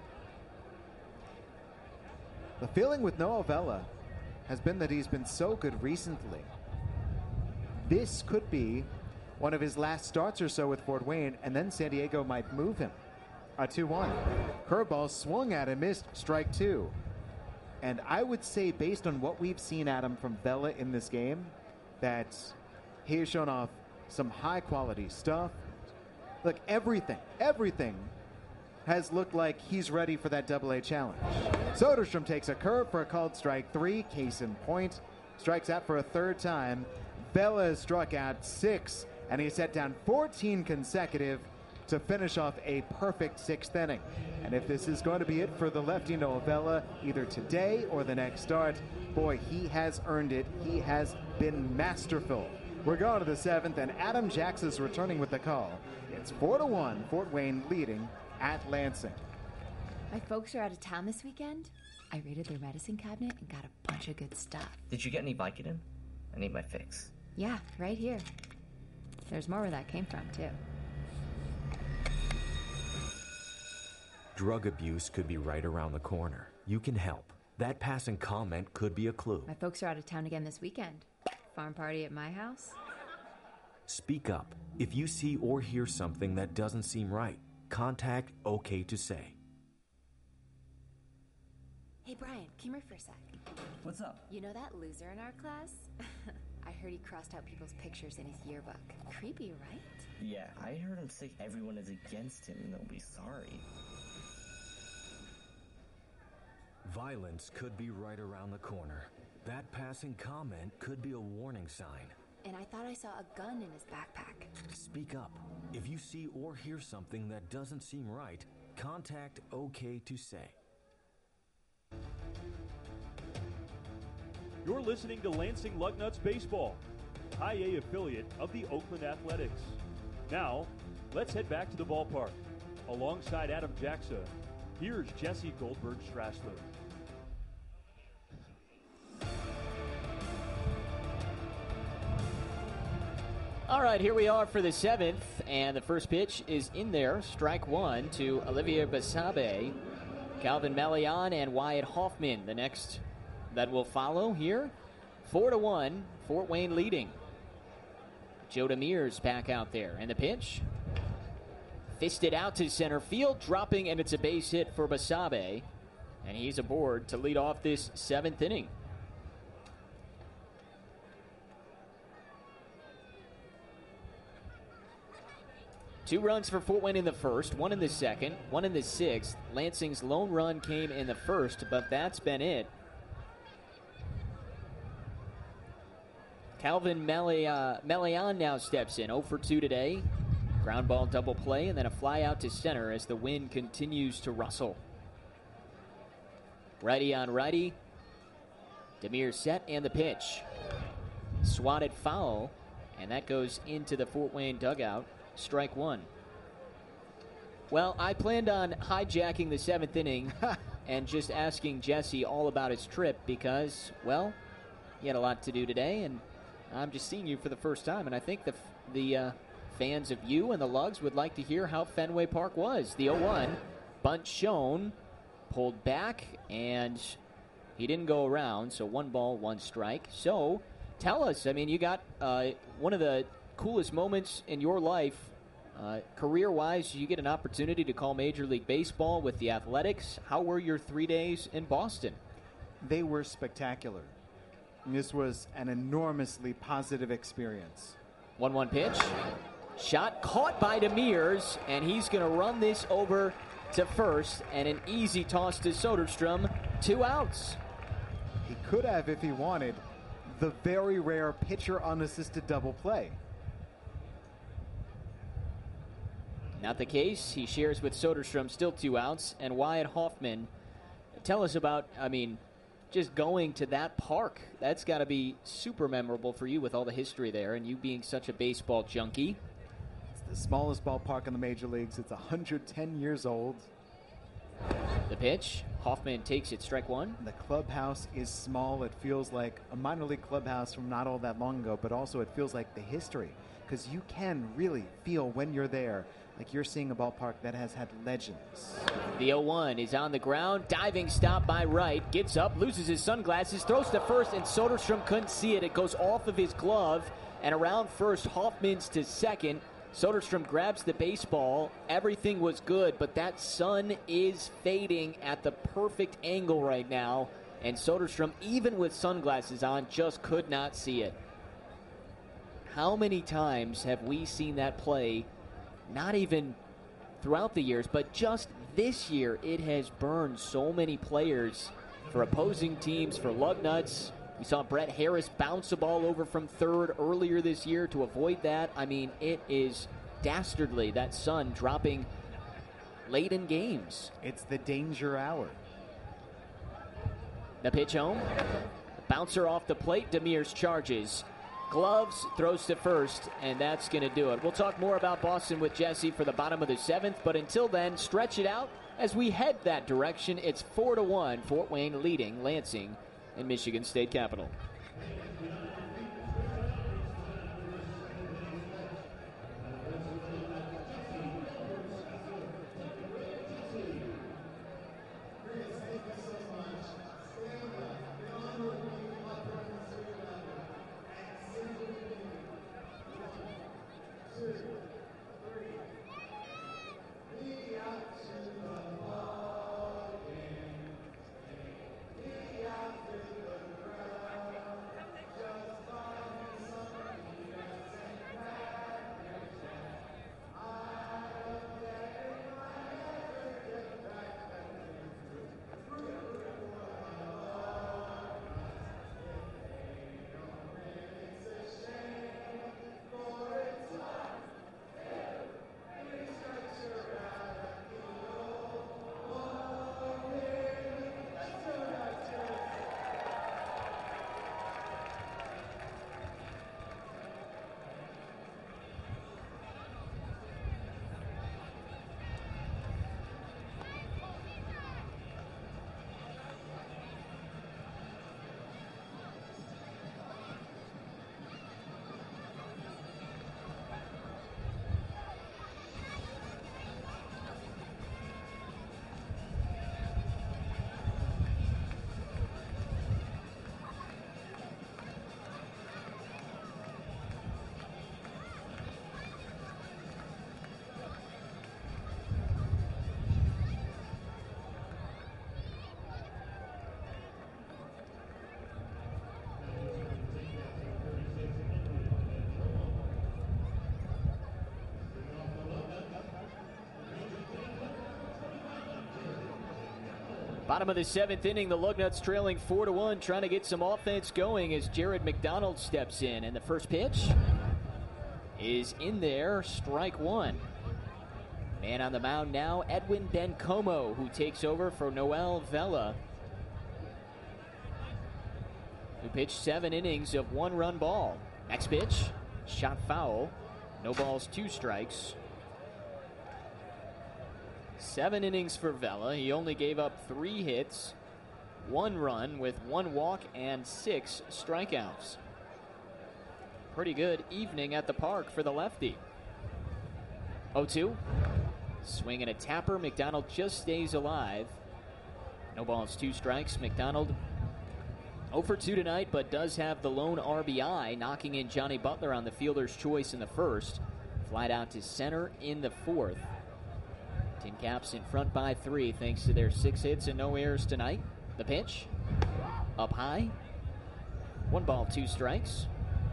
[SPEAKER 1] The feeling with Noah Vela has been that he's been so good recently. This could be one of his last starts or so with Fort Wayne, and then San Diego might move him. A 2-1. Curveball swung at him, missed, strike 2. And I would say, based on what we've seen, Adam, from Vela in this game, that he has shown off some high-quality stuff. Look, everything has looked like he's ready for that Double-A challenge. Soderstrom takes a curve for a called strike 3. Case in point. Strikes out for a 3rd time. Vela has struck out 6, and he set down 14 consecutive to finish off a perfect 6th inning. And if this is going to be it for the lefty Noah Vela, either today or the next start, boy, he has earned it. He has been masterful. We're going to the 7th, and Adam Jackson is returning with the call. It's 4-1, Fort Wayne leading at Lansing.
[SPEAKER 9] My folks are out of town this weekend. I raided their medicine cabinet and got a bunch of good stuff.
[SPEAKER 10] Did you get any Vicodin? I need my fix.
[SPEAKER 9] Yeah, right here. There's more where that came from, too.
[SPEAKER 10] Drug abuse could be right around the corner. You can help. That passing comment could be a clue.
[SPEAKER 9] My folks are out of town again this weekend. Farm party at my house?
[SPEAKER 10] Speak up. If you see or hear something that doesn't seem right, contact OK to Say.
[SPEAKER 9] Hey, Brian, come here for a sec.
[SPEAKER 11] What's up?
[SPEAKER 9] You know that loser in our class? I heard he crossed out people's pictures in his yearbook. Creepy, right?
[SPEAKER 11] Yeah, I heard him say everyone is against him and they'll be sorry.
[SPEAKER 10] Violence could be right around the corner. That passing comment could be a warning sign.
[SPEAKER 9] And I thought I saw a gun in his backpack.
[SPEAKER 10] Speak up. If you see or hear something that doesn't seem right, contact OK to Say.
[SPEAKER 27] You're listening to Lansing Lugnuts Baseball, High A affiliate of the Oakland Athletics. Now, let's head back to the ballpark. Alongside Adam Jackson, here's Jesse Goldberg-Strassler.
[SPEAKER 2] All right, here we are for the 7th, and the first pitch is in there. Strike one to Olivier Basabe, Calvin Melian, and Wyatt Hoffman. The next that will follow here. 4-1, Fort Wayne leading. Joe Demirs back out there, and the pitch fisted out to center field, dropping, and it's a base hit for Basabe, and he's aboard to lead off this 7th inning. Two runs for Fort Wayne in the first, one in the second, one in the sixth. Lansing's lone run came in the first, but that's been it. Calvin Melian now steps in, 0 for 2 today. Ground ball double play, and then a fly out to center as the wind continues to rustle. Righty on righty. Demir set, and the pitch. Swatted foul, and that goes into the Fort Wayne dugout. Strike one. Well, I planned on hijacking the 7th inning and just asking Jesse all about his trip because, well, he had a lot to do today, and I'm just seeing you for the first time, and I think the fans of you and the Lugs would like to hear how Fenway Park was. The 0-1, bunt shown, pulled back, and he didn't go around, so 1 ball, 1 strike. So tell us, I mean, you got one of the coolest moments in your life, career-wise. You get an opportunity to call Major League Baseball with the Athletics. How were your 3 days in Boston?
[SPEAKER 1] They were spectacular. This was an enormously positive experience.
[SPEAKER 2] 1-1 pitch. Shot caught by Demirs, and he's going to run this over to first, and an easy toss to Soderstrom. 2 outs.
[SPEAKER 1] He could have, if he wanted, the very rare pitcher unassisted double play.
[SPEAKER 2] Not the case. He shares with Soderstrom, still 2 outs, and Wyatt Hoffman. Tell us about, I mean, just going to that park. That's got to be super memorable for you with all the history there and you being such a baseball junkie.
[SPEAKER 1] It's the smallest ballpark in the major leagues. It's 110 years old.
[SPEAKER 2] The pitch. Hoffman takes it, strike one.
[SPEAKER 1] The clubhouse is small. It feels like a minor league clubhouse from not all that long ago, but also it feels like the history because you can really feel when you're there like you're seeing a ballpark that has had legends.
[SPEAKER 2] The 0-1 is on the ground. Diving stop by Wright. Gets up, loses his sunglasses, throws to first, and Soderstrom couldn't see it. It goes off of his glove, and around first, Hoffman's to second. Soderstrom grabs the baseball. Everything was good, but that sun is fading at the perfect angle right now, and Soderstrom, even with sunglasses on, just could not see it. How many times have we seen that play? Not even throughout the years, but just this year, it has burned so many players for opposing teams, for Lugnuts. We saw Brett Harris bounce a ball over from third earlier this year to avoid that. I mean, it is dastardly, that sun dropping late in games.
[SPEAKER 1] It's the danger hour.
[SPEAKER 2] The pitch home. Bouncer off the plate. Demirs charges. Gloves, throws to first, and that's going to do it. We'll talk more about Boston with Jesse for the bottom of the 7th, but until then, stretch it out as we head that direction. It's 4-1, Fort Wayne leading Lansing in Michigan State Capitol. Bottom of the 7th inning, the Lugnuts trailing 4-1, trying to get some offense going as Jared McDonald steps in. And the first pitch is in there, strike one. Man on the mound now, Edwin Bencomo, who takes over for Noel Vela, who pitched 7 innings of 1-run ball. Next pitch, shot foul. No balls, 2 strikes. 7 innings for Vela. He only gave up 3 hits, 1 run with 1 walk and 6 strikeouts. Pretty good evening at the park for the lefty. 0-2. Swing and a tapper. McDonald just stays alive. No balls, 2 strikes. McDonald 0 for 2 tonight, but does have the lone RBI, knocking in Johnny Butler on the fielder's choice in the first. Flied out to center in the 4th. Tin Caps in front by 3 thanks to their 6 hits and no errors tonight. The pitch, up high. 1 ball, 2 strikes.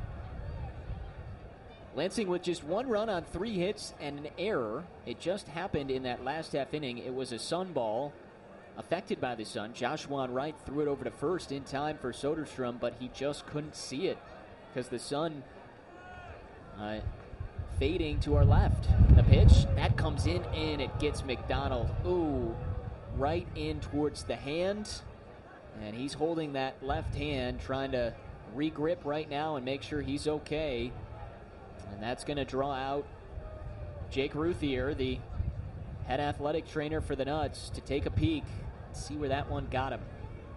[SPEAKER 2] Lansing with just 1 run on 3 hits and an error. It just happened in that last half inning. It was a sun ball affected by the sun. Joshua Wright threw it over to first in time for Soderstrom, but he just couldn't see it because the sun fading to our left. The pitch, that comes in and it gets McDonald. Ooh, right in towards the hand. And he's holding that left hand, trying to regrip right now and make sure he's okay. And that's going to draw out Jake Ruthier, the head athletic trainer for the Nuts, to take a peek and see where that one got him.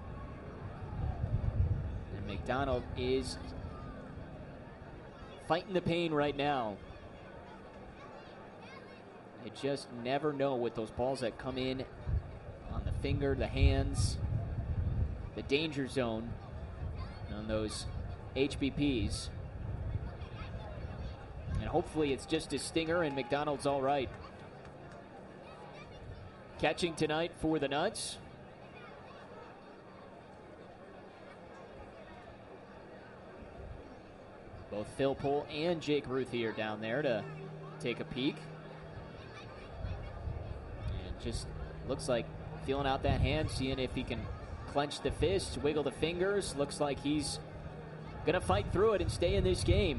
[SPEAKER 2] And McDonald is fighting the pain right now. You just never know with those balls that come in on the finger, the hands, the danger zone on those HBPs. And hopefully it's just a stinger and McDonald's all right. Catching tonight for the Nuts, both Phil Pohl and Jake Ruthier down there to take a peek. Just looks like feeling out that hand, seeing if he can clench the fist, wiggle the fingers. Looks like he's going to fight through it and stay in this game.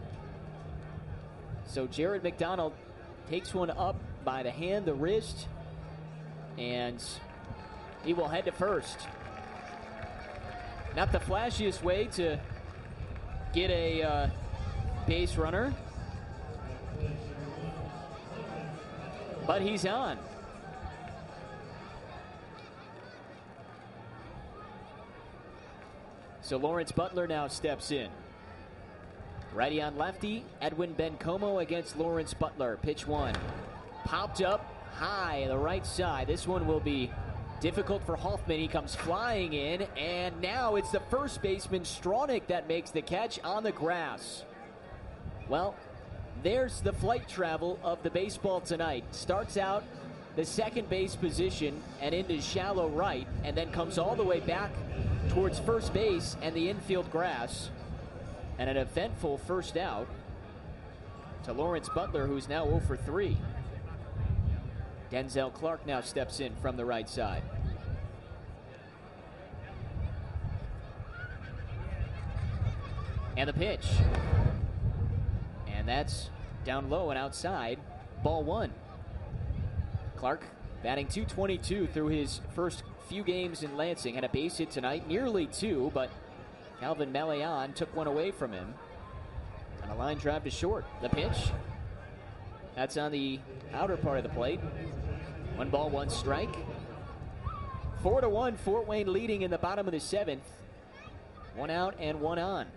[SPEAKER 2] So Jared McDonald takes one up by the hand, the wrist, and he will head to first. Not the flashiest way to get a base runner, but he's on. So Lawrence Butler now steps in. Righty on lefty, Edwin Bencomo against Lawrence Butler. Pitch 1. Popped up high the right side. This one will be difficult for Hoffman. He comes flying in, and now it's the first baseman, Stronach, that makes the catch on the grass. Well, there's the flight travel of the baseball tonight. Starts out the second base position and into shallow right, and then comes all the way back towards first base and the infield grass. And an eventful first out to Lawrence Butler, who's now 0 for 3. Denzel Clark now steps in from the right side. And the pitch. And that's down low and outside. Ball 1. Clark batting .222 through his first few games in Lansing. Had a base hit tonight, nearly 2, but Calvin Meleon took one away from him. And a line drive to short. The pitch. That's on the outer part of the plate. 1 ball, 1 strike. 4-1, Fort Wayne leading in the bottom of the 7th. 1 out and 1 on.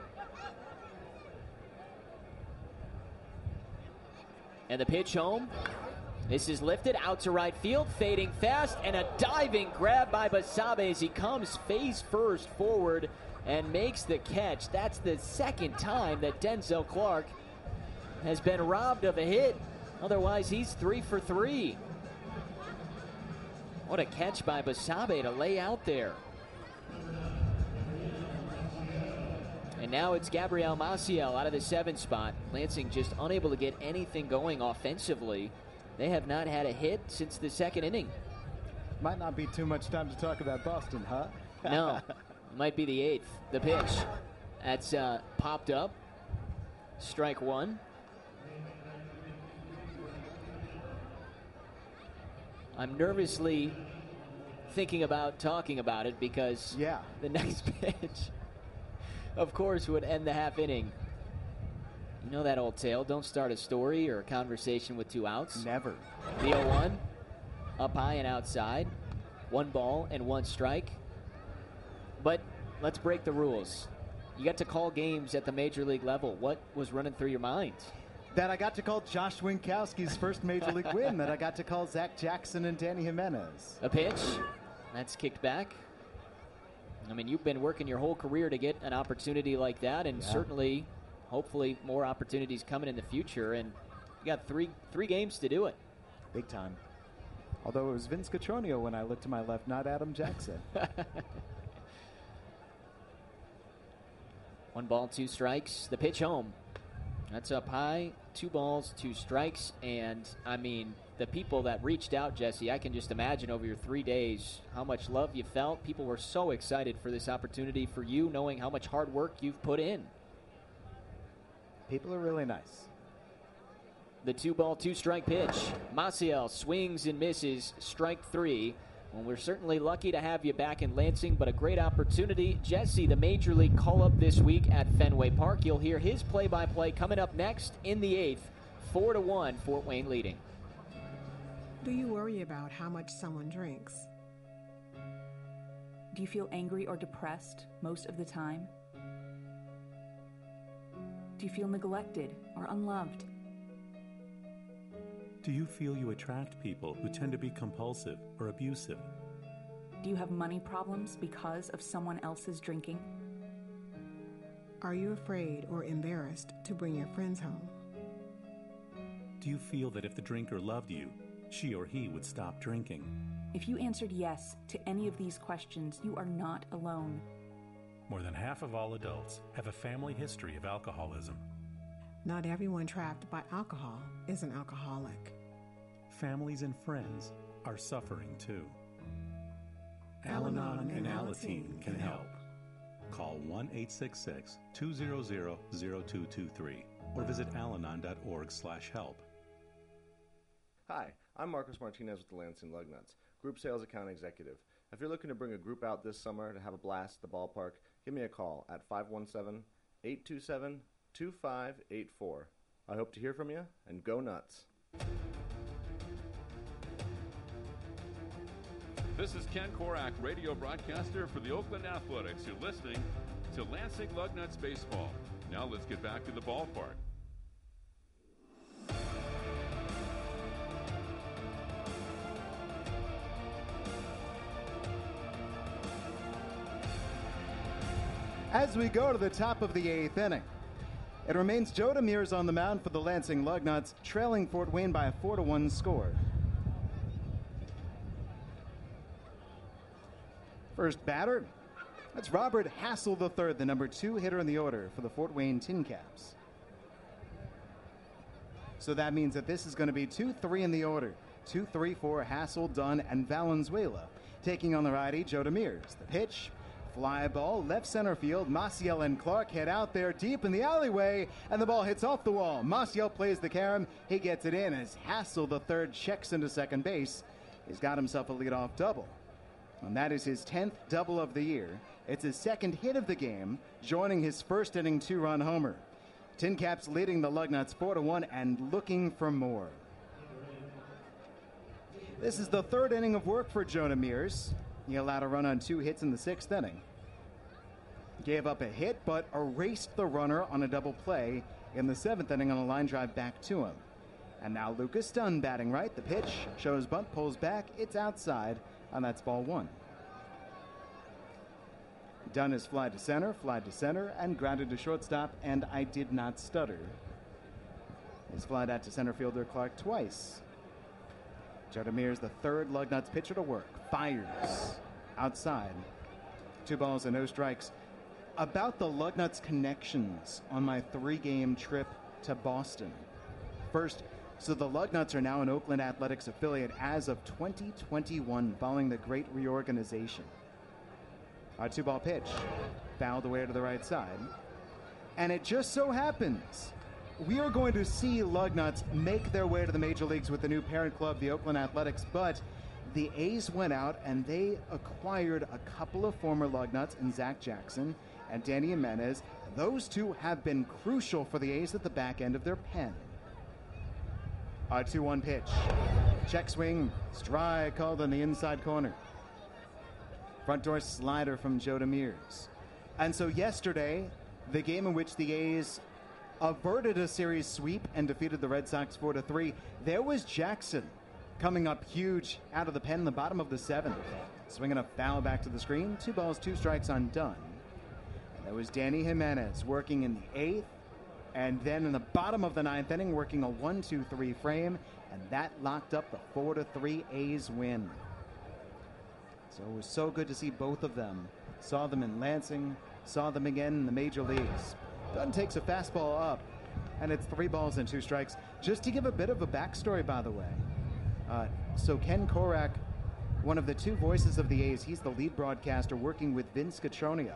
[SPEAKER 2] And the pitch home. This is lifted out to right field, fading fast, and a diving grab by Basabe as he comes face first forward and makes the catch. That's the second time that Denzel Clark has been robbed of a hit. Otherwise, he's 3 for 3. What a catch by Basabe to lay out there. And now it's Gabriel Maciel out of the 7th spot. Lansing just unable to get anything going offensively. They have not had a hit since the second inning.
[SPEAKER 1] Might not be too much time to talk about Boston, huh?
[SPEAKER 2] No, it might be the 8th. The pitch. That's popped up. Strike one. I'm nervously thinking about talking about it because the next pitch, of course, would end the half inning. You know that old tale, don't start a story or a conversation with 2 outs.
[SPEAKER 1] Never.
[SPEAKER 2] The 0-1, up high and outside, 1 ball and 1 strike. But let's break the rules. You got to call games at the major league level. What was running through your mind?
[SPEAKER 1] That I got to call Josh Winkowski's first major league win. That I got to call Zach Jackson and Danny Jimenez.
[SPEAKER 2] A pitch. That's kicked back. I mean, you've been working your whole career to get an opportunity like that, and certainly, hopefully, more opportunities coming in the future. And you got three games to do it.
[SPEAKER 1] Big time. Although it was Vince Cotroneo when I looked to my left, not Adam Jackson.
[SPEAKER 2] 1 ball, 2 strikes. The pitch home. That's up high. 2 balls, 2 strikes. And, I mean, the people that reached out, Jesse, I can just imagine over your 3 days how much love you felt. People were so excited for this opportunity for you, knowing how much hard work you've put in.
[SPEAKER 1] People are really nice.
[SPEAKER 2] The 2 ball, 2 strike pitch. Maciel swings and misses. Strike 3. Well, we're certainly lucky to have you back in Lansing, but a great opportunity. Jesse, the Major League call-up this week at Fenway Park. You'll hear his play-by-play coming up next in the 8th. 4-1, Fort Wayne leading.
[SPEAKER 12] Do you worry about how much someone drinks?
[SPEAKER 13] Do you feel angry or depressed most of the time? Do you feel neglected or unloved?
[SPEAKER 14] Do you feel you attract people who tend to be compulsive or abusive?
[SPEAKER 13] Do you have money problems because of someone else's drinking?
[SPEAKER 12] Are you afraid or embarrassed to bring your friends home?
[SPEAKER 14] Do you feel that if the drinker loved you, she or he would stop drinking?
[SPEAKER 13] If you answered yes to any of these questions, you are not alone.
[SPEAKER 14] More than half of all adults have a family history of alcoholism.
[SPEAKER 12] Not everyone trapped by alcohol is an alcoholic.
[SPEAKER 14] Families and friends are suffering too.
[SPEAKER 12] Al-Anon
[SPEAKER 14] and Alateen can help. Call 1-866-200-0223 or visit alanon.org/help.
[SPEAKER 16] Hi, I'm Marcos Martinez with the Lansing Lugnuts, Group Sales Account Executive. If you're looking to bring a group out this summer to have a blast at the ballpark, give me a call at 517-827-2584. I hope to hear from you, and go nuts.
[SPEAKER 15] This is Ken Korak, radio broadcaster for the Oakland Athletics. You're listening to Lansing Lugnuts Baseball. Now let's get back to the ballpark.
[SPEAKER 1] As we go to the top of the 8th inning, it remains Joe Demers on the mound for the Lansing Lugnuts, trailing Fort Wayne by a 4-1 score. First batter, that's Robert Hassel III, the number 2 hitter in the order for the Fort Wayne Tin Caps. So that means that this is going to be 2-3 in the order. 2, 3, 4, Hassel, Dunn, and Valenzuela. Taking on the righty, Joe Demers. The pitch, fly ball, left center field. Maciel and Clark head out there deep in the alleyway, and the ball hits off the wall. Maciel plays the carom. He gets it in as Hassel III checks into second base. He's got himself a leadoff double. And that is his 10th double of the year. It's his second hit of the game, joining his first inning 2-run homer. Tin Caps leading the Lugnuts 4-1 and looking for more. This is the 3rd inning of work for Joe Demers. He allowed a run on 2 hits in the 6th inning. Gave up a hit, but erased the runner on a double play in the 7th inning on a line drive back to him. And now Lucas Dunn batting right. The pitch shows bunt, pulls back. It's outside, and that's ball 1. Dunn is fly to center, and grounded to shortstop, and I did not stutter. He's flied out to center fielder Clark twice. Joe Demers, the 3rd Lugnuts pitcher to work, fires outside. 2 balls and no strikes. About the Lugnuts connections on my 3-game trip to Boston. First, So the Lugnuts are now an Oakland Athletics affiliate as of 2021, following the great reorganization. Our 2-ball pitch, fouled away to the right side. And it just so happens we are going to see Lugnuts make their way to the major leagues with the new parent club, the Oakland Athletics, but the A's went out and they acquired a couple of former Lugnuts in Zach Jackson and Danny Jimenez. Those two have been crucial for the A's at the back end of their pen. Our 2-1 pitch. Check swing. Strike called on the inside corner. Front door slider from Joe Demers. And so yesterday, the game in which the A's averted a series sweep and defeated the Red Sox 4-3, there was Jackson coming up huge out of the pen in the bottom of the 7th. Swinging a foul back to the screen. 2 balls, 2 strikes on Dunn. And there was Danny Jimenez working in the 8th. And then in the bottom of the 9th inning, working a 1-2-3 frame. And that locked up the 4-3 A's win. So it was so good to see both of them. Saw them in Lansing. Saw them again in the major leagues. Dunn takes a fastball up. And it's 3 balls and 2 strikes. Just to give a bit of a backstory, by the way. So Ken Korak, one of the 2 voices of the A's, he's the lead broadcaster working with Vince Cotroneo.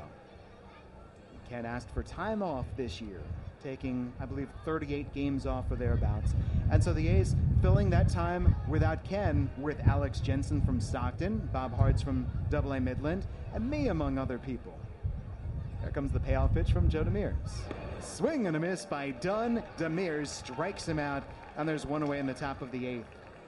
[SPEAKER 1] Ken asked for time off this year, taking, I believe, 38 games off or thereabouts. And so the A's filling that time without Ken with Alex Jensen from Stockton, Bob Hartz from AA Midland, and me among other people. Here comes the payoff pitch from Joe Demers. Swing and a miss by Dunn. Demers strikes him out, and there's 1 away in the top of the 8th.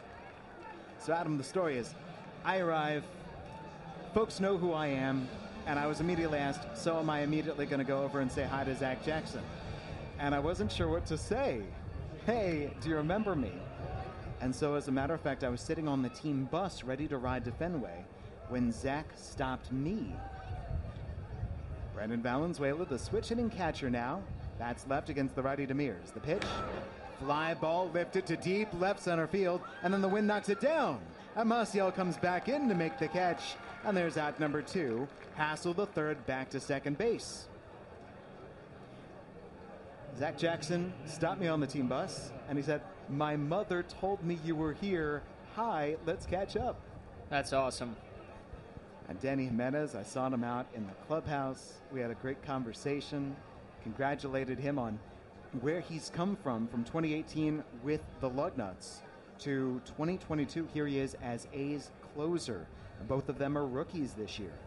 [SPEAKER 1] So, Adam, the story is, I arrive, folks know who I am, and I was immediately asked, so am I immediately going to go over and say hi to Zach Jackson? And I wasn't sure what to say. Hey, do you remember me? And so, as a matter of fact, I was sitting on the team bus ready to ride to Fenway when Zach stopped me. Brendan Valenzuela, the switch-hitting catcher now. Bats left against the righty Demers. The pitch. Fly ball lifted to deep left center field, and then the wind knocks it down. And Maciel comes back in to make the catch, and there's out number 2. Hassel the third back to second base. Zach Jackson stopped me on the team bus, and he said, my mother told me you were here. Hi, let's catch up.
[SPEAKER 2] That's awesome.
[SPEAKER 1] And Danny Jimenez, I sought him out in the clubhouse. We had a great conversation. Congratulated him on where he's come from 2018 with the Lugnuts to 2022. Here he is as A's closer. And both of them are rookies this year.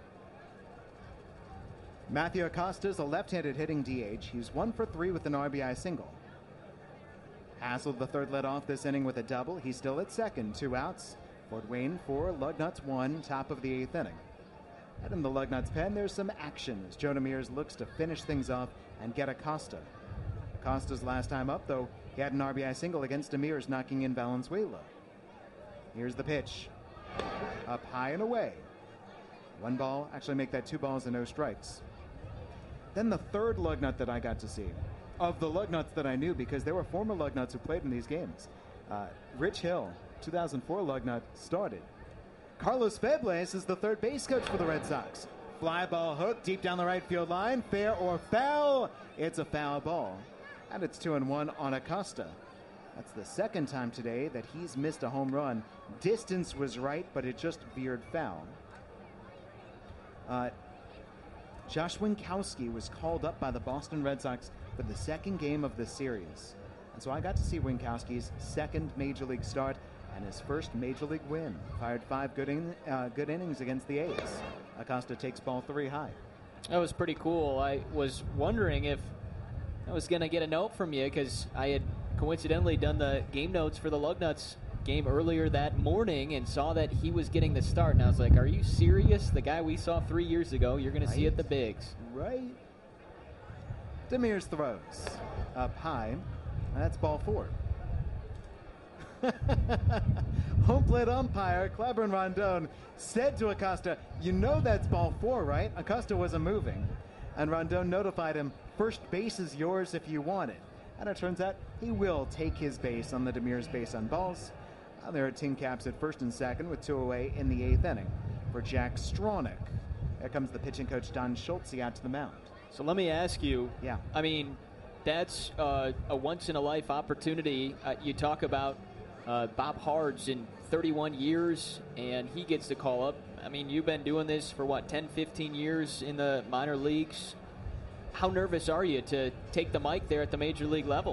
[SPEAKER 1] Matthew Acosta is a left-handed hitting DH. He's 1 for 3 with an RBI single. Hassel the third led off this inning with a double. He's still at second, 2 outs. Fort Wayne 4, Lugnuts 1, top of the 8th inning. And in the Lugnuts pen, there's some action as Joe Demers looks to finish things off and get Acosta. Acosta's last time up, though, he had an RBI single against Demers, knocking in Valenzuela. Here's the pitch. Up high and away. 1 ball, actually make that 2 balls and no strikes. Then the third Lugnut that I got to see, of the Lugnuts that I knew, because there were former Lugnuts who played in these games. Rich Hill, 2004 Lugnut, started. Carlos Febles is the third base coach for the Red Sox. Fly ball hook deep down the right field line. Fair or foul? It's a foul ball. And it's 2-1 on Acosta. That's the second time today that he's missed a home run. Distance was right, but it just veered foul. Josh Winkowski was called up by the Boston Red Sox for the second game of the series. And so I got to see Winkowski's second Major League start and his first Major League win. Fired 5 good innings against the A's. Acosta takes ball 3 high.
[SPEAKER 2] That was pretty cool. I was wondering if I was going to get a note from you because I had coincidentally done the game notes for the Lugnuts game earlier that morning and saw that he was getting the start. And I was like, are you serious? The guy we saw 3 years ago, you're going to see at the bigs.
[SPEAKER 1] Right. Demers throws up high. And that's ball 4. Home plate umpire Cleburne Rondon said to Acosta, you know that's ball 4, right? Acosta wasn't moving. And Rondon notified him, first base is yours if you want it. And it turns out he will take his base on the Demers base on balls. There are tin caps at first and second with 2 away in the 8th inning for Jack Stronach. Here comes the pitching coach Don Schultze out to the mound.
[SPEAKER 2] So let me ask you, I mean, that's a once-in-a-life opportunity. You talk about Bob Hards in 31 years, and he gets the call up. I mean, you've been doing this for, 10, 15 years in the minor leagues. How nervous are you to take the mic there at the major league level?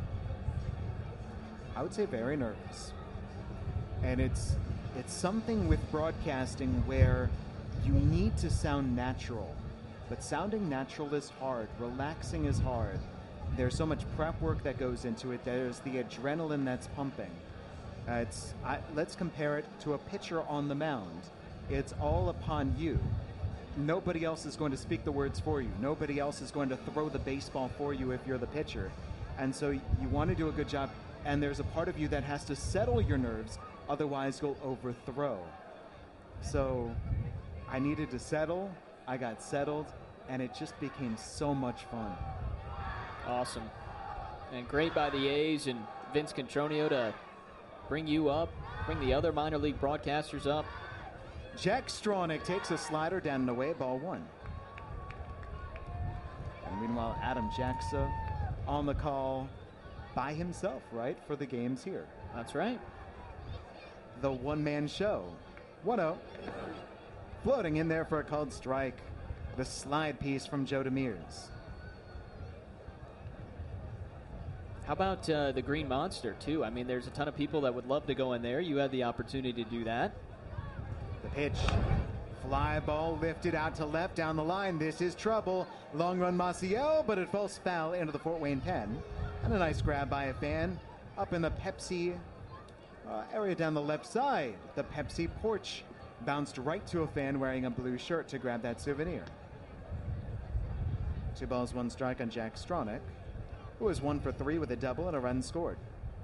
[SPEAKER 1] I would say very nervous. And it's something with broadcasting where you need to sound natural. But sounding natural is hard. Relaxing is hard. There's so much prep work that goes into it. There's the adrenaline that's pumping. Let's compare it to a pitcher on the mound. It's all upon you. Nobody else is going to speak the words for you. Nobody else is going to throw the baseball for you if you're the pitcher. And so you want to do a good job. And there's a part of you that has to settle your nerves. Otherwise, you'll overthrow. So I needed to settle. I got settled. And it just became so much fun.
[SPEAKER 2] Awesome. And great by the A's and Vince Contronio to bring you up, bring the other minor league broadcasters up.
[SPEAKER 1] Jack Stronach takes a slider down and away, ball one. And meanwhile, Adam Jacksa on the call by himself, right, for the games here.
[SPEAKER 2] That's right.
[SPEAKER 1] The one-man show. 1-0. Floating in there for a called strike. The slide piece from Joe Demers.
[SPEAKER 2] How about the Green Monster, too? I mean, there's a ton of people that would love to go in there. You had the opportunity to do that.
[SPEAKER 1] The pitch. Fly ball lifted out to left down the line. This is trouble. Long run Maciel, but it falls foul into the Fort Wayne pen. And a nice grab by a fan up in the Pepsi area down the left side. The Pepsi porch bounced right to a fan wearing a blue shirt to grab that souvenir. 2 balls, 1 strike on Jack Stronach, who was 1 for 3 with a double and a run scored.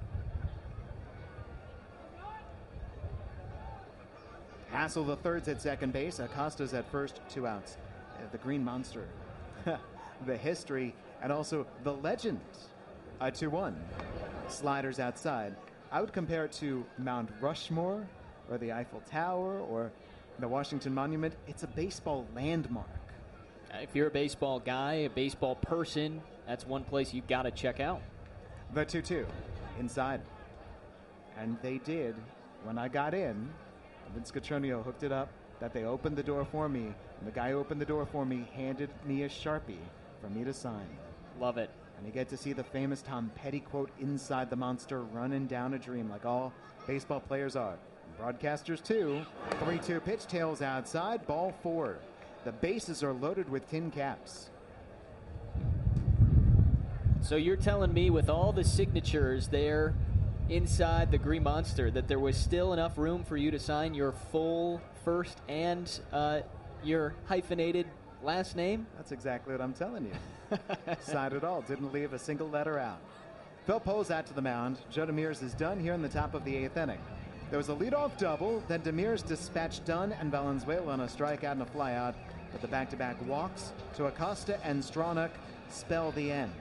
[SPEAKER 1] Hassel the third's at second base. Acosta's at first, 2 outs. The Green Monster. The history and also the legend. 2-1. Sliders outside. I would compare it to Mount Rushmore or the Eiffel Tower or the Washington Monument. It's a baseball landmark.
[SPEAKER 2] If you're a baseball guy, a baseball person, that's one place you've got to check out.
[SPEAKER 1] The 2-2 inside. And they did. When I got in, Vince Contronio hooked it up, that they opened the door for me. And the guy who opened the door for me handed me a Sharpie for me to sign.
[SPEAKER 2] Love it.
[SPEAKER 1] And you get to see the famous Tom Petty quote, "Inside the monster, running down a dream," like all baseball players are. Broadcasters too. 3-2 pitch, tails outside, ball 4. The bases are loaded with tin caps.
[SPEAKER 2] So you're telling me with all the signatures there inside the Green Monster that there was still enough room for you to sign your full first and your hyphenated last name?
[SPEAKER 1] That's exactly what I'm telling you. Signed it all. Didn't leave a single letter out. Phil Poe's out to the mound. Joe Demers is done here in the top of the 8th inning. There was a leadoff double, then Demers dispatched Dunn and Valenzuela on a strikeout and a flyout, but the back-to-back walks to Acosta and Stronach spell the end.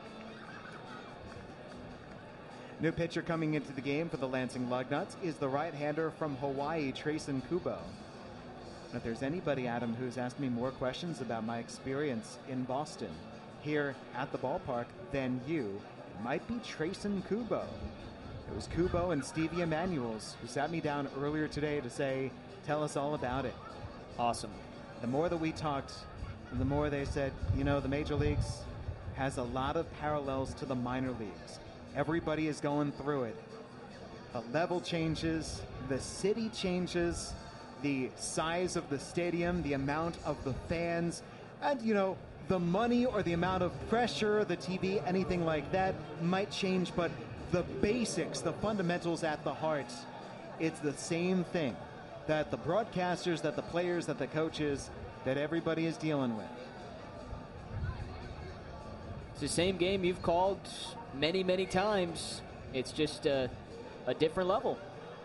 [SPEAKER 1] New pitcher coming into the game for the Lansing Lugnuts is the right-hander from Hawaii, Trayson Kubo. And if there's anybody, Adam, who's asked me more questions about my experience in Boston here at the ballpark than you, it might be Trayson Kubo. It was Kubo and Stevie Emanuels who sat me down earlier today to say, tell us all about it.
[SPEAKER 2] Awesome.
[SPEAKER 1] The more that we talked, the more they said, you know, the major leagues has a lot of parallels to the minor leagues. Everybody is going through it. The level changes, the city changes, the size of the stadium, the amount of the fans, and, you know, the money or the amount of pressure, the TV, anything like that might change, but the basics, the fundamentals at the heart, it's the same thing that the broadcasters, that the players, that the coaches, that everybody is dealing with.
[SPEAKER 2] It's the same game you've called many, many times. It's just a different level.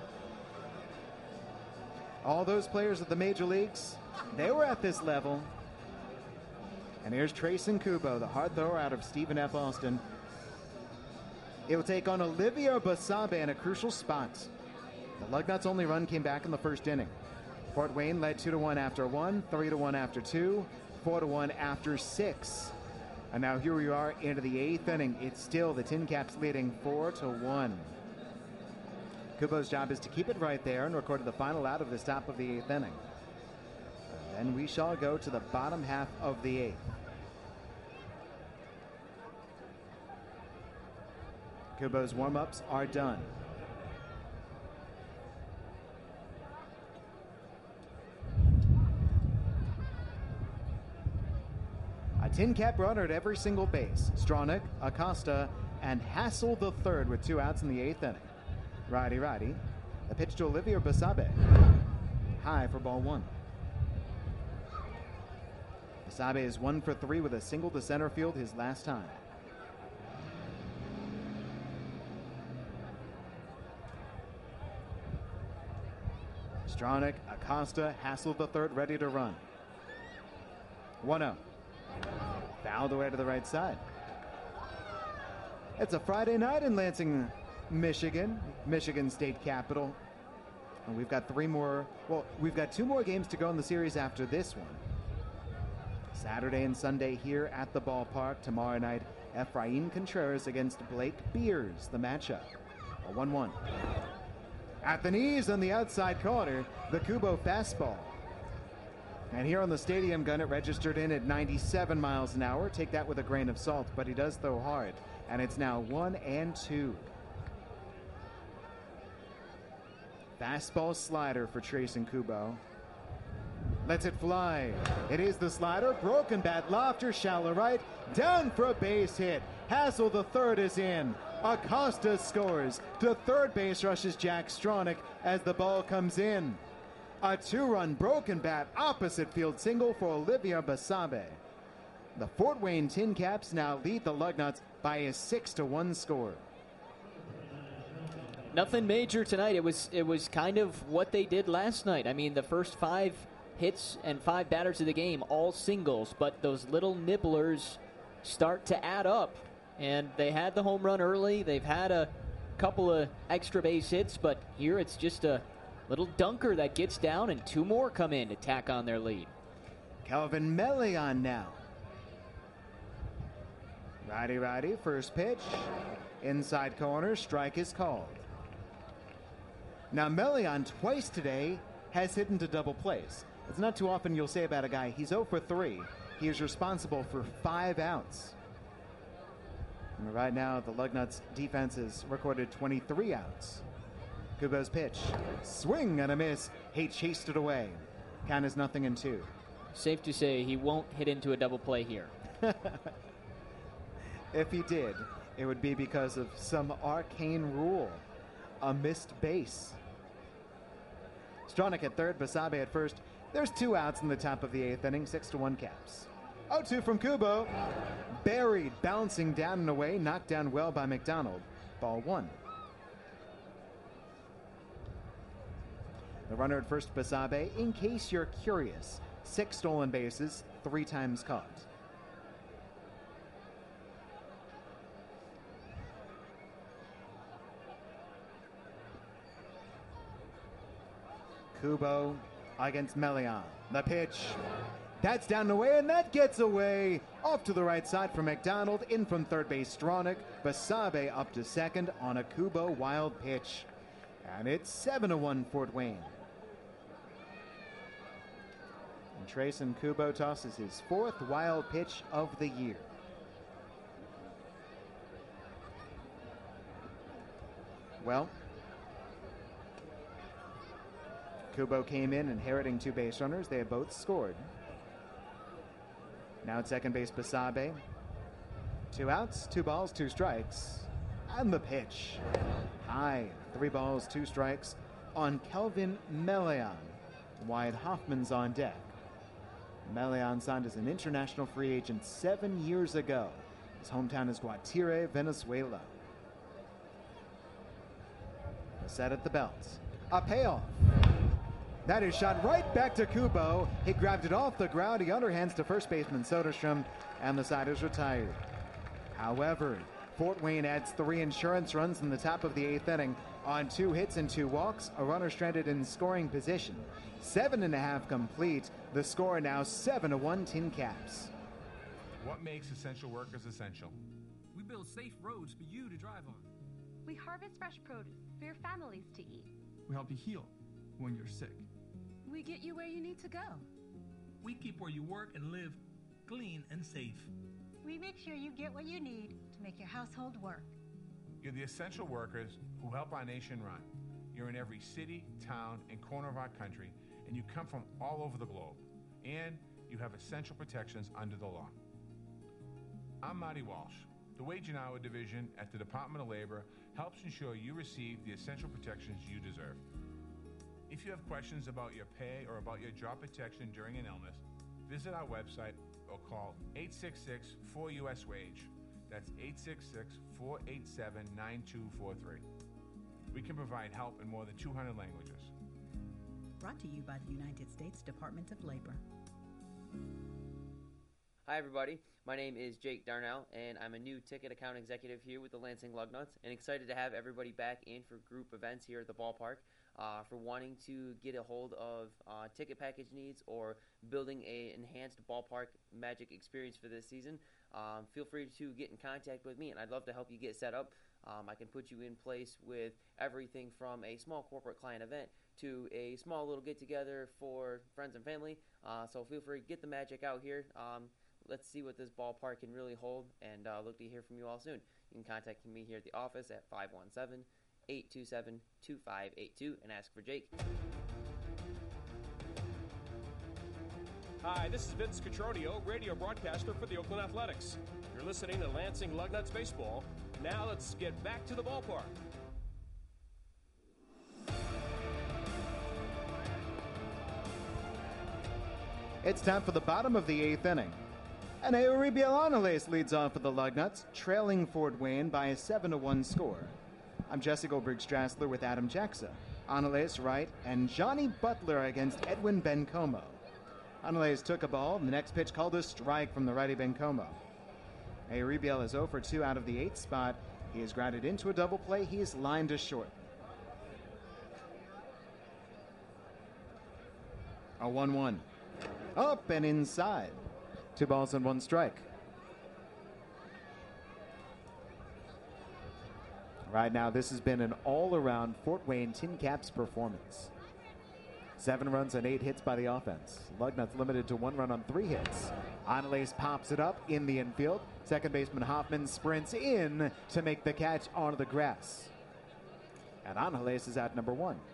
[SPEAKER 1] All those players at the major leagues, they were at this level. And here's Trayson Kubo, the hard thrower out of Stephen F. Austin. It will take on Olivia Basabe in a crucial spot. The Lugnuts' only run came back in the first inning. Fort Wayne led 2-1 after 1, 3-1 after 2, 4-1 after 6. And now here we are into the 8th inning. It's still the Tin Caps leading 4-1. Kubo's job is to keep it right there and record the final out of this top of the 8th inning. And then we shall go to the bottom half of the 8th. Kubo's warm-ups are done. A Tin Cap runner at every single base. Stronach, Acosta, and Hassel the third with 2 outs in the 8th inning. Righty. A pitch to Olivier Basabe. High for ball 1. Basabe is 1 for 3 with a single to center field his last time. Stronach, Acosta, Hassel the third ready to run. 1-0. Fouled away to the right side. It's a Friday night in Lansing, Michigan State Capitol. And we've got 2 more games to go in the series after this one. Saturday and Sunday here at the ballpark. Tomorrow night, Efrain Contreras against Blake Beers, the matchup. A 1-1. At the knees on the outside corner, the Kubo fastball. And here on the stadium gun, it registered in at 97 miles an hour. Take that with a grain of salt, but he does throw hard. And it's now 1-2. Fastball slider for Trayson Kubo. Lets it fly. It is the slider. Broken bat lofter, shallow right. Down for a base hit. Hassel the third is in. Acosta scores. To third base rushes Jack Stronach as the ball comes in. A 2-run broken bat opposite field single for Olivier Basabe. The Fort Wayne Tin Caps now lead the Lugnuts by a 6-1 score.
[SPEAKER 2] Nothing major tonight. It was kind of what they did last night. I mean, the first 5 hits and 5 batters of the game, all singles, but those little nibblers start to add up. And they had the home run early. They've had a couple of extra base hits, but here it's just a little dunker that gets down, and 2 more come in to tack on their lead.
[SPEAKER 1] Kelvin Melian now. Righty, first pitch. Inside corner, strike is called. Now Melian twice today has hit into double plays. It's not too often you'll say about a guy, he's 0 for 3. He is responsible for 5 outs. And right now, the Lugnuts defense has recorded 23 outs. Kubo's pitch. Swing and a miss. He chased it away. Count is 0-2.
[SPEAKER 2] Safe to say he won't hit into a double play here.
[SPEAKER 1] If he did, it would be because of some arcane rule. A missed base. Stronach at third, Basabe at first. There's 2 outs in the top of the 8th inning, 6-1 Caps. 0-2 from Kubo. Buried, bouncing down and away, knocked down well by McDonald. Ball 1. The runner at first, Basabe, in case you're curious, 6 stolen bases, 3 times caught. Kubo against Melian. The pitch. That's down and away, and that gets away. Off to the right side for McDonald. In from third base, Stronach. Basabe up to second on a Kubo wild pitch. And it's 7-1 Fort Wayne. And Trayson Kubo tosses his 4th wild pitch of the year. Well, Kubo came in inheriting 2 base runners. They have both scored. Now at second base, Basabe. 2 outs, 2 balls, 2 strikes. And the pitch. High. 3 balls, 2 strikes on Kelvin Melian. Wyatt Hoffman's on deck. Melian signed as an international free agent 7 years ago. His hometown is Guatire, Venezuela. Set at the belt. A payoff. That is shot right back to Kubo. He grabbed it off the ground. He underhands to first baseman Soderstrom, and the side is retired. However, Fort Wayne adds 3 insurance runs in the top of the 8th inning on 2 hits and 2 walks. A runner stranded in scoring position. 7.5 complete. The score now 7-1 Tin Caps.
[SPEAKER 17] What makes essential workers essential?
[SPEAKER 18] We build safe roads for you to drive on.
[SPEAKER 19] We harvest fresh produce for your families to eat.
[SPEAKER 18] We help you heal when you're sick.
[SPEAKER 19] We get you where you need to go.
[SPEAKER 18] We keep where you work and live clean and safe.
[SPEAKER 21] We make sure you get what you need to make your household work.
[SPEAKER 17] You're the essential workers who help our nation run. You're in every city, town, and corner of our country, and you come from all over the globe. And you have essential protections under the law. I'm Marty Walsh. The Wage and Hour Division at the Department of Labor helps ensure you receive the essential protections you deserve. If you have questions about your pay or about your job protection during an illness, visit our website or call 866-4US-WAGE. That's 866-487-9243. We can provide help in more than 200 languages.
[SPEAKER 22] Brought to you by the United States Department of Labor.
[SPEAKER 24] Hi everybody, my name is Jake Darnell, and I'm a new ticket account executive here with the Lansing Lugnuts, and excited to have everybody back in for group events here at the ballpark. For wanting to get a hold of ticket package needs or building an enhanced ballpark magic experience for this season, feel free to get in contact with me, and I'd love to help you get set up. I can put you in place with everything from a small corporate client event to a small little get-together for friends and family. So feel free to get the magic out here. Let's see what this ballpark can really hold, and look to hear from you all soon. You can contact me here at the office at 517-827-2582 and ask for Jake.
[SPEAKER 25] Hi, this is Vince Cotroneo, radio broadcaster for the Oakland Athletics. You're listening to Lansing Lugnuts Baseball. Now let's get back to the ballpark.
[SPEAKER 1] It's time for the bottom of the 8th inning. And Euribiel Angeles leads off for the Lugnuts, trailing Fort Wayne by a 7-1 score. I'm Jesse Goldberg-Strassler with Adam Jackson. Angeles right, and Johnny Butler against Edwin Bencomo. Angeles took a ball, and the next pitch called a strike from the righty Bencomo. Euribiel is 0 for 2 out of the 8th spot. He is grounded into a double play. He is lined to short. A 1-1. Up and inside. 2 balls and 1 strike. Right now, this has been an all-around Fort Wayne Tin Caps performance. 7 runs and 8 hits by the offense. Lugnuts limited to 1 run on 3 hits. Angeles pops it up in the infield. Second baseman Hoffman sprints in to make the catch onto the grass. And Angeles is at number 1.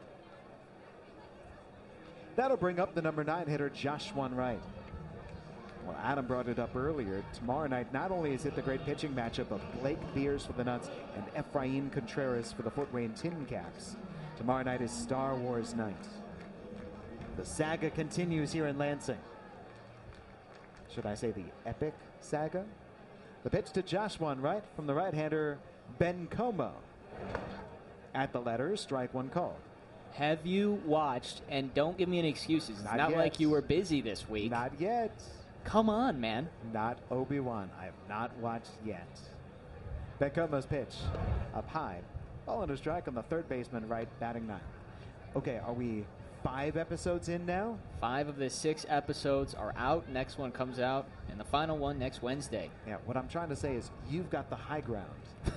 [SPEAKER 1] That'll bring up the number 9 hitter, Josh Wright. Well, Adam brought it up earlier. Tomorrow night, not only is it the great pitching matchup of Blake Beers for the Nuts and Efrain Contreras for the Fort Wayne Tin Caps, tomorrow night is Star Wars night. The saga continues here in Lansing. Should I say the epic saga? The pitch to Josh Wright from the right-hander Bencomo. At the letters, strike 1 called.
[SPEAKER 2] Have you watched, and don't give me any excuses, it's not
[SPEAKER 1] yet.
[SPEAKER 2] like you were busy this week.
[SPEAKER 1] Not yet.
[SPEAKER 2] Come on, man.
[SPEAKER 1] Not Obi-Wan. I have not watched yet. Bencomo's pitch up high. Ball under strike on the third baseman, right, batting 9. Okay, are we 5 episodes in now?
[SPEAKER 2] 5 of the 6 episodes are out. Next one comes out, and the final one next Wednesday.
[SPEAKER 1] Yeah, what I'm trying to say is you've got the high ground.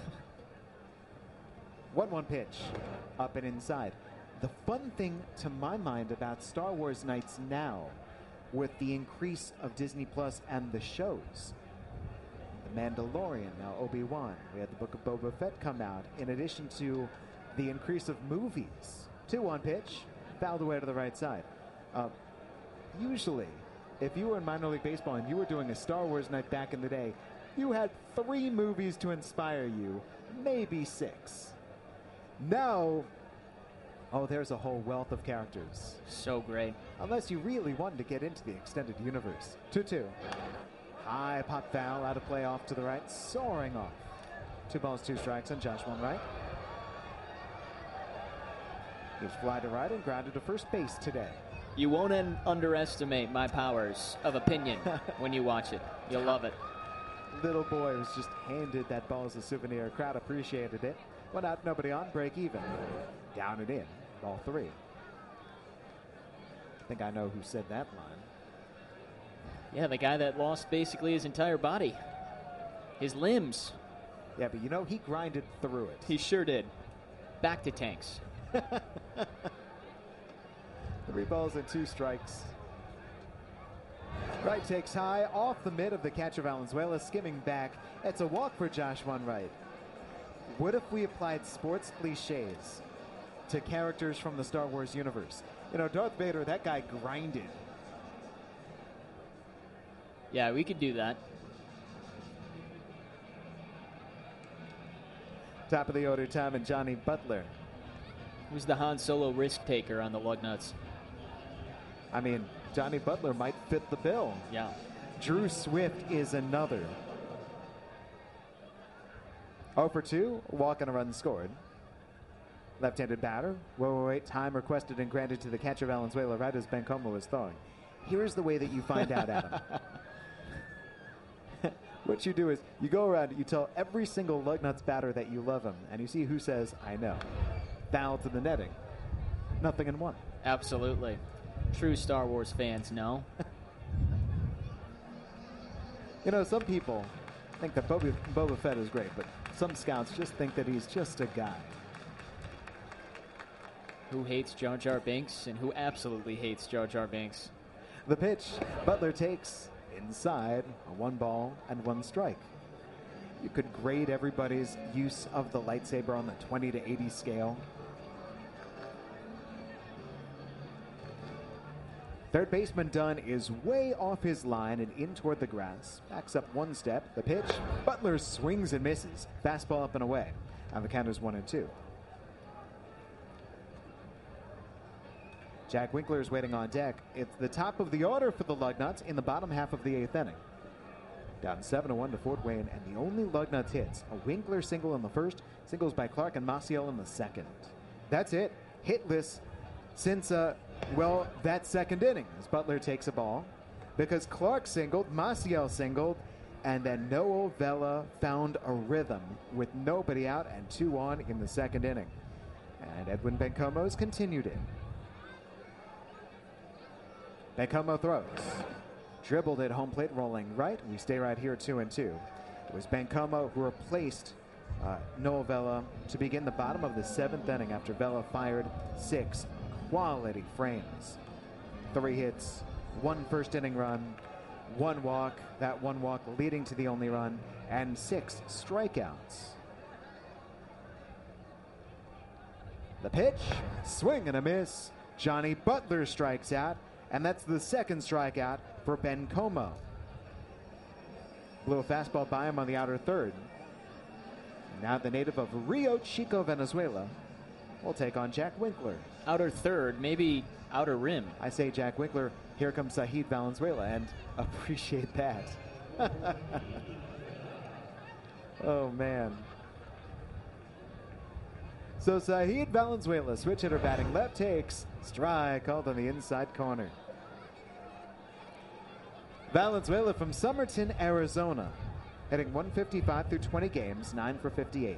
[SPEAKER 1] 1-1 pitch, up and inside. The fun thing to my mind about Star Wars nights now, with the increase of Disney Plus and the shows, The Mandalorian, now Obi-Wan, we had the Book of Boba Fett come out, in addition to the increase of movies. 2-1 pitch, fouled away to the right side. Usually, if you were in minor league baseball and you were doing a Star Wars night back in the day, you had 3 movies to inspire you, maybe 6. Now, oh, there's a whole wealth of characters.
[SPEAKER 2] So great.
[SPEAKER 1] Unless you really wanted to get into the extended universe. 2-2. High pop foul, out of play off to the right, soaring off. 2 balls, 2 strikes on Josh Wright. He's fly to right and grounded to first base today.
[SPEAKER 2] You won't underestimate my powers of opinion when you watch it. You'll love it.
[SPEAKER 1] Little boy was just handed that ball as a souvenir. Crowd appreciated it. Went out, nobody on, break even. Down and in, ball 3. I think I know who said that line.
[SPEAKER 2] Yeah, the guy that lost basically his entire body. His limbs.
[SPEAKER 1] Yeah, but you know, he grinded through it.
[SPEAKER 2] He sure did. Back to Tanks.
[SPEAKER 1] 3 balls and 2 strikes. Wright takes high off the mid of the catcher Valenzuela, skimming back. It's a walk for Joshua Wright. What if we applied sports cliches to characters from the Star Wars universe? You know, Darth Vader, that guy grinded.
[SPEAKER 2] Yeah, we could do that.
[SPEAKER 1] Top of the order, Tom and Johnny Butler.
[SPEAKER 2] Who's the Han Solo risk taker on the Lugnuts?
[SPEAKER 1] I mean, Johnny Butler might fit the bill.
[SPEAKER 2] Yeah.
[SPEAKER 1] Drew Swift is another. 0 for 2, walk and a run scored. Left-handed batter. Wait. Time requested and granted to the catcher Valenzuela right as Bencomo was throwing. Here's the way that you find out, Adam. What you do is you go around, you tell every single Lugnuts batter that you love him, and you see who says, I know. Foul to the netting. Nothing in one.
[SPEAKER 2] Absolutely. True Star Wars fans know.
[SPEAKER 1] You know, some people think that Boba Fett is great, but some scouts just think that he's just a guy.
[SPEAKER 2] Who hates Jar Jar Binks and who absolutely hates Jar Jar Binks.
[SPEAKER 1] The pitch, Butler takes inside, a 1 ball and 1 strike. You could grade everybody's use of the lightsaber on the 20 to 80 scale. Third baseman Dunn is way off his line and in toward the grass. Backs up 1 step. The pitch, Butler swings and misses. Fastball up and away. And the count is 1-2. Jack Winkler is waiting on deck. It's the top of the order for the Lugnuts in the bottom half of the 8th inning. Down 7-1 to Fort Wayne, and the only Lugnuts hits, a Winkler single in the first, singles by Clark and Maciel in the second. That's it. Hitless since, that second inning as Butler takes a ball because Clark singled, Maciel singled, and then Noah Vela found a rhythm with nobody out and 2 on in the second inning. And Edwin Bencomo's continued it. Bencomo throws. Dribbled at home plate, rolling right. We stay right here, 2-2. It was Bencomo who replaced Noah Vela to begin the bottom of the 7th inning after Vela fired 6 quality frames. 3 hits, 1 first inning run, 1 walk, that 1 walk leading to the only run, and 6 strikeouts. The pitch, swing and a miss. Johnny Butler strikes out, and that's the 2nd strikeout for Bencomo. Blew a fastball by him on the outer third. Now the native of Rio Chico, Venezuela, will take on Jack Winkler.
[SPEAKER 2] Outer third, maybe outer rim.
[SPEAKER 1] I say Jack Winkler, here comes Zahid Valenzuela, and appreciate that. Oh, man. So Zahid Valenzuela, switch hitter batting left, takes strike called on the inside corner. Valenzuela from Somerton, Arizona, hitting 155 through 20 games, 9 for 58.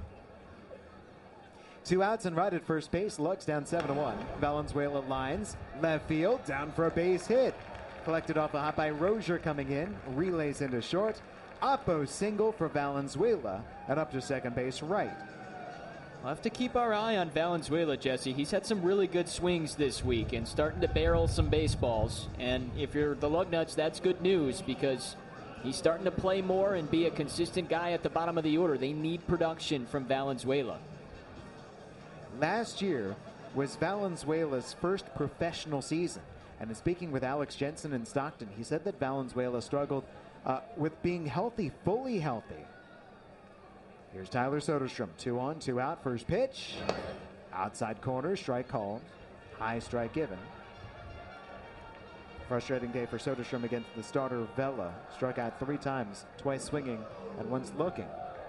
[SPEAKER 1] 2 outs and right at first base. Lugs down 7-1. Valenzuela lines left field, down for a base hit. Collected off the hop by Rozier coming in, relays into short. Oppo single for Valenzuela, and up to second base right.
[SPEAKER 2] We'll have to keep our eye on Valenzuela, Jesse. He's had some really good swings this week and starting to barrel some baseballs. And if you're the Lugnuts, that's good news because he's starting to play more and be a consistent guy at the bottom of the order. They need production from Valenzuela.
[SPEAKER 1] Last year was Valenzuela's first professional season. And in speaking with Alex Jensen in Stockton, he said that Valenzuela struggled with being healthy, fully healthy. Here's Tyler Soderstrom, 2 on, 2 out. First pitch, outside corner, strike called, high strike given. Frustrating day for Soderstrom against the starter Vela. Struck out 3 times, twice swinging and once looking.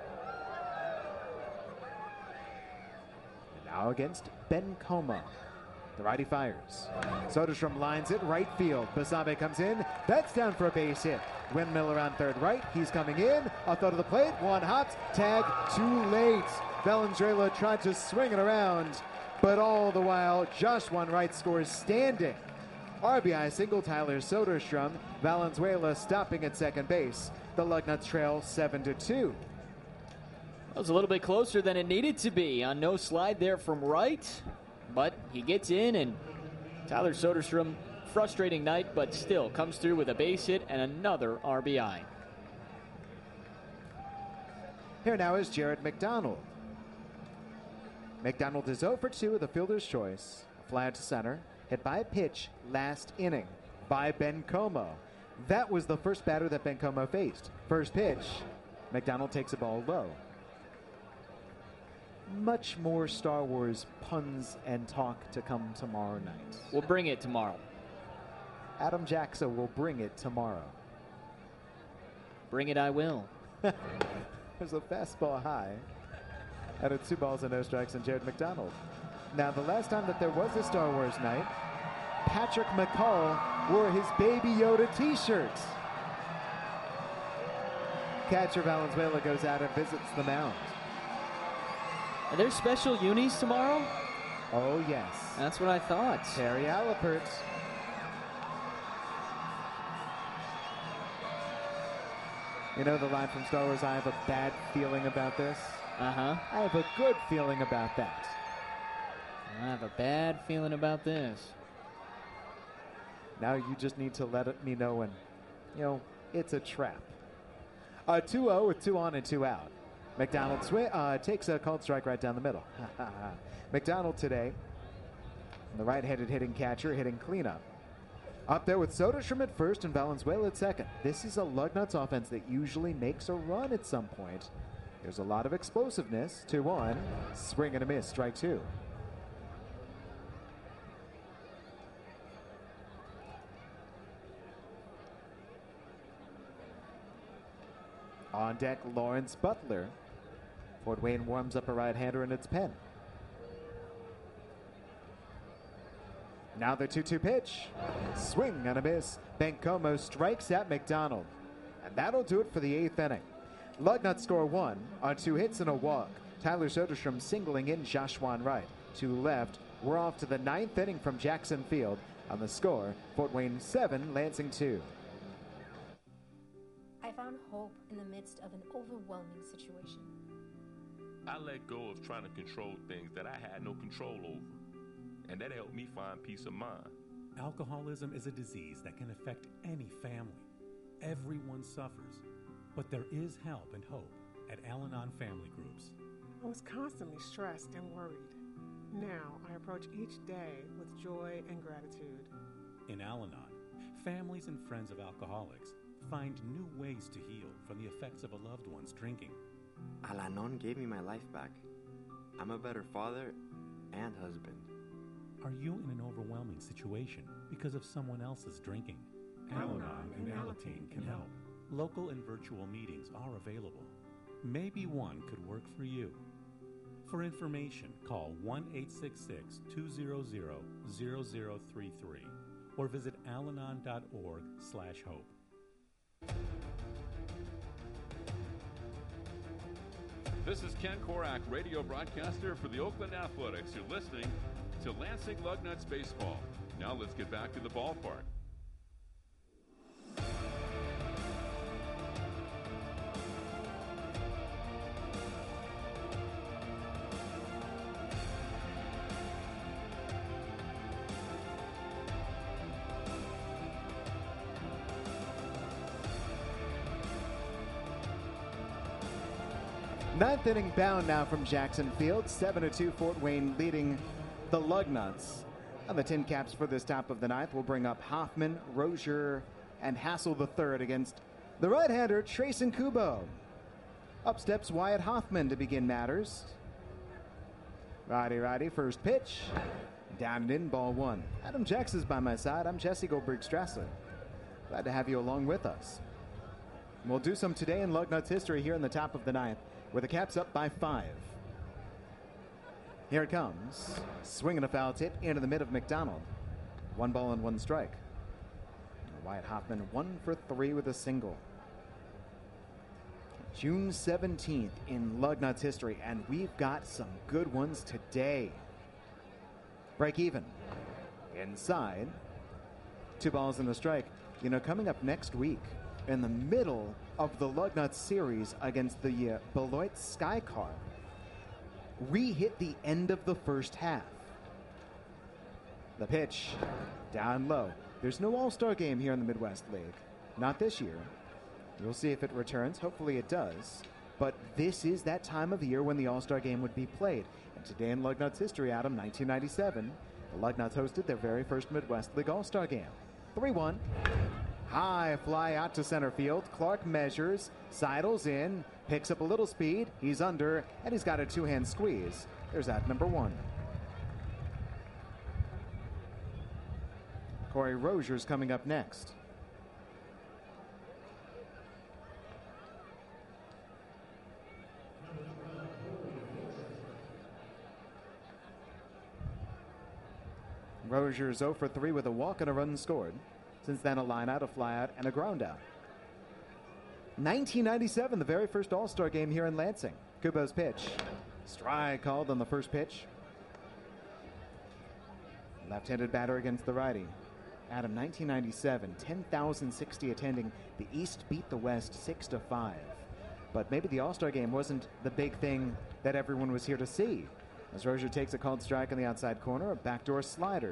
[SPEAKER 1] And now against Bencomo. The righty fires. Soderstrom lines it right field. Basabe comes in. That's down for a base hit. Windmiller on third right. He's coming in. A throw to the plate. 1 hops. Tag too late. Valenzuela tried to swing it around, but all the while, Josh Wright scores standing. RBI single, Tyler Soderstrom. Valenzuela stopping at second base. The Lugnuts trail 7-2.
[SPEAKER 2] That was a little bit closer than it needed to be on no slide there from right. But he gets in, and Tyler Soderstrom, frustrating night, but still comes through with a base hit and another RBI.
[SPEAKER 1] Here now is Jared McDonald. McDonald is 0 for 2 with a fielder's choice. A fly out to center, hit by a pitch last inning by Ben Como. That was the first batter that Ben Como faced. First pitch, McDonald takes a ball low. Much more Star Wars puns and talk to come tomorrow night.
[SPEAKER 2] We'll bring it tomorrow.
[SPEAKER 1] Adam Jackson will bring it tomorrow.
[SPEAKER 2] Bring it, I will.
[SPEAKER 1] There's a fastball high. Out of 2 balls and no strikes and Jared McDonald. Now, the last time that there was a Star Wars night, Patrick McCall wore his Baby Yoda t-shirt. Catcher Valenzuela goes out and visits the mound.
[SPEAKER 2] Are there special unis tomorrow?
[SPEAKER 1] Oh, yes.
[SPEAKER 2] That's what I thought.
[SPEAKER 1] Terry Alipert. You know the line from Star Wars, I have a bad feeling about this?
[SPEAKER 2] Uh-huh.
[SPEAKER 1] I have a good feeling about that.
[SPEAKER 2] I have a bad feeling about this.
[SPEAKER 1] Now you just need to let me know when, it's a trap. 2-0 with 2 on and 2 out. McDonald takes a called strike right down the middle. McDonald today, the right-handed hitting catcher, hitting cleanup. Up there with Soderstrom at first and Valenzuela at second. This is a Lugnuts offense that usually makes a run at some point. There's a lot of explosiveness. 2-1. Swing and a miss. Strike 2. On deck, Lawrence Butler. Fort Wayne warms up a right-hander and it's Penn. Now the 2-2 pitch. Swing and a miss. Ben Como strikes at McDonald. And that'll do it for the 8th inning. Lugnuts score 1 on 2 hits and a walk. Tyler Soderstrom singling in Joshua Wright. 2 left. We're off to the 9th inning from Jackson Field. On the score, Fort Wayne 7, Lansing 2.
[SPEAKER 3] I found hope in the midst of an overwhelming situation.
[SPEAKER 4] I let go of trying to control things that I had no control over. And that helped me find peace of mind.
[SPEAKER 14] Alcoholism is a disease that can affect any family. Everyone suffers. But there is help and hope at Al-Anon Family Groups.
[SPEAKER 12] I was constantly stressed and worried. Now I approach each day with joy and gratitude.
[SPEAKER 14] In Al-Anon, families and friends of alcoholics find new ways to heal from the effects of a loved one's drinking.
[SPEAKER 5] Al-Anon gave me my life back. I'm a better father and husband.
[SPEAKER 14] Are you in an overwhelming situation because of someone else's drinking? Al-Anon and Alateen can help. Local and virtual meetings are available. Maybe one could work for you. For information, call 1-866-200-0033 or visit alanon.org/hope.
[SPEAKER 15] This is Ken Korak, radio broadcaster for the Oakland Athletics. You're listening to Lansing Lugnuts Baseball. Now let's get back to the ballpark.
[SPEAKER 1] Ninth inning bound now from Jackson Field. 7-2 Fort Wayne leading the Lugnuts. And the Tin Caps for this top of the ninth will bring up Hoffman, Rozier, and Hassel III against the right-hander Trayson Kubo. Up steps Wyatt Hoffman to begin matters. Righty, first pitch. Down and in, ball 1. Adam Jackson's by my side. I'm Jesse Goldberg-Strassler. Glad to have you along with us. We'll do some today in Lugnuts history here in the top of the ninth, where the Caps up by 5. Here it comes. Swinging a foul tip into the mid of McDonald. 1 ball and 1 strike. Wyatt Hoffman 1 for 3 with a single. June 17th in Lugnuts history, and we've got some good ones today. Break even. Inside. 2 balls and a strike. You know, coming up next week, in the middle of the Lugnuts series against the Beloit Skycar, we hit the end of the first half. The pitch, down low. There's no All-Star game here in the Midwest League. Not this year. We'll see if it returns. Hopefully it does. But this is that time of year when the All-Star game would be played. And today in Lugnuts history, Adam, 1997, the Lugnuts hosted their very first Midwest League All-Star game. 3-1. High fly out to center field. Clark measures, sidles in, picks up a little speed. He's under, and he's got a two-hand squeeze. There's at number 1. Corey Rogers coming up next. Rogers 0 for 3 with a walk and a run scored. Since then, a line out, a fly out, and a ground out. 1997, the very first All-Star game here in Lansing. Kubo's pitch. Strike called on the first pitch. Left-handed batter against the righty. Adam, 1997, 10,060 attending. The East beat the West 6-5. But maybe the All-Star game wasn't the big thing that everyone was here to see. As Rozier takes a called strike on the outside corner, a backdoor slider.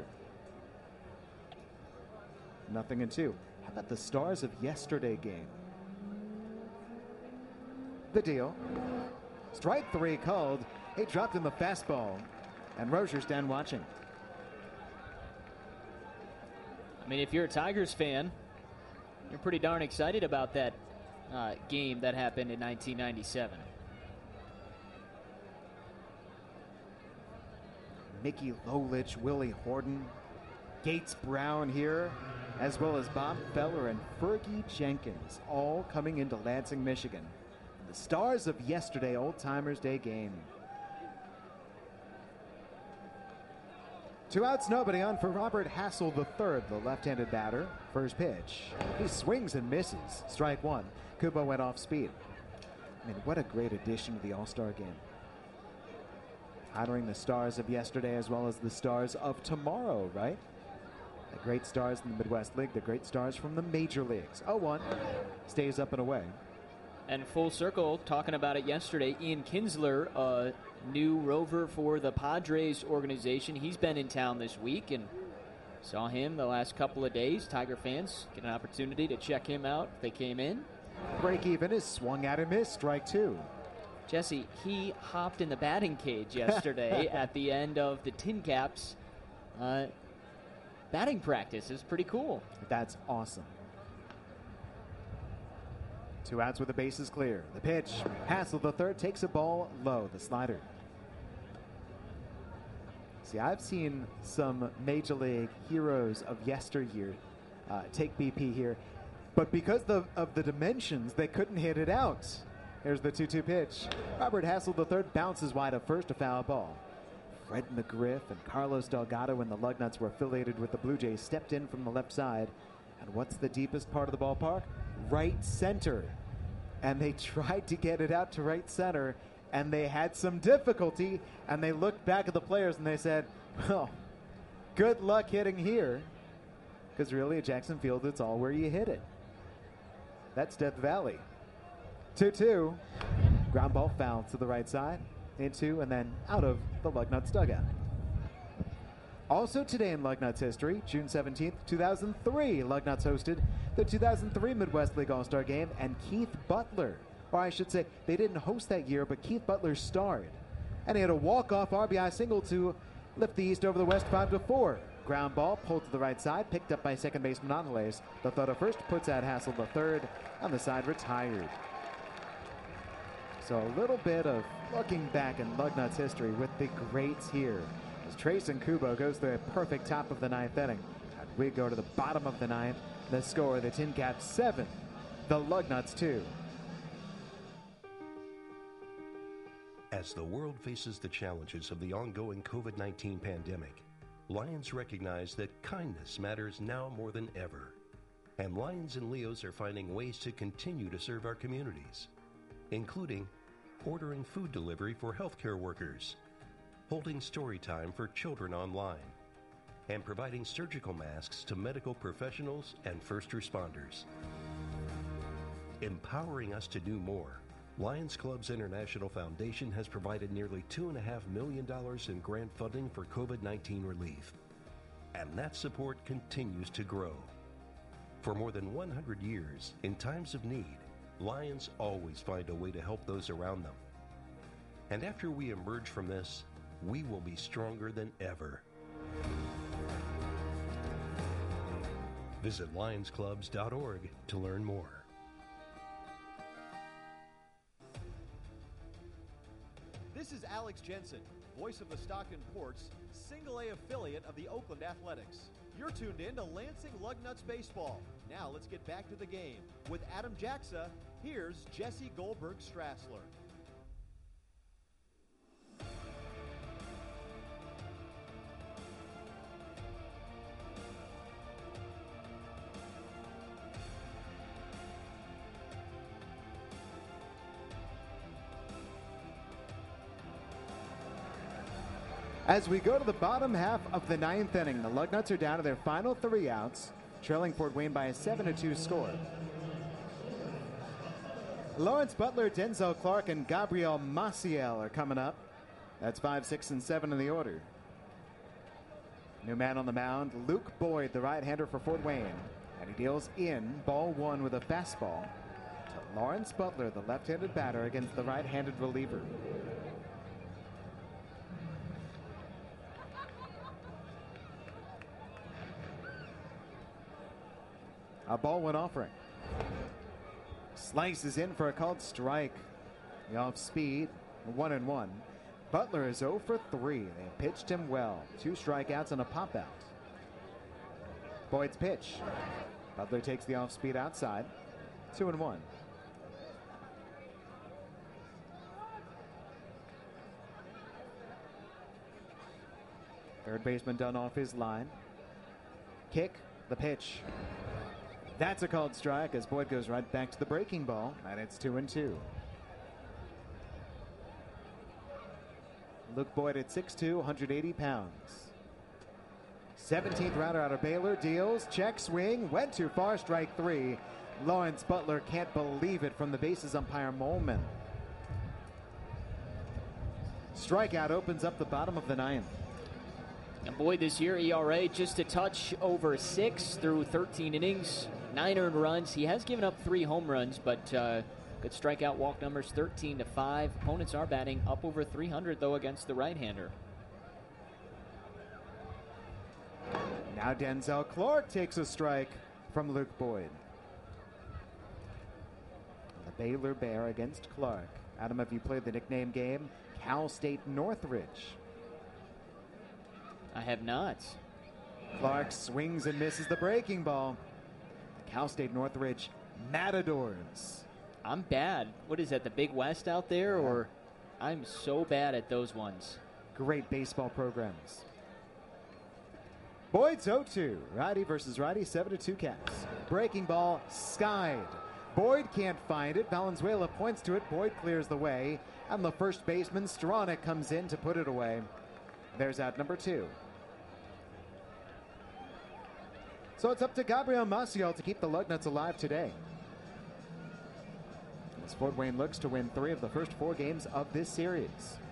[SPEAKER 1] 0-2. How about the Stars of yesterday game? The deal. Strike 3 called. He dropped in the fastball. And Rozier's down watching.
[SPEAKER 2] I mean, if you're a Tigers fan, you're pretty darn excited about that game that happened in 1997.
[SPEAKER 1] Mickey Lolich, Willie Horton, Gates Brown here, as well as Bob Feller and Fergie Jenkins, all coming into Lansing, Michigan. The Stars of yesterday, Old Timers Day game. 2 outs, nobody on for Robert Hassel III, the left-handed batter. First pitch. He swings and misses. Strike 1. Kubo went off speed. I mean, what a great addition to the All-Star game. Honoring the Stars of yesterday as well as the Stars of tomorrow, right? The great stars in the Midwest League, the great stars from the major leagues. 0-1. Stays up and away.
[SPEAKER 2] And full circle, talking about it yesterday, Ian Kinsler, a new rover for the Padres organization. He's been in town this week and saw him the last couple of days. Tiger fans get an opportunity to check him out if they came in.
[SPEAKER 1] Break even is swung at and missed. Strike 2.
[SPEAKER 2] Jesse, he hopped in the batting cage yesterday at the end of the Tin Caps batting practice. It's pretty cool.
[SPEAKER 1] That's awesome. 2 outs with the bases clear. The pitch. Hassel III takes a ball low. The slider. See, I've seen some Major League heroes of yesteryear take BP here. But because of the dimensions, they couldn't hit it out. Here's the 2-2 pitch. Robert Hassel III bounces wide at first, a foul ball. Fred McGriff and Carlos Delgado, when the Lugnuts were affiliated with the Blue Jays, stepped in from the left side. And what's the deepest part of the ballpark? Right center. And they tried to get it out to right center, and they had some difficulty, and they looked back at the players and they said, well, good luck hitting here. Because really, at Jackson Field, it's all where you hit it. That's Death Valley. 2-2. Ground ball foul to the right side. Into and then out of the Lugnuts dugout. Also today in Lugnuts history, June 17th, 2003, Lugnuts hosted the 2003 Midwest League All-Star Game, and Keith Butler, or I should say, they didn't host that year, but Keith Butler starred. And he had a walk-off RBI single to lift the East over the West 5-4. Ground ball pulled to the right side, picked up by second baseman Angeles. The throw to first puts out Hassel III, on the side retired. So a little bit of looking back in Lugnuts history with the greats here. As Trayson Kubo goes through a perfect top of the 9th inning. And we go to the bottom of the 9th. The score, the Tin Caps 7, the Lugnuts 2.
[SPEAKER 6] As the world faces the challenges of the ongoing COVID-19 pandemic, Lions recognize that kindness matters now more than ever. And Lions and Leos are finding ways to continue to serve our communities, including ordering food delivery for healthcare workers, holding story time for children online, and providing surgical masks to medical professionals and first responders. Empowering us to do more, Lions Clubs International Foundation has provided nearly $2.5 million in grant funding for COVID-19 relief. And that support continues to grow. For more than 100 years, in times of need, Lions always find a way to help those around them. And after we emerge from this, we will be stronger than ever. Visit lionsclubs.org to learn more.
[SPEAKER 7] This is Alex Jensen, voice of the Stockton Ports, single-A affiliate of the Oakland Athletics. You're tuned in to Lansing Lugnuts Baseball. Now let's get back to the game. With Adam Jaxa, here's Jesse Goldberg-Strassler.
[SPEAKER 1] As we go to the bottom half of the ninth inning, the Lugnuts are down to their final 3 outs, trailing Fort Wayne by a 7-2 score. Lawrence Butler, Denzel Clark, and Gabriel Maciel are coming up. That's 5, 6, and 7 in the order. New man on the mound, Luke Boyd, the right-hander for Fort Wayne. And he deals in ball 1 with a fastball to Lawrence Butler, the left-handed batter, against the right-handed reliever. A ball 1 offering. Slices in for a called strike. The off speed, 1-1. Butler is 0 for 3. They pitched him well. 2 strikeouts and a pop out. Boyd's pitch. Butler takes the off speed outside. 2-1. Third baseman done off his line. Kick, the pitch. That's a called strike as Boyd goes right back to the breaking ball, and it's 2-2. Luke Boyd at 6'2", 180 pounds. 17th rounder out of Baylor, deals, check swing, went too far, strike 3. Lawrence Butler can't believe it from the bases umpire Molman. Strikeout opens up the bottom of the ninth.
[SPEAKER 2] And Boyd this year, ERA just a touch over 6 through 13 innings. 9 earned runs. He has given up 3 home runs, but good strikeout walk numbers, 13-5. Opponents are batting up over 300, though, against the right-hander.
[SPEAKER 1] Now Denzel Clark takes a strike from Luke Boyd. The Baylor Bear against Clark. Adam, have you played the nickname game? Cal State Northridge.
[SPEAKER 2] I have not.
[SPEAKER 1] Clark swings and misses the breaking ball. Cal State Northridge Matadors.
[SPEAKER 2] I'm bad. What is that, the Big West out there? Or I'm so bad at those ones.
[SPEAKER 1] Great baseball programs. Boyd's 0-2. Righty versus righty, 7-2 Cats. Breaking ball skied. Boyd can't find it. Valenzuela points to it. Boyd clears the way. And the first baseman, Stronach, comes in to put it away. There's out number 2. So it's up to Gabriel Maciel to keep the Lugnuts alive today. As Fort Wayne looks to win 3 of the first 4 games of this series.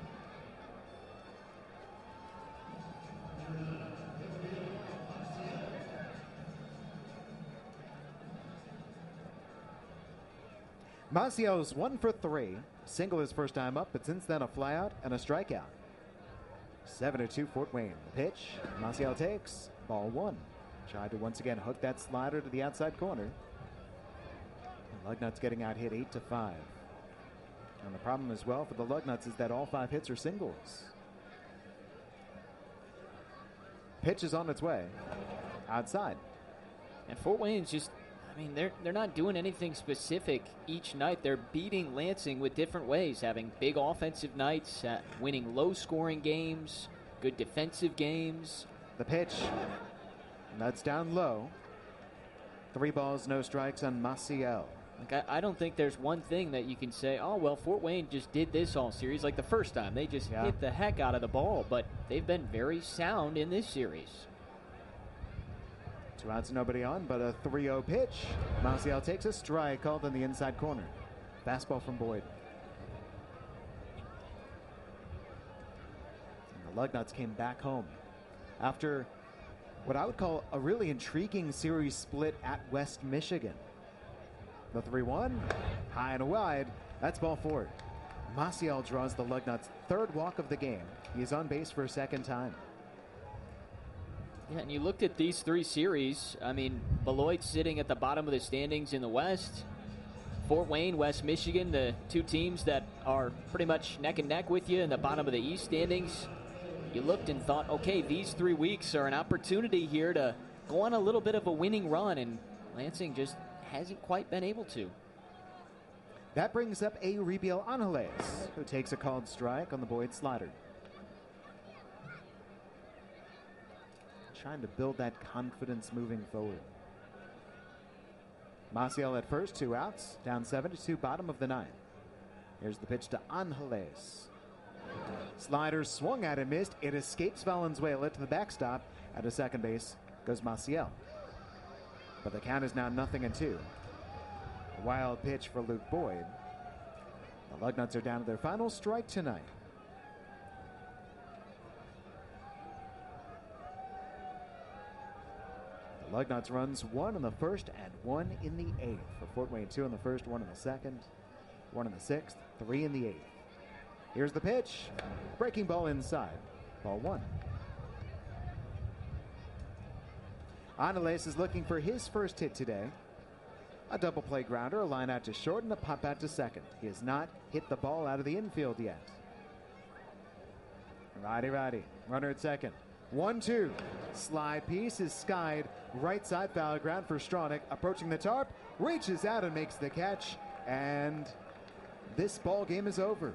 [SPEAKER 1] Maciel's 1 for 3. Single his first time up, but since then a flyout and a strikeout. 7-2 Fort Wayne. The pitch, Maciel takes, ball 1. Tried to once again hook that slider to the outside corner. Lugnuts getting out hit 8-5. And the problem as well for the Lugnuts is that all 5 hits are singles. Pitch is on its way. Outside.
[SPEAKER 2] And Fort Wayne's just, I mean, they're not doing anything specific each night. They're beating Lansing with different ways, having big offensive nights, winning low-scoring games, good defensive games.
[SPEAKER 1] The pitch. That's down low. 3 balls, no strikes on Maciel.
[SPEAKER 2] Like I don't think there's one thing that you can say, oh, well, Fort Wayne just did this all series. Like the first time, they just hit the heck out of the ball. But they've been very sound in this series.
[SPEAKER 1] 2 outs, nobody on, but a 3-0 pitch. Maciel takes a strike called in the inside corner. Fastball from Boyd. And the Lugnuts came back home after what I would call a really intriguing series split at West Michigan. The 3-1, high and wide. That's ball 4. Maciel draws the Lugnuts' 3rd walk of the game. He is on base for a 2nd time.
[SPEAKER 2] Yeah, and you looked at these 3 series. I mean, Beloit sitting at the bottom of the standings in the West. Fort Wayne, West Michigan, the 2 teams that are pretty much neck and neck with you in the bottom of the East standings. You looked and thought, okay, these 3 weeks are an opportunity here to go on a little bit of a winning run, and Lansing just hasn't quite been able to.
[SPEAKER 1] That brings up Euribiel Angeles, who takes a called strike on the Boyd slider. Trying to build that confidence moving forward. Maciel at first, 2 outs, down 7-2, bottom of the 9th. Here's the pitch to Angeles. Slider swung at and missed. It escapes Valenzuela to the backstop. At a second base goes Maciel. But the count is now 0-2. A wild pitch for Luke Boyd. The Lugnuts are down to their final strike tonight. The Lugnuts runs 1 in the 1st and 1 in the 8th. For Fort Wayne, 2 in the 1st, 1 in the 2nd, 1 in the 6th, 3 in the 8th. Here's the pitch. Breaking ball inside. Ball 1. Angeles is looking for his first hit today. A double play grounder, a line out to short, and a pop out to second. He has not hit the ball out of the infield yet. Righty. Runner at second. 1-2. Slide piece is skied. Right side foul ground for Stronach. Approaching the tarp. Reaches out and makes the catch. And this ball game is over.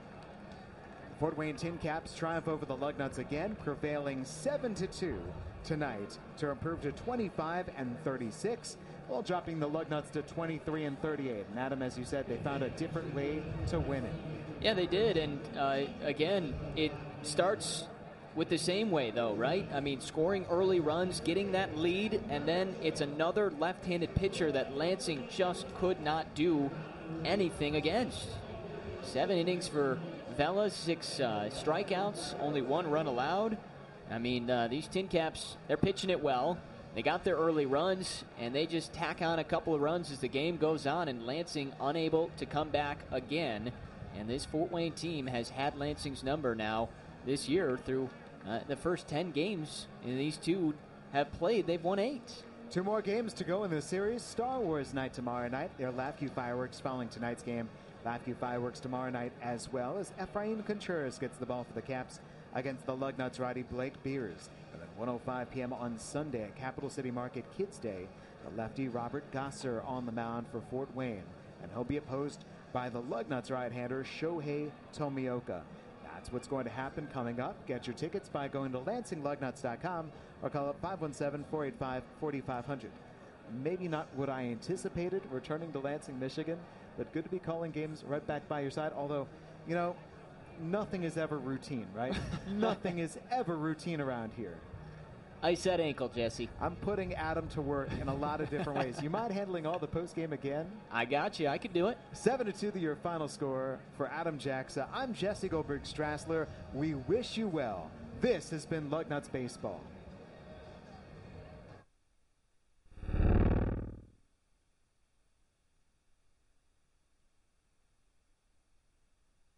[SPEAKER 1] Fort Wayne Tin Caps triumph over the Lugnuts again, prevailing 7-2 tonight to improve to 25-36, while dropping the Lugnuts to 23-38. And Adam, as you said, they found a different way to win it.
[SPEAKER 2] Yeah, they did. And again, it starts with the same way, though, right? I mean, scoring early runs, getting that lead, and then it's another left-handed pitcher that Lansing just could not do anything against. 7 innings for Vela, 6 strikeouts, only 1 run allowed. I mean, these Tin Caps, they're pitching it well. They got their early runs, and they just tack on a couple of runs as the game goes on, and Lansing unable to come back again. And this Fort Wayne team has had Lansing's number now this year through the first 10 games. And these 2 have played. They've won 8.
[SPEAKER 1] 2 more games to go in this series. Star Wars night tomorrow night. Their LAFCU fireworks following tonight's game. LAFCU fireworks tomorrow night, as well as Efrain Contreras gets the ball for the Caps against the Lugnuts righty Blake Beers. And then 1:05 p.m. on Sunday at Capital City Market Kids Day, the lefty Robert Gosser on the mound for Fort Wayne, and he'll be opposed by the Lugnuts right-hander Shohei Tomioka. That's what's going to happen coming up. Get your tickets by going to LansingLugnuts.com or call up 517-485-4500. Maybe not what I anticipated returning to Lansing, Michigan, but good to be calling games right back by your side. Although, you know, nothing is ever routine, right? Nothing is ever routine around here.
[SPEAKER 2] I said ankle, Jesse.
[SPEAKER 1] I'm putting Adam to work in a lot of different ways. You mind handling all the postgame again?
[SPEAKER 2] I got you. I could do it.
[SPEAKER 1] 7-2 your final score for Adam Jackson. I'm Jesse Goldberg-Strassler. We wish you well. This has been Lugnuts Baseball.